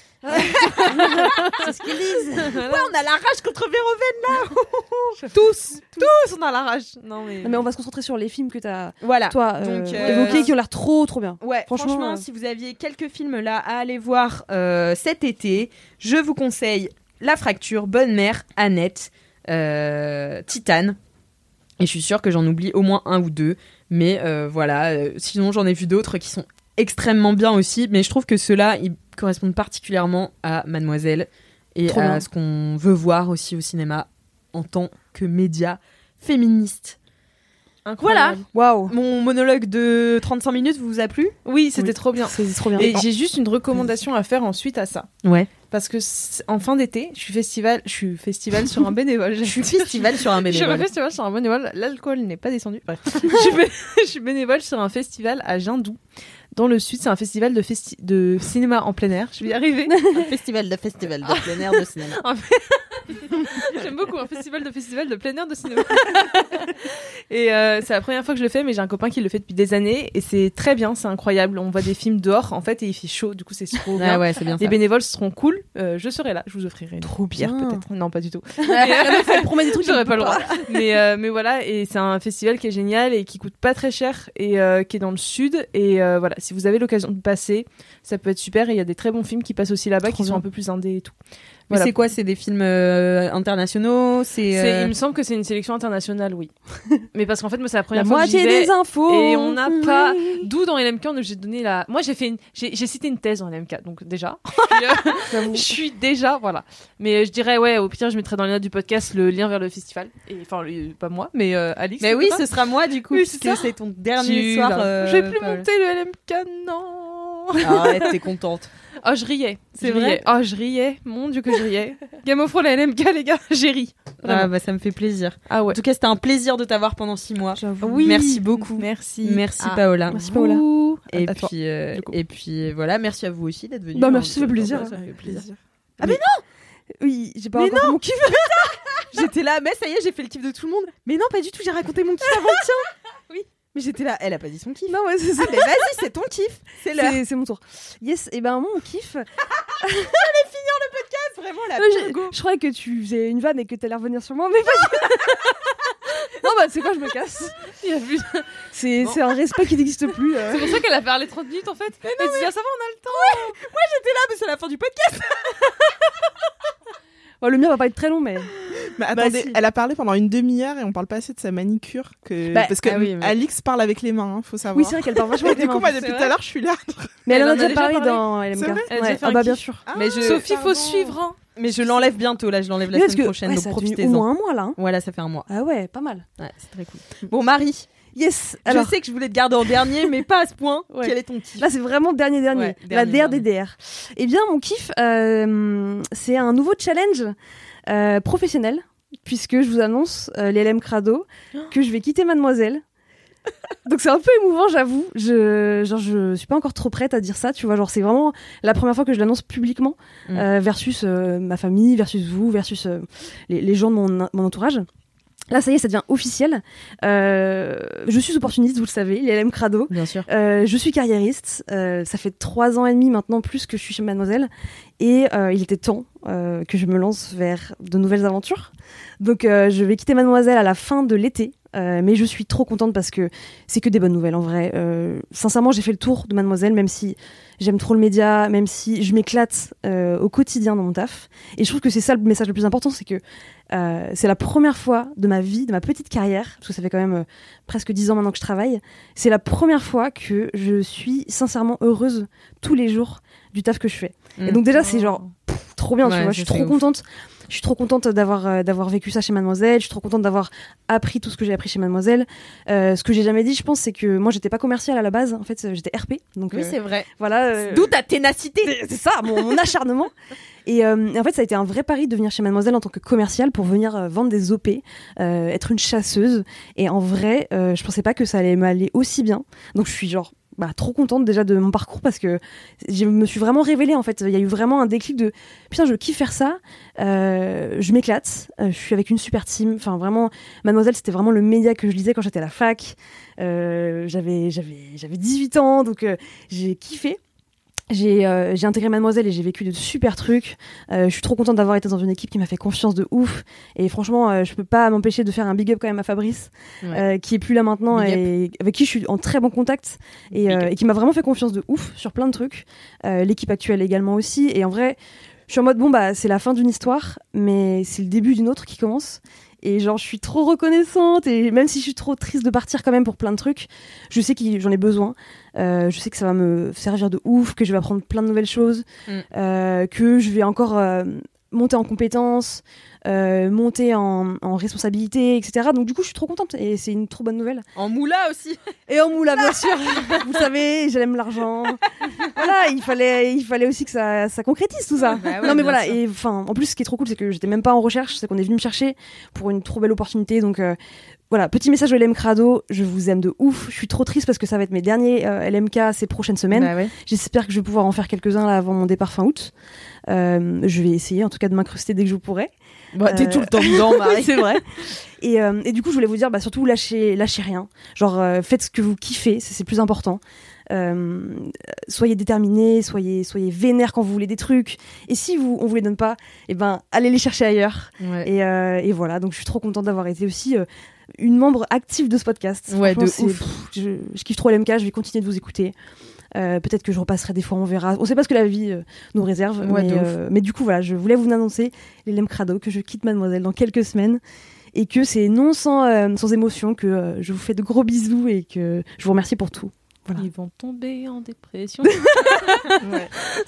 C'est ce qu'ils disent. Ouais, on a la rage contre Verhoeven. Tous, tous, on a la rage. Non, mais. Non, mais on va se concentrer sur les films que t'as, Voilà. toi, euh, Donc, euh, évoqués, qui ont l'air trop, trop bien. Ouais, franchement, Franchement, euh, si vous aviez quelques films là à aller voir euh, cet été, je vous conseille La Fracture, Bonne Mère, Annette, euh, Titane. Et je suis sûre que j'en oublie au moins un ou deux. Mais euh, voilà, euh, sinon j'en ai vu d'autres qui sont extrêmement bien aussi. Mais je trouve que ceux-là, ils correspondent particulièrement à Mademoiselle et Trop à bien. ce qu'on veut voir aussi au cinéma en tant que média féministe. Incroyable. Waouh. Mon monologue de trente-cinq minutes vous a plu? Oui, c'était Oui. trop bien. C'est trop bien. Et j'ai juste une recommandation à faire ensuite à ça. Ouais. Parce que c- en fin d'été, je suis festival, je suis festival sur un bénévole. Je suis festival sur un Je suis un bénévole. festival sur un bénévole. L'alcool n'est pas descendu. Bref. je, suis bé- je suis bénévole sur un festival à Jindou. Dans le sud, c'est un festival de, festi- de cinéma en plein air. Je vais y arriver. Un festival de festival de plein air de cinéma. Un, fe- J'aime beaucoup un festival de festival de plein air de cinéma. Et euh, c'est la première fois que je le fais, mais j'ai un copain qui le fait depuis des années et c'est très bien, c'est incroyable. On voit des films dehors en fait et il fait chaud, du coup c'est trop bien. Ah ouais, c'est bien Les ça. bénévoles seront cool. Euh, je serai là, je vous offrirai une Trop bière bien. peut-être. Non, pas du tout. Elle promet des trucs, J'aurais elle pas le peut droit. mais euh, mais voilà, et c'est un festival qui est génial et qui coûte pas très cher et euh, qui est dans le sud et euh, voilà, si vous avez l'occasion de passer, ça peut être super et il y a des très bons films qui passent aussi là-bas Trop qui sont bien. un peu plus indés et tout. Mais Voilà. c'est quoi? C'est des films euh, internationaux? C'est, C'est- euh, il me semble que c'est une sélection internationale, oui. Mais parce qu'en fait, moi, c'est la La première fois que j'y moitié vais. des infos. Et on n'a Oui. pas. D'où dans L M K, on- j'ai donné la. Moi, j'ai fait une. J'ai, j'ai cité une thèse en L M K, donc déjà. Puis, euh, je suis déjà, voilà. Mais euh, je dirais, ouais, au pire, je mettrai dans les notes du podcast le lien vers le festival. Et enfin, le- pas moi, mais euh, Alix. Mais c'est oui, pas ce sera moi du coup, Oui, puisque c'est ça. c'est ton dernier Tu- soir. là. euh, Je vais plus Paola. monter le L M K, non. Arrête, t'es contente. Oh, je riais. C'est Je vrai riais. Oh, je riais. Mon Dieu, que je riais. Game of Thrones, la L M K, les gars, j'ai ri. Vraiment. Ah bah ça me fait plaisir. Ah ouais. En tout cas, c'était un plaisir de t'avoir pendant six mois. Oui. Merci beaucoup. Merci. Merci Ah, Paola. Merci, Paola. Ouh. Et À toi. puis, euh, du coup. et puis voilà, merci à vous aussi d'être venus. Bah, merci, ça fait Hein, plaisir. ça fait plaisir. Ah mais non. Oui, j'ai pas Mais encore fait mon kiff. J'étais là, mais ça y est, j'ai fait le kiff de tout le monde. Mais non, pas du tout, j'ai raconté mon kiff avant le tien. Oui. Mais j'étais là, elle a pas dit son kiff. Non, ouais, c'est ça. Ah, mais vas-y, c'est ton kiff. C'est l'heure. C'est, c'est mon tour. Yes, et ben mon kiff. Vraiment la Ouais, pire je, go. je croyais que tu faisais une vanne et que t'allais revenir sur moi, mais pas du tout. Non, bah c'est quoi, je me casse. Il y a plus- C'est, Bon. c'est un respect qui n'existe plus. euh. C'est pour ça qu'elle a parlé trente minutes en fait. Elle dit, ah, ça va, on a le temps. J'étais là, mais c'est la fin du podcast. Oh, le mien va pas être très long, mais. Mais attendez, si. elle a parlé pendant une demi-heure et on parle pas assez de sa manicure. Que... Bah, Parce que ah oui, mais- Alix parle avec les mains, hein, faut savoir. Oui, c'est vrai qu'elle parle vachement Et avec les du coup, mains. moi, depuis tout à l'heure, je suis là. Mais elle, Elle en a en a déjà déjà parlé parlé. dans L M K. C'est vrai Elle a déjà fait ah un bah kiff. bien sûr. Ah, Mais je- Sophie, faut pardon. suivre. Hein. Mais je l'enlève bientôt, là, je l'enlève la Oui, parce semaine que prochaine, ouais, donc ça a tenu au profitez-en. moins un mois là. hein. Voilà, ça fait un mois. Ah ouais, pas mal. Ouais, c'est très cool. Bon, Marie, Yes. Alors je sais que je voulais te garder en dernier, mais pas à ce point. Ouais. Quel est ton kiff? là, c'est vraiment dernier dernier. Ouais, La dernier, D R des D R. Eh bien, mon kiff, euh, c'est un nouveau challenge euh, professionnel, puisque je vous annonce euh, les L M Crado que je vais quitter Mademoiselle. Donc c'est un peu émouvant, j'avoue. Je, genre, je suis pas encore trop prête à dire ça, tu vois. Genre, c'est vraiment la première fois que je l'annonce publiquement, Mm. euh, versus euh, ma famille, versus vous, versus euh, les, les gens de mon, mon entourage. Là, ça y est, ça devient officiel. Euh, je suis opportuniste, vous le savez, les L M Crado. Bien sûr. Euh, je suis carriériste. Euh, ça fait trois ans et demi maintenant plus que je suis chez Mademoiselle. Et euh, il était temps euh, que je me lance vers de nouvelles aventures. Donc euh, je vais quitter Mademoiselle à la fin de l'été. Euh, mais je suis trop contente parce que c'est que des bonnes nouvelles en vrai. Euh, sincèrement, j'ai fait le tour de Mademoiselle, même si j'aime trop le média, même si je m'éclate euh, au quotidien dans mon taf. Et je trouve que c'est ça le message le plus important, c'est que euh, c'est la première fois de ma vie, de ma petite carrière, parce que ça fait quand même euh, presque dix ans maintenant que je travaille, c'est la première fois que je suis sincèrement heureuse tous les jours du taf que je fais. Et donc déjà, c'est genre pff, trop bien, tu Ouais, vois, je suis ça, c'est trop ouf. contente. Je suis trop contente d'avoir euh, d'avoir vécu ça chez Mademoiselle. Je suis trop contente d'avoir appris tout ce que j'ai appris chez Mademoiselle. Euh, ce que j'ai jamais dit, je pense, c'est que moi, j'étais pas commerciale à la base. En fait, j'étais R P. Donc Oui, euh, c'est vrai. voilà. euh, D'où ta ténacité. c'est c'est ça, mon, mon acharnement. Et, euh, et en fait, ça a été un vrai pari de venir chez Mademoiselle en tant que commerciale pour venir euh, vendre des O P, euh, être une chasseuse. Et en vrai, euh, je pensais pas que ça allait m'aller aussi bien. Donc, je suis genre bah, trop contente déjà de mon parcours parce que je me suis vraiment révélée. En fait, il y a eu vraiment un déclic de putain, je kiffe faire ça. Euh, je m'éclate. Euh, je suis avec une super team. Enfin, vraiment, Mademoiselle, c'était vraiment le média que je lisais quand j'étais à la fac. Euh, j'avais, j'avais, j'avais dix-huit ans, donc euh, j'ai kiffé. J'ai, euh, j'ai intégré Mademoiselle et j'ai vécu de super trucs. Euh, je suis trop contente d'avoir été dans une équipe qui m'a fait confiance de ouf. Et franchement, euh, je peux pas m'empêcher de faire un big up quand même à Fabrice, Ouais. euh, qui est plus là maintenant Big et avec qui je suis en très bon contact et, Big euh, up. et qui m'a vraiment fait confiance de ouf sur plein de trucs. Euh, l'équipe actuelle également aussi. Et en vrai, je suis en mode bon bah c'est la fin d'une histoire, mais c'est le début d'une autre qui commence. Et genre, je suis trop reconnaissante. Et même si je suis trop triste de partir quand même pour plein de trucs, je sais que j'en ai besoin. Euh, je sais que ça va me servir de ouf, que je vais apprendre plein de nouvelles choses, Mm. euh, que je vais encore euh, monter en compétences, euh, monter en, en responsabilité, et cetera. Donc du coup, je suis trop contente. Et c'est une trop bonne nouvelle. En moula aussi. Et en moula, bien sûr. Vous savez, j'aime l'argent. Voilà, il fallait, il fallait aussi que ça, ça concrétise tout ça. Bah ouais, non mais bien voilà. sûr. Et enfin, en plus, ce qui est trop cool, c'est que j'étais même pas en recherche, c'est qu'on est venu me chercher pour une trop belle opportunité. Donc, euh, voilà, petit message au L M Crado, je vous aime de ouf. Je suis trop triste parce que ça va être mes derniers euh, L M K ces prochaines semaines. Bah ouais. J'espère que je vais pouvoir en faire quelques-uns là avant mon départ fin août. Euh, je vais essayer en tout cas de m'incruster dès que je pourrai. Bah, t'es Euh, tout le temps dedans, Marie. c'est vrai. Et, euh, et du coup, je voulais vous dire, bah, surtout lâchez, lâchez rien. Genre, euh, faites ce que vous kiffez, c'est, c'est plus important. Euh, soyez déterminés, soyez, soyez vénères quand vous voulez des trucs. Et si vous, on vous les donne pas, eh ben, allez les chercher ailleurs. Ouais. Et, euh, et voilà. Donc, je suis trop contente d'avoir été aussi euh, une membre active de ce podcast. Ouais, Franchement, de c'est- ouf. pff, je, je kiffe trop L M K. Je vais continuer de vous écouter. Euh, peut-être que je repasserai des fois, on verra. On sait pas ce que la vie euh, nous réserve. Ouais, mais, de ouf. euh, mais du coup, voilà, je voulais vous annoncer, les L M Crado, que je quitte Mademoiselle dans quelques semaines. Et que c'est non sans, euh, sans émotion, que euh, je vous fais de gros bisous et que je vous remercie pour tout. Voilà. Ils vont tomber en dépression. Ouais.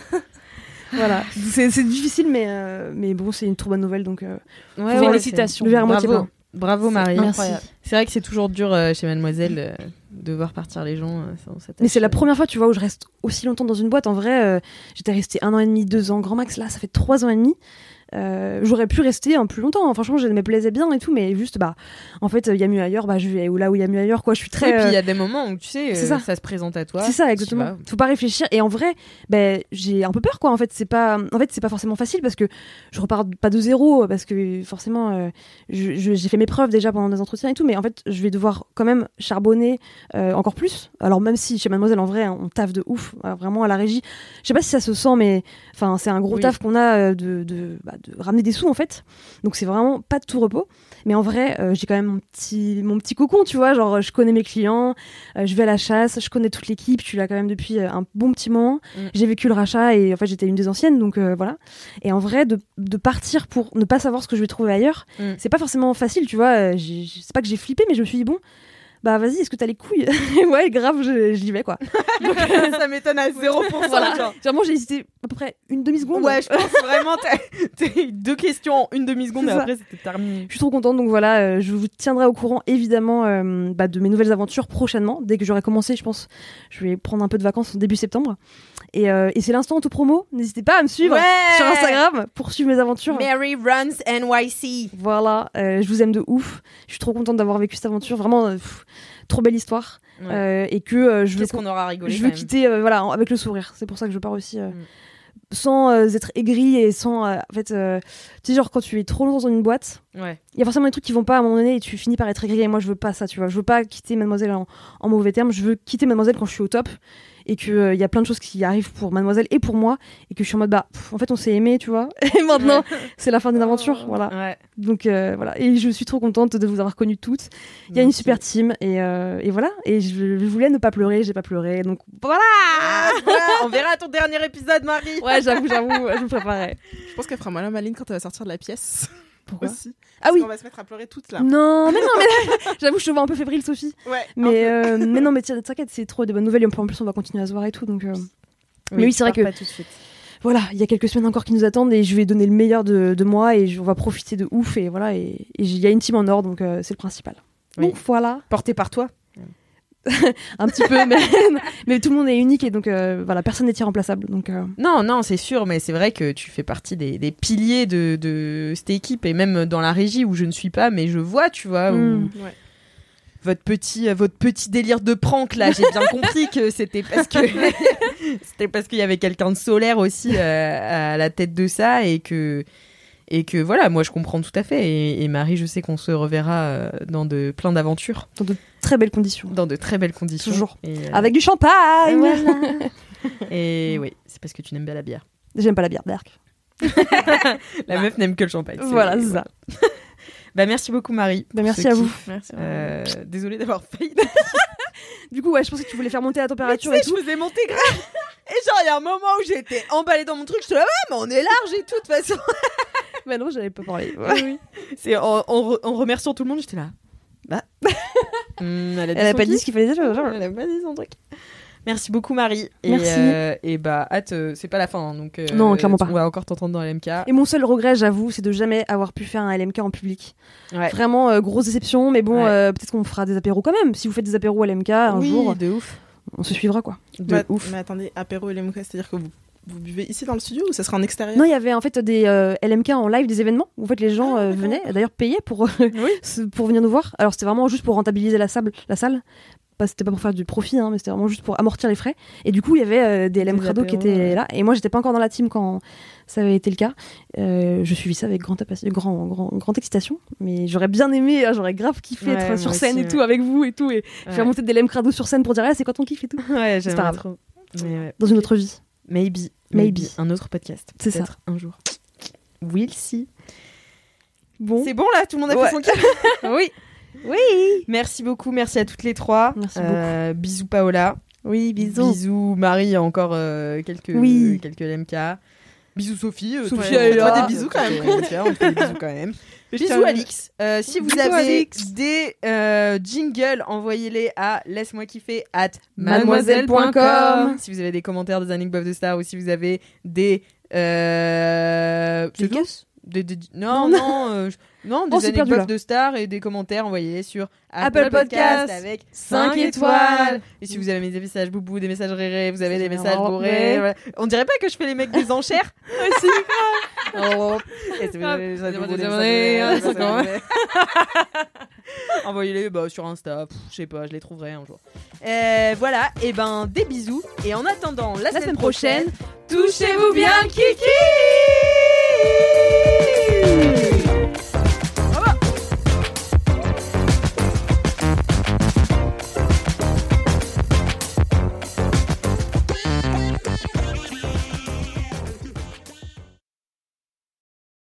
Voilà. C'est, c'est difficile, mais, euh, mais bon, c'est une trop bonne nouvelle. Donc, euh, Ouais, Faut- ouais, félicitations. le verre à moitié Bravo. plein. Bravo Marie. Merci. C'est vrai que c'est toujours dur euh, chez Mademoiselle euh, de voir partir les gens. euh, sans s'attacher. Mais c'est la première fois, tu vois, où je reste aussi longtemps dans une boîte. En vrai, euh, j'étais restée un an et demi, deux ans, grand max. Là, ça fait trois ans et demi. Euh, j'aurais pu rester un plus longtemps. Franchement, je me plaisais bien et tout, mais juste, bah, en fait, il y a mieux ailleurs. Bah, je vais là où il y a mieux ailleurs, quoi. Je suis très. Et puis il y euh, a des moments où tu sais, c'est euh, ça. ça. se présente à toi. C'est ça, tu exactement. vas. Faut pas réfléchir. Et en vrai, ben, j'ai un peu peur, quoi. En fait, c'est pas, en fait, c'est pas forcément facile parce que je repars pas de zéro, parce que forcément, euh, je- je- j'ai fait mes preuves déjà pendant des entretiens et tout. Mais en fait, je vais devoir quand même charbonner euh, encore plus. Alors même si chez Mademoiselle, en vrai, on taffe de ouf, euh, vraiment à la régie. Je sais pas si ça se sent, mais enfin, c'est un gros Oui. taf qu'on a euh, de, de, bah, de ramener des sous, en fait. Donc c'est vraiment pas de tout repos. Mais en vrai, euh, j'ai quand même mon petit, mon petit cocon, tu vois. Genre, je connais mes clients, euh, je vais à la chasse, je connais toute l'équipe. Je suis là quand même depuis euh, un bon petit moment. Mm. J'ai vécu le rachat et en fait, j'étais une des anciennes, donc euh, voilà. Et en vrai, de, de partir pour ne pas savoir ce que je vais trouver ailleurs, Mm. c'est pas forcément facile, tu vois. Euh, j'ai- j'ai- C'est pas que j'ai flippé, mais je me suis dit, bon, bah vas-y, est-ce que t'as les couilles? Ouais, grave, je- j'y vais, quoi. Ça m'étonne à zéro pour cent. Voilà. genre. Vraiment, j'ai hésité à peu près une demi-seconde. Ouais, je pense vraiment, t'as t'as eu deux questions en une demi-seconde et C'est ça. après c'était terminé. Je suis trop contente, donc voilà, euh, je vous tiendrai au courant évidemment euh, bah, de mes nouvelles aventures prochainement. Dès que j'aurai commencé, je pense, je vais prendre un peu de vacances en début septembre. Et, euh, et c'est l'instant auto-promo. N'hésitez pas à me suivre Ouais. sur Instagram pour suivre mes aventures. Mary Runs N Y C. Voilà, euh, je vous aime de ouf. Je suis trop contente d'avoir vécu cette aventure. Vraiment, euh, pff, trop belle histoire. Ouais. Euh, et que euh, je veux, Qu'est-ce qu'on aura rigolé je quand veux même. quitter euh, voilà, en- avec le sourire. C'est pour ça que je pars aussi. euh, Mm. Sans euh, être aigrie et sans. euh, en fait, euh, tu sais, genre quand tu es trop longtemps dans une boîte, Ouais. il y a forcément des trucs qui vont pas à un moment donné et tu finis par être aigri. Et moi, je veux pas ça, tu vois. Je veux pas quitter Mademoiselle en, en mauvais termes. Je veux quitter Mademoiselle quand je suis au top et qu'il il y a plein de choses qui arrivent pour Mademoiselle et pour moi et que je suis en mode bah, pff, en fait, on s'est aimé, tu vois. Et maintenant, c'est la fin d'une aventure, voilà. Ouais. Donc euh, voilà. Et je suis trop contente de vous avoir connues toutes. Il y a une Merci. super team et, euh, et voilà. Et je, je voulais ne pas pleurer, j'ai pas pleuré. Donc voilà. Ah, voilà, on verra ton dernier épisode, Marie. Ouais, j'avoue, j'avoue, je me préparais. Je pense qu'elle fera mal à Maline quand elle va sortir de la pièce. Pourquoi Aussi. Ah oui. On va se mettre à pleurer toutes là. Non, mais non, mais j'avoue, je te vois un peu fébrile, Sophie. Ouais. Mais, euh, mais non, mais tiens, t'inquiète, c'est trop des bonnes nouvelles. Et en plus, on va continuer à se voir et tout. Donc, euh, mais oui, c'est vrai que Pas tout de suite. voilà, il y a quelques semaines encore qui nous attendent et je vais donner le meilleur de, de moi et je- on va profiter de ouf. Et voilà, et il y a une team en or, donc euh, c'est le principal. Oui. Donc voilà, Porté par toi. un petit peu, mais, mais tout le monde est unique et donc euh, voilà, personne n'est irremplaçable. Donc euh, Non, non, c'est sûr, mais c'est vrai que tu fais partie des, des piliers de, de cette équipe et même dans la régie où je ne suis pas, mais je vois, tu vois, où Mm. Ouais. votre petit, euh, votre petit délire de prank là, j'ai bien compris que c'était parce que c'était parce qu'il y avait quelqu'un de solaire aussi euh, à la tête de ça et que et que voilà, moi je comprends tout à fait et, et Marie, je sais qu'on se reverra euh, dans de plein d'aventures, dans de très belles conditions. dans de très belles conditions, Toujours. Et, euh, Avec du champagne. voilà. Et oui, c'est parce que tu n'aimes pas la bière. J'aime pas la bière, Berk. La meuf n'aime que le champagne. c'est- Voilà, c'est ça. Bah merci beaucoup Marie. Bah, pour merci ce à vous. kiff. Merci. Euh, désolée d'avoir failli. Du coup, ouais, je pensais que tu voulais faire monter la Mais tu température sais, et je tout. vous ai monté grave. Et genre il y a un moment où j'étais emballée dans mon truc, je te là ouais, mais on est large et tout de toute façon. Bah non, j'avais pas parlé. C'est en, en re- en remerciant tout le monde, j'étais là. Bah. Hmm, elle a, dit Elle a son pas dit kiff. ce qu'il fallait dire. genre. Elle a pas dit son truc. Merci beaucoup Marie. Et, Merci. euh, et bah hâte, euh, c'est pas la fin hein, donc. euh, Non, clairement pas. On va encore t'entendre dans l'M K. Et mon seul regret, j'avoue, c'est de jamais avoir pu faire un L M K en public. Ouais. Vraiment, euh, grosse déception, mais bon, Ouais. euh, peut-être qu'on fera des apéros quand même. Si vous faites des apéros L M K un oui, jour, de ouf. on se suivra quoi. De Bah, ouf. Mais attendez, apéro et les mouquets, c'est-à-dire que vous vous buvez ici dans le studio ou ça sera en extérieur? Non, il y avait en fait des euh, L M K en live, des événements où en fait les gens euh, venaient, d'ailleurs payaient pour oui. pour venir nous voir. Alors c'était vraiment juste pour rentabiliser la salle, la salle. Pas, c'était pas pour faire du profit, hein, mais c'était vraiment juste pour amortir les frais. Et du coup, il y avait euh, des L M Crado qui étaient là. Et moi, j'étais pas encore dans la team quand ça avait été le cas. Euh, je suivis ça avec grande grand, grand, grande excitation. Mais j'aurais bien aimé, hein, j'aurais grave kiffé ouais, être sur scène aussi, et ouais. tout avec vous et tout. Et ouais. faire monter des L M Crado sur scène pour dire ah, c'est quoi ton kiff et tout. Ouais, j'aimerais trop. Mais ouais. Dans une autre vie. Maybe. Maybe. Maybe. Un autre podcast. C'est ça. Un jour. We'll see. Bon. C'est bon là, tout le monde a ouais. fait son kiff. Oui. Oui. Merci beaucoup, merci à toutes les trois. Merci euh, beaucoup. Bisous Paola. Oui, bisous. Bisous Marie, encore euh, quelques, oui. euh, quelques L M K. Bisous Sophie. Euh, Sophie, toi, elle est là. des bisous quand même. On te fait des bisous quand même. Bisous Alix. Euh, si vous bisous avez Alix. des euh, jingles, envoyez-les à laisse-moi kiffer at mademoiselle point com. Si vous avez des commentaires des anecdotes Bof de Star ou si vous avez des euh, des Des, des, non, non, non, euh, non, des oh, anecdotes de stars et des commentaires envoyés sur Apple, Apple Podcast, Podcast avec cinq étoiles. Et si vous avez des messages boubou, des messages rérés, vous avez des messages bourrés. Voilà. On dirait pas que je fais les mecs des enchères. Aussi, oh, envoyez-les bah, sur Insta, je sais pas, je les trouverai un jour. Euh, voilà, et ben des bisous. Et en attendant la, la semaine, semaine prochaine, prochaine touchez-vous bien, Kiki.